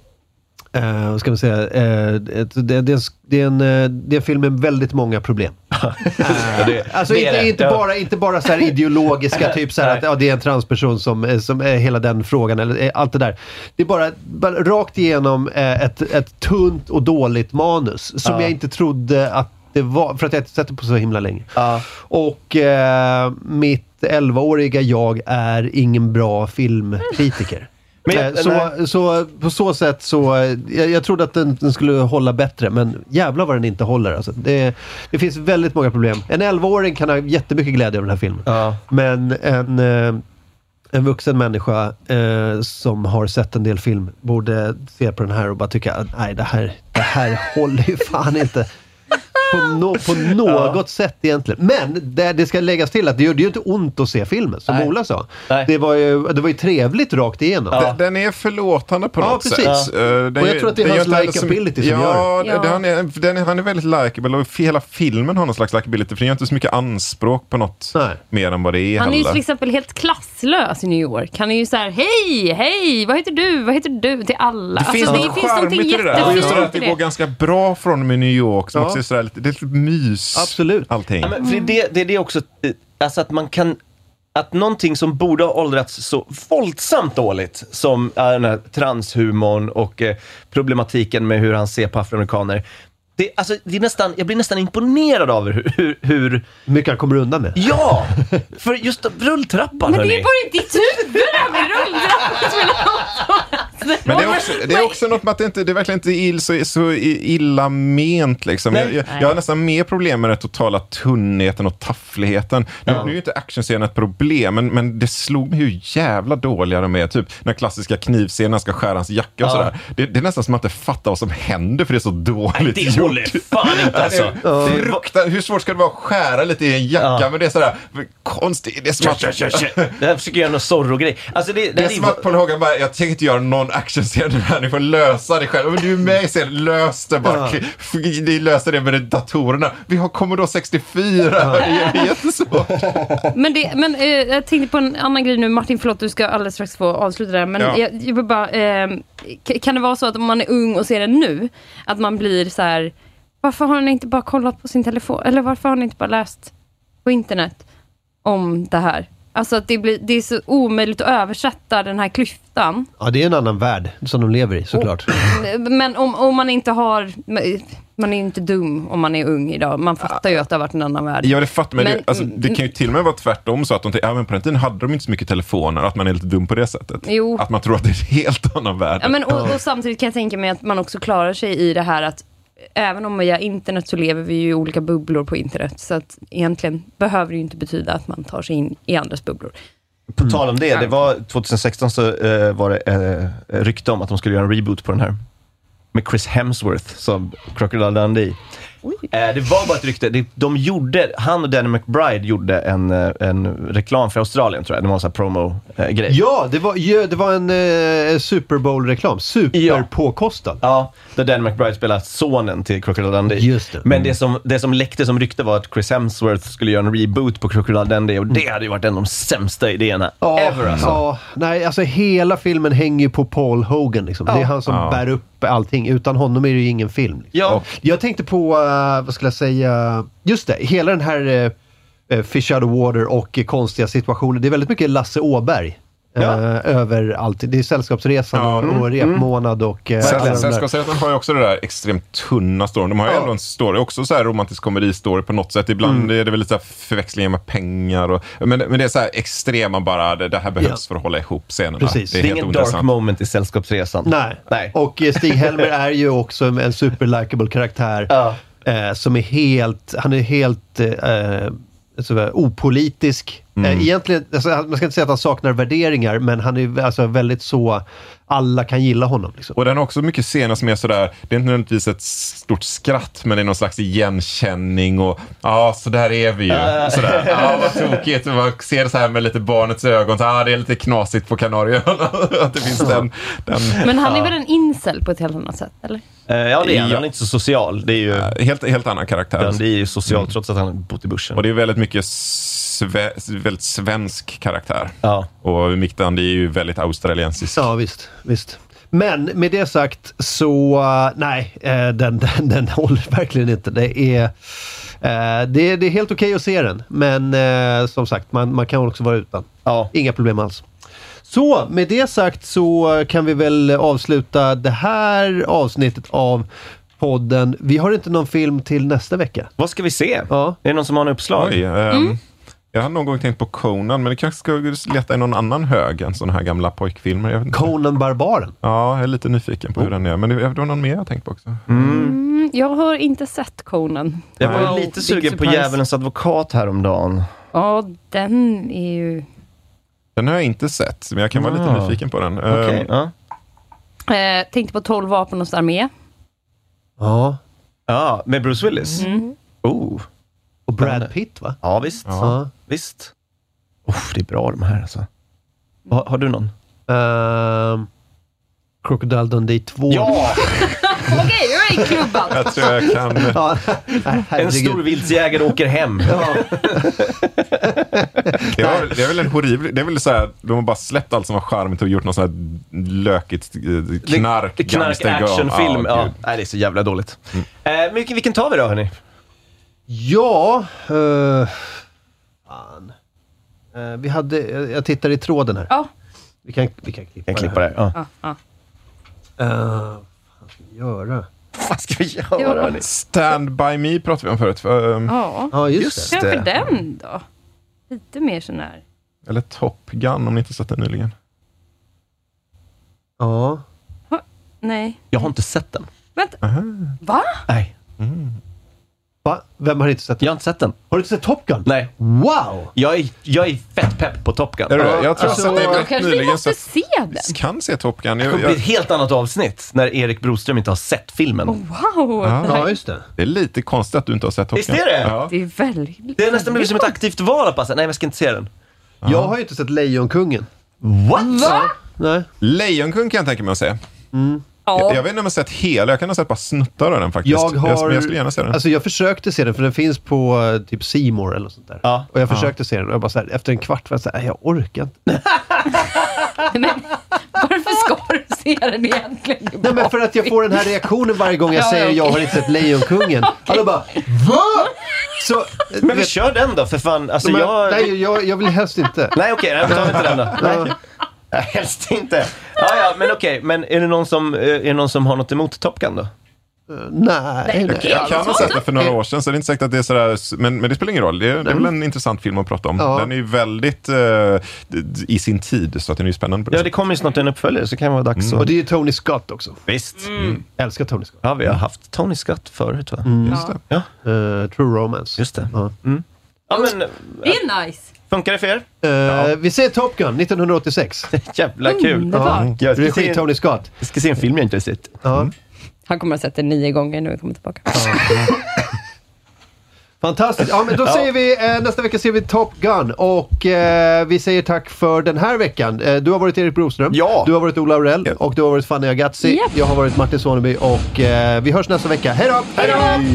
eh, vad ska man säga eh, ett, det, det, det, är en, det är en film med väldigt många problem. uh, det, alltså det inte, det. inte, bara, inte bara så här ideologiska typ så här att ja, det är en transperson som, som är hela den frågan eller allt det där. Det är bara, bara rakt igenom ett, ett tunt och dåligt manus som uh. jag inte trodde att det var, för att jag inte sett det på så himla länge. Uh. Och eh, mitt elvaåriga jag är ingen bra filmkritiker. Men jag, så, så på så sätt så jag, jag trodde att den, den skulle hålla bättre, men jävlar vad den inte håller alltså. det, det finns väldigt många problem. En elvaåring kan ha jättemycket glädje av den här filmen. Ja. Men en, en vuxen människa eh, som har sett en del film borde se på den här och bara tycka att nej, det här, det här håller ju fan inte på, no, på något ja. sätt egentligen. Men det, det ska läggas till att det gör, det gör inte ont att se filmen, som Nej. Ola sa. Det var, ju, det var ju trevligt rakt igenom. Ja. Den är förlåtande på ja, något precis. sätt. Ja. Den, och jag tror att det är hans likability som, som ja, gör det. Han är, den, han är väldigt likable och hela filmen har någon slags likability, för den gör inte så mycket anspråk på något Nej. mer än vad det är. Han heller. är ju till exempel helt klasslös i New York. Han är ju så här: hej, hej, vad heter du? Vad heter du? Till alla. Det finns alltså, något charmigt i det där. Och just det att det går ganska bra från med New York som ja. också är sådär, det är lite mys. Absolut. Allting. Ja, men för det, det är det också, alltså att man kan, att någonting som borde ha åldrats så våldsamt dåligt som äh, den här transhumorn och eh, problematiken med hur han ser på afroamerikaner. Det, alltså, det är nästan, jag blir nästan imponerad av hur... hur, hur mycket han kommer undan med. Ja! För just rulltrappan, men hörni. det är bara i ditt huvud där med rulltrappan. Men det är också, det är också något med att det, inte, det är verkligen inte ill, så, så illa ment. Liksom. Jag, jag, jag har nästan mer problem med den totala tunnheten och taffligheten. Nu, ja. nu är ju inte actionscenen ett problem, men, men det slog mig hur jävla dåliga de är. Typ när klassiska knivscenen ska skära hans jacka och ja. sådär. Det, det är nästan som att man inte fattar vad som händer, för det är så dåligt. Nej, det håller fan inte alltså. Det är, det är frukta, hur svårt ska det vara att skära lite i en jacka? Ja. Men det är sådär konstigt. Det är som att... Det här försöker göra någon Zorro-grej. Alltså det, det, det är som att Paul Hogan bara, jag tänker inte göra någon actionscen här, ni får lösa det själv. Men du är med i scenen, lös det bara. Ja. Ni löser det med datorerna. Vi har Commodore sextiofyra. Ja. Det är jättesvårt. Men, det, men eh, jag tänkte på en annan grej nu. Martin, förlåt, du ska alldeles strax få avsluta det. Men ja. jag, jag vill bara, eh, kan det vara så att om man är ung och ser det nu, att man blir så här: varför har ni inte bara kollat på sin telefon? Eller varför har ni inte bara läst på internet om det här? Alltså att det, blir, det är så omöjligt att översätta den här klyftan. Ja, det är en annan värld som de lever i, såklart. Och, men om, om man inte har... Man är ju inte dum om man är ung idag. Man fattar ju att det har varit en annan värld. Ja, det fattar man. Men, det, alltså, det kan ju till och med vara tvärtom så att de, även på den tiden hade de inte så mycket telefoner, att man är lite dum på det sättet. Jo. Att man tror att det är en helt annan värld. Ja, men, och, och samtidigt kan jag tänka mig att man också klarar sig i det här att även om vi har internet så lever vi ju i olika bubblor på internet. Så att egentligen behöver det ju inte betyda att man tar sig in i andras bubblor. På tal om det, det var tjugohundrasexton så uh, var det uh, rykte om att de skulle göra en reboot på den här. Med Chris Hemsworth som Crocodile Dundee. Eh, det var bara ett rykte. De, de gjorde, han och Danny McBride gjorde en, en reklam för Australien, tror jag. Det var en sån här promo-grej. Eh, ja, det var, ja, det var en eh, Super Bowl-reklam. Super ja. påkostad. Ja, där Danny McBride spelade sonen till Crocodile Dundee. Just det. Men mm. det som, det som läckte som rykte var att Chris Hemsworth skulle göra en reboot på Crocodile Dundee. Och det hade ju varit en av de sämsta idéerna ja, ever. Alltså. Ja, nej, alltså hela filmen hänger på Paul Hogan. Liksom. Ja. Det är han som ja. bär upp allting. Utan honom är det ju ingen film. Liksom. Ja. Jag tänkte på, uh, vad skulle jag säga, just det, hela den här uh, Fish Out of Water och uh, konstiga situationer. Det är väldigt mycket Lasse Åberg. Ja. Uh, över allt. Det är Sällskapsresan ja. och, och repmånad och... Uh, Säll- Sällskapsresan har ju också det där extremt tunna storyn. De har ju ja. ändå en story, också så här romantisk komedistory på något sätt. Ibland mm. är det väl lite så här förväxlingar med pengar. Och, men, men det är så här extrema bara, det, det här behövs ja. för att hålla ihop scenerna. Precis. Det är, det är ingen dark moment i Sällskapsresan. Nej. Nej. Och uh, Stig Helmer är ju också en super likable karaktär. Ja. Uh, som är helt, han är helt... Uh, Så opolitisk. Mm. Egentligen, alltså, man ska inte säga att han saknar värderingar, men han är alltså väldigt så, alla kan gilla honom. Liksom. Och den har också mycket scener som är sådär, det är inte nödvändigtvis ett stort skratt, men det är någon slags igenkänning och ja, så där är vi ju. Uh. Sådär, ja, vad tokigt. Man ser det så här med lite barnets ögon, så ja, det är lite knasigt på Kanarieöarna. Att det finns den, den, men han är ja. väl en incel på ett helt annat sätt, eller? Uh, ja, det är han. Han är inte så social. Det är ju uh, helt, helt annan karaktär. Den, det är ju social, mm. trots att han har bott i börsen. Och det är väldigt mycket sve- väldigt svensk karaktär. Ja. Och Miktan, det är ju väldigt australiensisk. Ja, visst, visst. Men med det sagt så, uh, nej, uh, den, den, den håller verkligen inte. Det är, uh, det är, det är helt okej okay att se den. Men uh, som sagt, man, man kan också vara utan. Ja. Inga problem alls. Så, med det sagt så kan vi väl avsluta det här avsnittet av podden. Vi har inte någon film till nästa vecka. Vad ska vi se? Ja. Är det någon som har en uppslag? Oj, um, mm. Jag har någon gång tänkt på Conan, men det kanske ska leta i någon annan hög än sådana här gamla pojkfilmer. Jag vet inte. Conan Barbaren? Ja, jag är lite nyfiken på oh. hur den är. Men det, det var någon mer jag tänkt på också. Mm. Mm, jag har inte sett Conan. Jag var wow. lite sugen på Djävulens advokat häromdagen. Ja, den är ju... Den har jag inte sett, men jag kan vara ah. lite nyfiken på den. Okay, um, ja. eh, tänkte på tolv vapen hos armé. Ja. Ja, med Bruce Willis. Mm. Oh. Och Brad Pitt, va? Ja, visst. Ja. Visst. Oh, det är bra de här alltså. Har, har du någon? Uh, Crocodile Dundee två. Ja! Okej, du är i klubban. Jag tror jag kan... Ja, en stor vildsjägare åker hem. Ja. det, var, det är väl en horribel... Det är väl så här, de har bara släppt allt som var charmigt och gjort någon sån här lökigt knark. Det, knark actionfilm. Ja, nej, det är så jävla dåligt. Mm. Uh, vilken, vilken tar vi då, hörni? Ja... Uh, fan. Uh, vi hade... Jag tittar i tråden här. Ja. Vi kan, vi kan klippa, kan klippa det. Ja. Ja, ja. Uh, vad ska vi göra? Vad ska vi göra? Ja. Stand By Me pratade vi om förut. Um, ja. ja, just, just det. Kanske den då? Lite mer sån här. Eller Top Gun, om ni inte sett den nyligen. Ja. Nej. Jag har inte sett den. Vänta. Va? Nej. Mm. Va? Vem har inte sett den? Jag har inte sett den. Har du inte sett Top Gun? Nej. Wow! Jag är, jag är fett pepp på Top Gun. Är det? Jag tror Alltså, att det är väldigt Kanske vi nyligen måste så se den. att kan se Top Gun. Det Jag, kommer bli ett jag, helt annat avsnitt när Erik Broström inte har sett filmen. Oh, wow. Ja. Det, här, Ja, just det. det är lite konstigt att du inte har sett Top Gun. Visst är det? Ja. det är väldigt... Det är nästan blivit som ett aktivt val att bara säga, nej jag ska inte se den. Jag har ju inte sett Lejonkungen. What? Va? Nej. Lejonkung kan jag tänka mig att se. Ja. Jag, jag vet inte om jag har sett hela, jag kan ha sett bara snuttar av den faktiskt. Jag har... jag, jag skulle gärna se den. Alltså jag försökte se den, för den finns på uh, typ C More eller sånt där. Ja. Och jag försökte se den och jag bara så här, efter en kvart var jag så här, jag orkar inte. Men varför ska du se den egentligen? Det är Nej, men för att jag får den här reaktionen varje gång jag Ja, säger okej. jag har inte sett Lejonkungen. Alla bara, va? Så, Men vi kör den då, för fan. Alltså men, jag... Nej, jag, jag vill helst inte. Nej, okej, okay, då tar vi inte den då. Nej. Nej, helst inte. Ja, ja, men okej. Okay. Men är det, någon som, är det någon som har något emot Top Gun då? Uh, nej, nej. Jag, jag kan ha sett det för några år sedan, så det är inte säkert att det är sådär, men, men det spelar ingen roll. Det är, det är väl en intressant film att prata om. Ja. Den är ju väldigt uh, i sin tid, så att den är ju spännande på det. Ja, det kommer ju snart en uppföljare, så kan det vara dags. Mm. Och det är ju Tony Scott också. Visst. Mm. Jag älskar Tony Scott. Ja, vi har haft Tony Scott förut, va? Mm. Just det. Ja. Uh, True Romance. Just det. Ja. Mm. Ja, men... Det är nice. Funkar det för er? Uh, Ja. Vi ser Top Gun nittonhundraåttiosex. Jävla kul. Underbart. Jag ska Regi se, Tony Scott. jag ska se en film jag inte har sett. Ja. Mm. Han kommer att ha sett den nio gånger när vi kommer tillbaka. Fantastiskt. Ja, men då Ja. säger vi, eh, nästa vecka ser vi Top Gun. Och eh, vi säger tack för den här veckan. Eh, du har varit Erik Broström. Ja. Du har varit Ola Aurell. Ja. Och du har varit Fanny Agazzi. Japp. Jag har varit Martin Soneby. Och eh, vi hörs nästa vecka. Hej då! Hej då!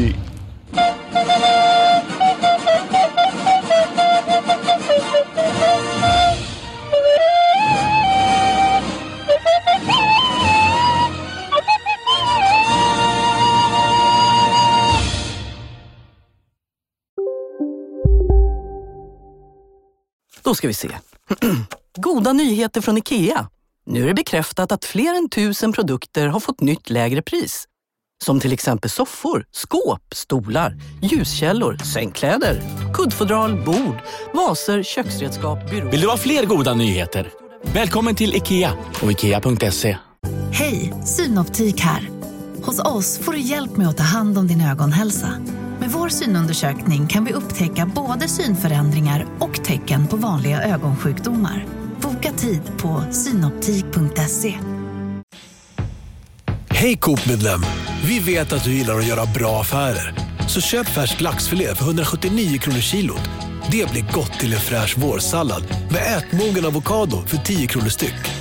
Då ska vi se. Goda nyheter från IKEA. Nu är det bekräftat att fler än tusen produkter har fått nytt lägre pris. Som till exempel soffor, skåp, stolar, ljuskällor, sängkläder, kuddfodral, bord, vaser, köksredskap, byråer. Vill du ha fler goda nyheter? Välkommen till IKEA och ikea punkt se. Hej, Synoptik här. Hos oss får du hjälp med att ta hand om din ögonhälsa. Med vår synundersökning kan vi upptäcka både synförändringar och tecken på vanliga ögonsjukdomar. Boka tid på synoptik punkt se. Hej Coop-medlem! Vi vet att du gillar att göra bra affärer. Så köp färsk laxfilé för hundrasjuttionio kronor kilot. Det blir gott till en fräsch vårsallad med ätmogen avokado för tio kronor styck.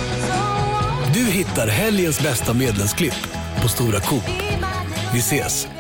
Du hittar helgens bästa medlemsklipp på Stora Coop. Vi ses!